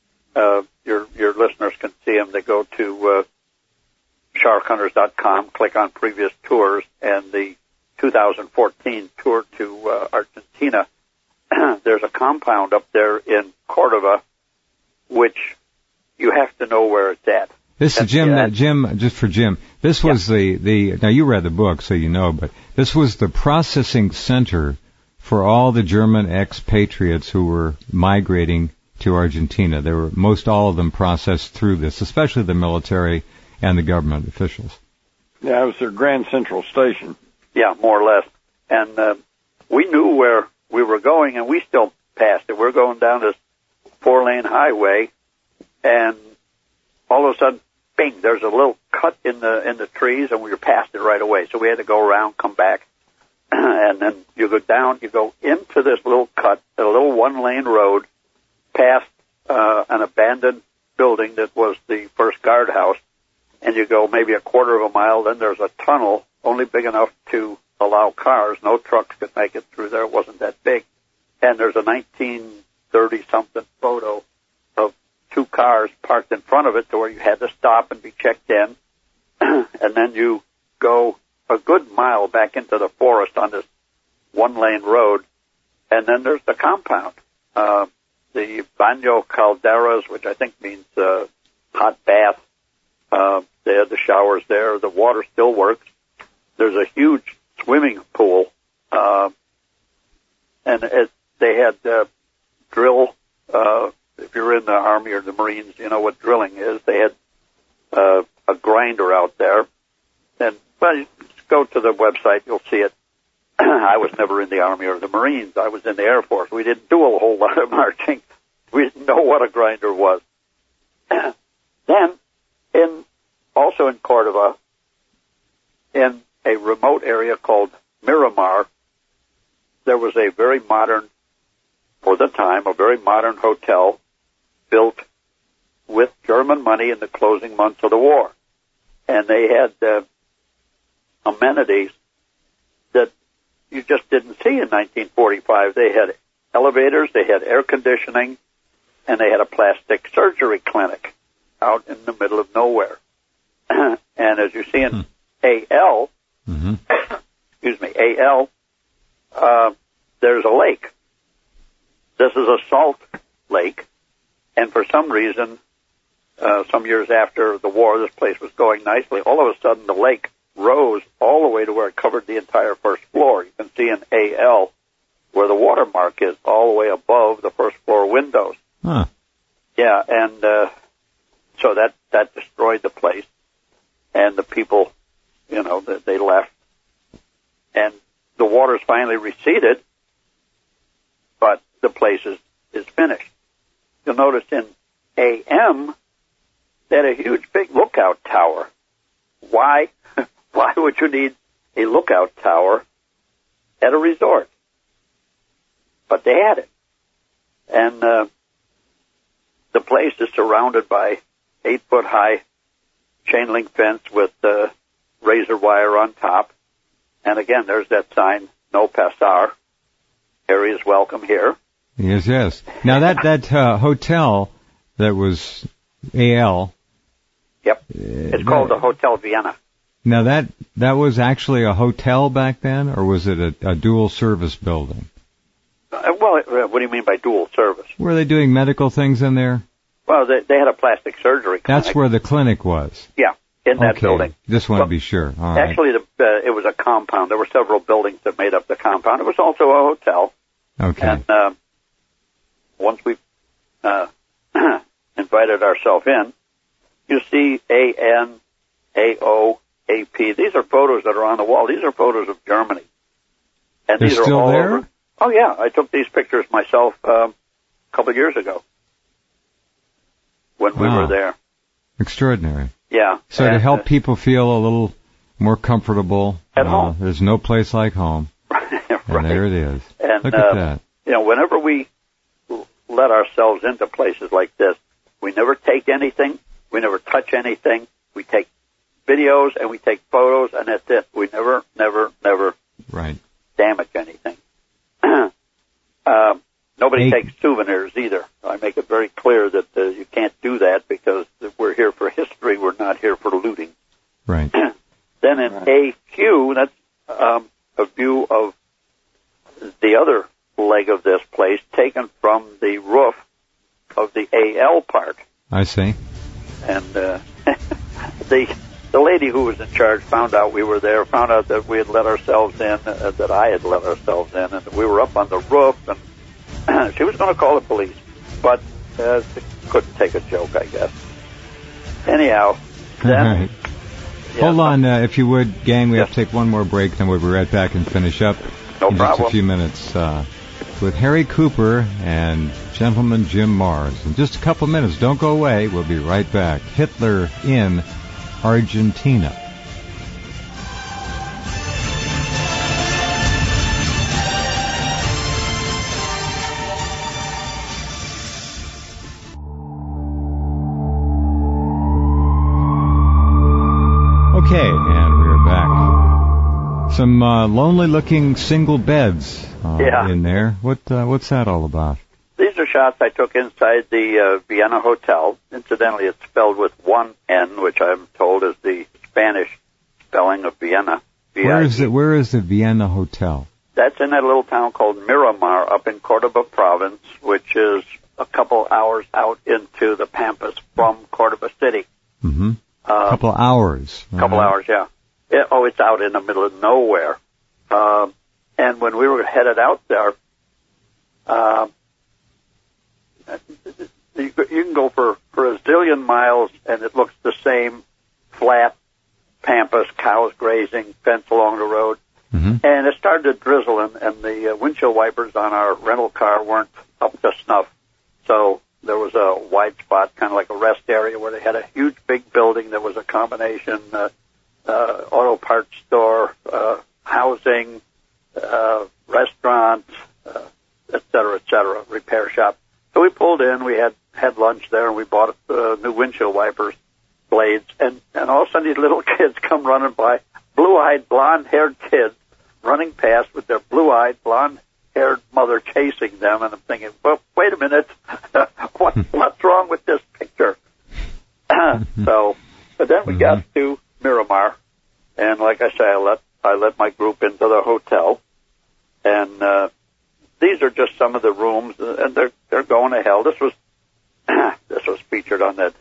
Your listeners can see them. They go to sharkhunters.com, click on previous tours, and the 2014 tour to Argentina. There's a compound up there in Cordova, which you have to know where it's at. This is Jim, just for Jim, this was now you read the book, so you know, but this was the processing center for all the German expatriates who were migrating to Argentina. They were, most all of them processed through this, especially the military and the government officials. Yeah, it was their Grand Central Station. Yeah, more or less. And we knew where we were going, and we still passed it. We're going down this 4-lane highway, and all of a sudden, bing, there's a little cut in the trees, and we were past it right away. So we had to go around, come back, and then you go down, you go into this little cut, a little 1-lane road, past an abandoned building that was the first guardhouse, and you go maybe a quarter of a mile, then there's a tunnel only big enough to allow cars. No trucks could make it through there. It wasn't that big. And there's a 1930-something photo of 2 cars parked in front of it to where you had to stop and be checked in. And then you go a good mile back into the forest on this 1-lane road, and then there's the compound. The Baño Calderas, which I think means hot bath. They had the showers there. The water still works. There's a huge swimming pool, and they had drill. If you're in the Army or the Marines, you know what drilling is. They had a grinder out there, and go to the website, you'll see it. I was never in the Army or the Marines. I was in the Air Force. We didn't do a whole lot of marching. We didn't know what a grinder was. Then, also in Cordova, in a remote area called Miramar, there was a very modern, for the time, a very modern hotel built with German money in the closing months of the war. And they had amenities that you just didn't see in 1945. They had elevators, they had air conditioning, and they had a plastic surgery clinic out in the middle of nowhere. And as you see in AL, excuse me, AL, there's a lake. This is a salt lake, and for some reason, some years after the war, this place was going nicely. All of a sudden, the lake rose all the way to where it covered the entire first floor. You can see in AL where the watermark is, all the way above the first floor windows. Huh. Yeah, and so that destroyed the place, and the people, you know, they left, and the water's finally receded, but the place is finished. You'll notice in AM, they had a huge big lookout tower. Why? Why would you need a lookout tower at a resort? But they had it. And the place is surrounded by 8-foot-high chain link fence with razor wire on top. And again, there's that sign, no pasar. Harry is welcome here. Yes, yes. Now that hotel that was AL. Yep. It's called the Hotel Vienna. Now that was actually a hotel back then, or was it a dual service building? Well, what do you mean by dual service? Were they doing medical things in there? Well, they had a plastic surgery clinic. That's where the clinic was. Yeah, in that building. Just want to be sure. All right. Actually, it was a compound. There were several buildings that made up the compound. It was also a hotel. Okay. And once we invited ourselves in, you see AN, AO, AP. These are photos that are on the wall. These are photos of Germany. And They're these are still all there? over. Oh, yeah. I took these pictures myself a couple of years ago when we were there. Extraordinary. Yeah. So to help people feel a little more comfortable, at home. There's no place like home. Right. And there it is. And, look at that. Whenever we let ourselves into places like this, we never take anything. We never touch anything. We take videos and we take photos, and that's it. We never Right. damage anything. Nobody takes souvenirs either. I make it very clear that you can't do that because we're here for history. We're not here for looting. Right. Then in AQ, that's a view of the other leg of this place taken from the roof of the AL part. I see. And the lady who was in charge found out we were there, found out that we had let ourselves in, that I had let ourselves in, and we were up on the roof, and she was going to call the police, but couldn't take a joke, I guess. Anyhow, then... Right. Hold on, if you would, gang, we have to take one more break, then we'll be right back and finish up in just a few minutes with Harry Cooper and Gentleman Jim Mars. In just a couple minutes, don't go away, we'll be right back. Hitler in Argentina. Okay, and we're back. Some lonely-looking single beds in there. What's that all about? These are shots I took inside the Vienna Hotel. Incidentally, it's spelled with one N, which I'm told is the Spanish spelling of Vienna. Where is the Vienna Hotel? That's in that little town called Miramar up in Cordoba province, which is a couple hours out into the Pampas from Cordoba City. Mm-hmm. Couple hours. Couple hours, yeah. It's out in the middle of nowhere. And when we were headed out there, you can go for a zillion miles, and it looks the same, flat, pampas, cows grazing, fence along the road. Mm-hmm. And it started to drizzle, and the windshield wipers on our rental car weren't up to snuff. So there was a wide spot, kind of like a rest area, where they had a huge big building that was a combination auto parts store, housing, restaurant, et cetera, repair shop. So we pulled in, we had lunch there, and we bought new windshield wipers, blades, and all of a sudden these little kids come running by, blue-eyed, blonde-haired kids running past with their blue-eyed, blonde-haired mother chasing them, and I'm thinking, well, wait a minute, what's wrong with this picture? But then we got to Miramar, and like I say, I let my group into the hotel, and these are just some of the rooms, and they're going to hell. This was featured on that.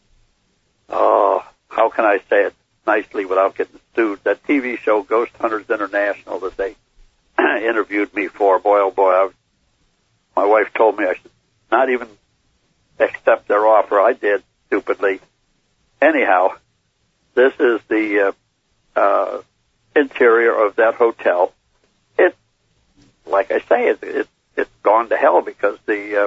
How can I say it nicely without getting sued? That TV show Ghost Hunters International that they interviewed me for. Boy, oh boy, my wife told me I should not even accept their offer. I did, stupidly. Anyhow, this is the interior of that hotel. Like I say, it's gone to hell because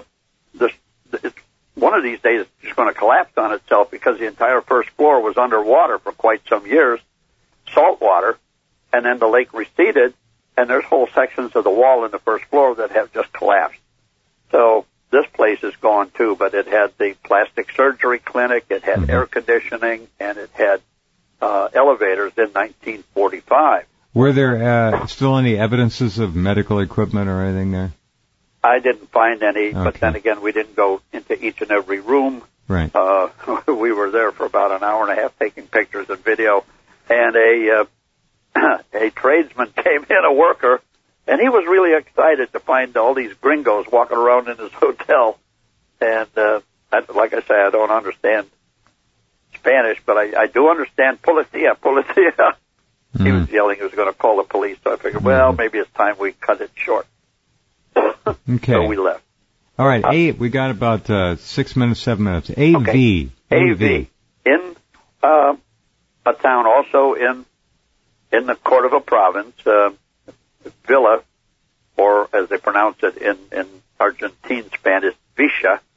one of these days it's just going to collapse on itself because the entire first floor was underwater for quite some years, salt water, and then the lake receded, and there's whole sections of the wall in the first floor that have just collapsed. So this place is gone too, but it had the plastic surgery clinic, it had air conditioning, and it had elevators in 1945. Were there still any evidences of medical equipment or anything there? I didn't find any, but then again, we didn't go into each and every room. Right. We were there for about an hour and a half taking pictures and video, and a tradesman came in, a worker, and he was really excited to find all these gringos walking around in his hotel. And like I say, I don't understand Spanish, but I do understand policia. He was yelling he was going to call the police, so I figured, well, maybe it's time we cut it short. Okay. So we left. All right, we got about 6 minutes, 7 minutes. AV. Okay. AV. In a town also in the Cordova province, Villa, or as they pronounce it in Argentine Spanish, Villa,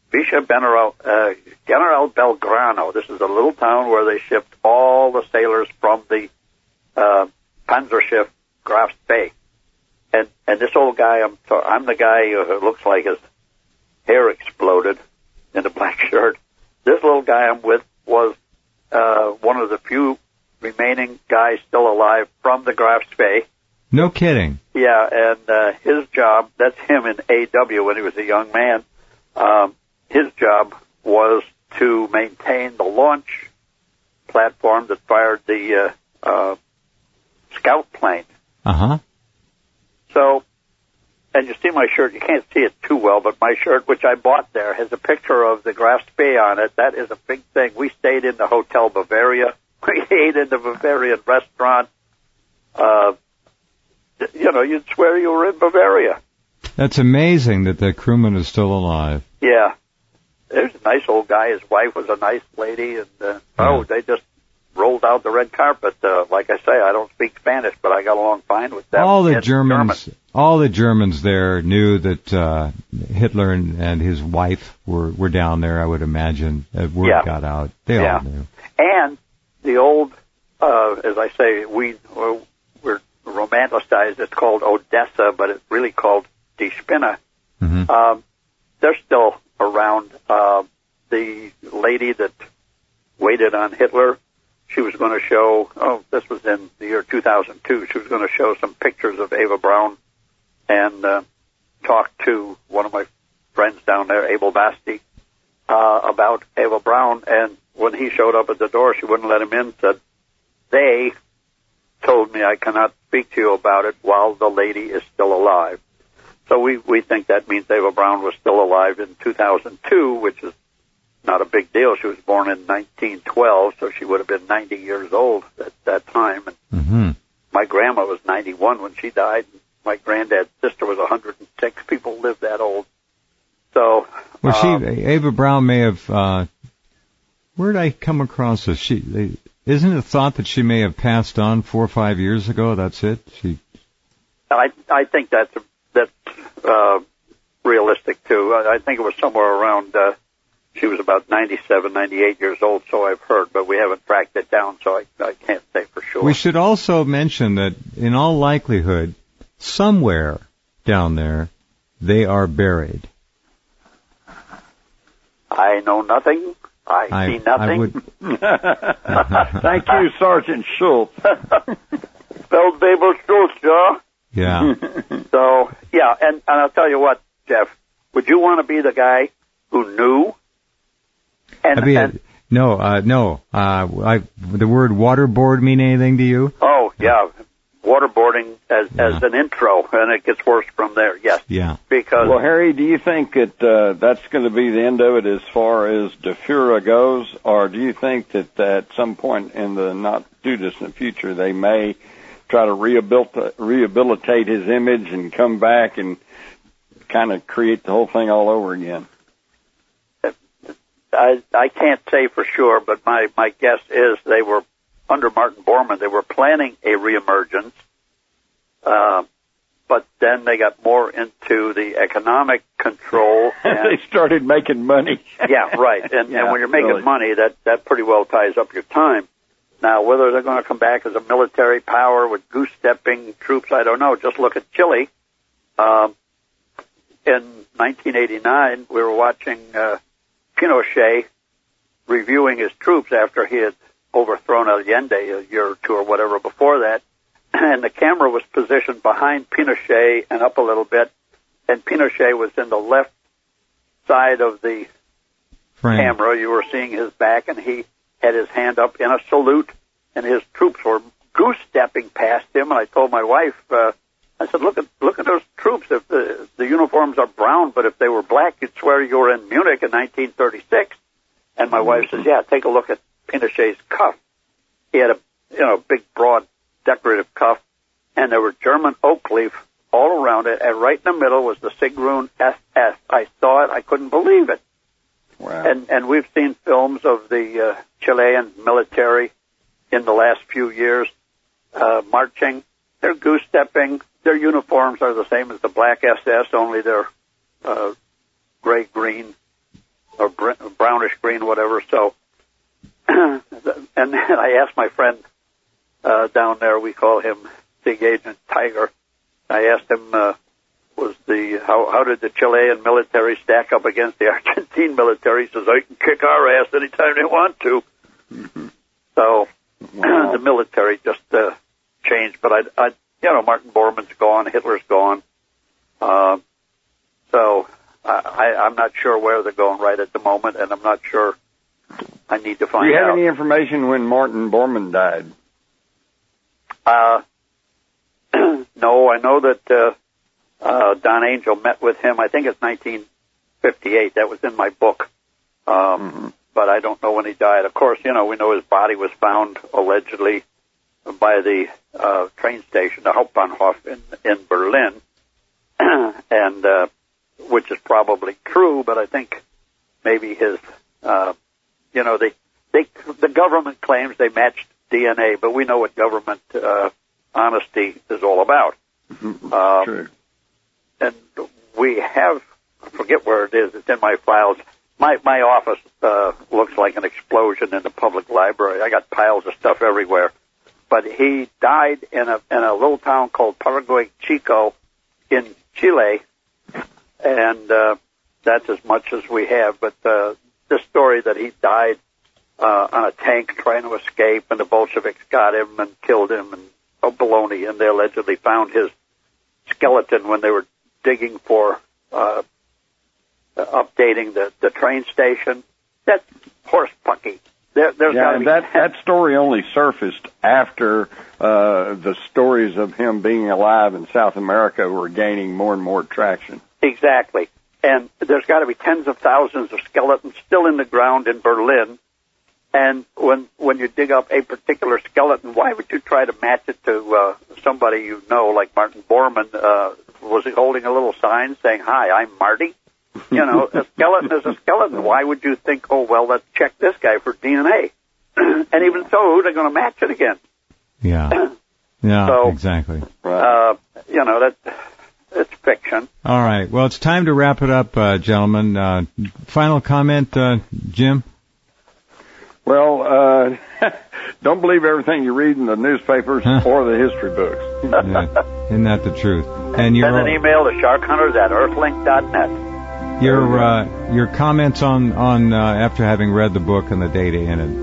General Belgrano. This is a little town where they shipped all the sailors from the Panzerschiff Graf Spee. And this old guy, I'm the guy who looks like his hair exploded in a black shirt. This little guy I'm with was one of the few remaining guys still alive from the Graf Spee. No kidding. Yeah, and his job, that's him in AW when he was a young man, his job was to maintain the launch platform that fired the scout plane. Uh-huh. So, and you see my shirt, you can't see it too well, but my shirt, which I bought there, has a picture of the Graf Spee on it. That is a big thing. We stayed in the Hotel Bavaria. We ate in the Bavarian restaurant. You'd swear you were in Bavaria. That's amazing that the crewman is still alive. Yeah. There's a nice old guy. His wife was a nice lady, and they just rolled out the red carpet. Like I say, I don't speak Spanish, but I got along fine with them. All the Germans there knew that Hitler and his wife were down there. I would imagine. Word got out. They all knew. And the old, as I say, we're romanticized. It's called Odessa, but it's really called Die Spinne. Mm-hmm. They're still around. The lady that waited on Hitler, she was going to show, this was in the year 2002, she was going to show some pictures of Eva Braun and talk to one of my friends down there, Abel Basti, about Eva Braun. And when he showed up at the door, she wouldn't let him in, said, they told me I cannot speak to you about it while the lady is still alive. So we think that means Eva Braun was still alive in 2002, which is not a big deal. She was born in 1912, so she would have been 90 years old at that time. And my grandma was 91 when she died. My granddad's sister was 106. People live that old. So, Eva Braun may have. Where did I come across this? Isn't it thought that she may have passed on 4 or 5 years ago? That's it. I think that's realistic too. I think it was somewhere around. She was about 97, 98 years old, so I've heard, but we haven't tracked it down, so I can't say for sure. We should also mention that, in all likelihood, somewhere down there, they are buried. I know nothing. I see nothing. Thank you, Sergeant Schultz. Feldwebel Schultz, yeah? Yeah. So, yeah, and I'll tell you what, Jeff, would you want to be the guy who knew? No. The word waterboard mean anything to you? Oh, yeah. Waterboarding as an intro, and it gets worse from there, yes. Yeah. Because, well, Harry, do you think that that's going to be the end of it as far as De Fuhrer goes, or do you think that at some point in the not-too-distant future they may try to rehabilitate his image and come back and kind of create the whole thing all over again? I can't say for sure, but my guess is they were, under Martin Bormann, they were planning a reemergence, but then they got more into the economic control. And they started making money. Yeah, right. And when you're making money, that pretty well ties up your time. Now, whether they're going to come back as a military power with goose-stepping troops, I don't know. Just look at Chile. In 1989, we were watching Pinochet reviewing his troops after he had overthrown Allende a year or two or whatever before that, and the camera was positioned behind Pinochet and up a little bit, and Pinochet was in the left side of the camera. You were seeing his back, and he had his hand up in a salute, and his troops were goose-stepping past him, and I told my wife, I said, look at those troops. If the uniforms are brown, but if they were black, you'd swear you were in Munich in 1936. And my wife says, yeah, take a look at Pinochet's cuff. He had a big, broad, decorative cuff, and there were German oak leaf all around it, and right in the middle was the Sigrun SS. I saw it. I couldn't believe it. Wow. And we've seen films of the Chilean military in the last few years marching. They're goose-stepping. Their uniforms are the same as the black SS, only they're gray-green. or brownish green, whatever. So, and then I asked my friend down there, we call him Big Agent Tiger. I asked him, how did the Chilean military stack up against the Argentine military? He says, they can kick our ass anytime they want to. So, the military just changed. But Martin Bormann's gone, Hitler's gone. So I'm not sure where they're going right at the moment, and I'm not sure. I need to find out. Do you have any information when Martin Bormann died? No, I know that Don Angel met with him. I think it's 1958. That was in my book. But I don't know when he died. Of course, we know his body was found allegedly by the train station, the Hauptbahnhof in Berlin, and which is probably true. But I think maybe his, the government claims they matched DNA, but we know what government honesty is all about. True. And we have, I forget where it is. It's in my files. My office looks like an explosion in the public library. I got piles of stuff everywhere. But he died in a little town called Paraguay Chico in Chile, and that's as much as we have. But the story that he died on a tank trying to escape, and the Bolsheviks got him and killed him, and baloney, and they allegedly found his skeleton when they were digging for updating the train station. That's horse-pucky. That story only surfaced after the stories of him being alive in South America were gaining more and more traction. Exactly. And there's got to be tens of thousands of skeletons still in the ground in Berlin. And when you dig up a particular skeleton, why would you try to match it to somebody you know, like Martin Bormann? Was he holding a little sign saying, "Hi, I'm Marty"? A skeleton is a skeleton. Why would you think, oh, well, let's check this guy for DNA? And even so, who are they going to match it against? Yeah. Yeah, so, exactly. It's fiction. All right. Well, it's time to wrap it up, gentlemen. Final comment, Jim? Well, don't believe everything you read in the newspapers or the history books. Yeah. Isn't that the truth? And send an email to sharkhunters@earthlink.net. Your comments on after having read the book and the data in it,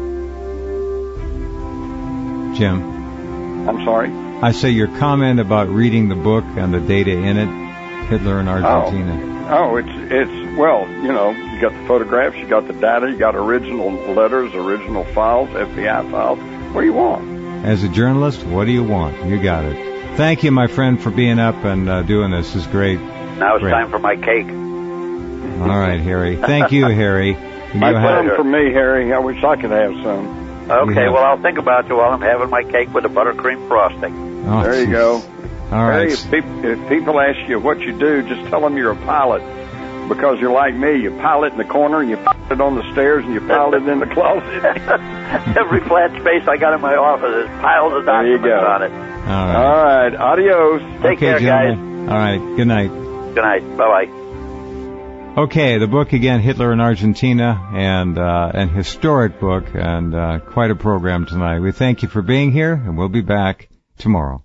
Jim. I'm sorry? I say your comment about reading the book and the data in it, Hitler in Argentina. It's well, you got the photographs, you got the data, you got original letters, original files, FBI files. What do you want? As a journalist, what do you want? You got it. Thank you, my friend, for being up and doing this. This is great. Now it's time for my cake. All right, Harry. Thank you, Harry. My pleasure for me, Harry. I wish I could have some. Okay, well, I'll think about you while I'm having my cake with a buttercream frosting. Oh, there you go. All right. Harry, if people ask you what you do, just tell them you're a pilot. Because you're like me. You pilot in the corner, and you pilot it on the stairs, and you pilot it in the closet. Every flat space I got in my office is piles of documents on it. All right. Adios. Take care, gentlemen. guys. All right. Good night. Good night. Bye-bye. Okay, the book again, Hitler in Argentina, and an historic book, and quite a program tonight. We thank you for being here, and we'll be back tomorrow.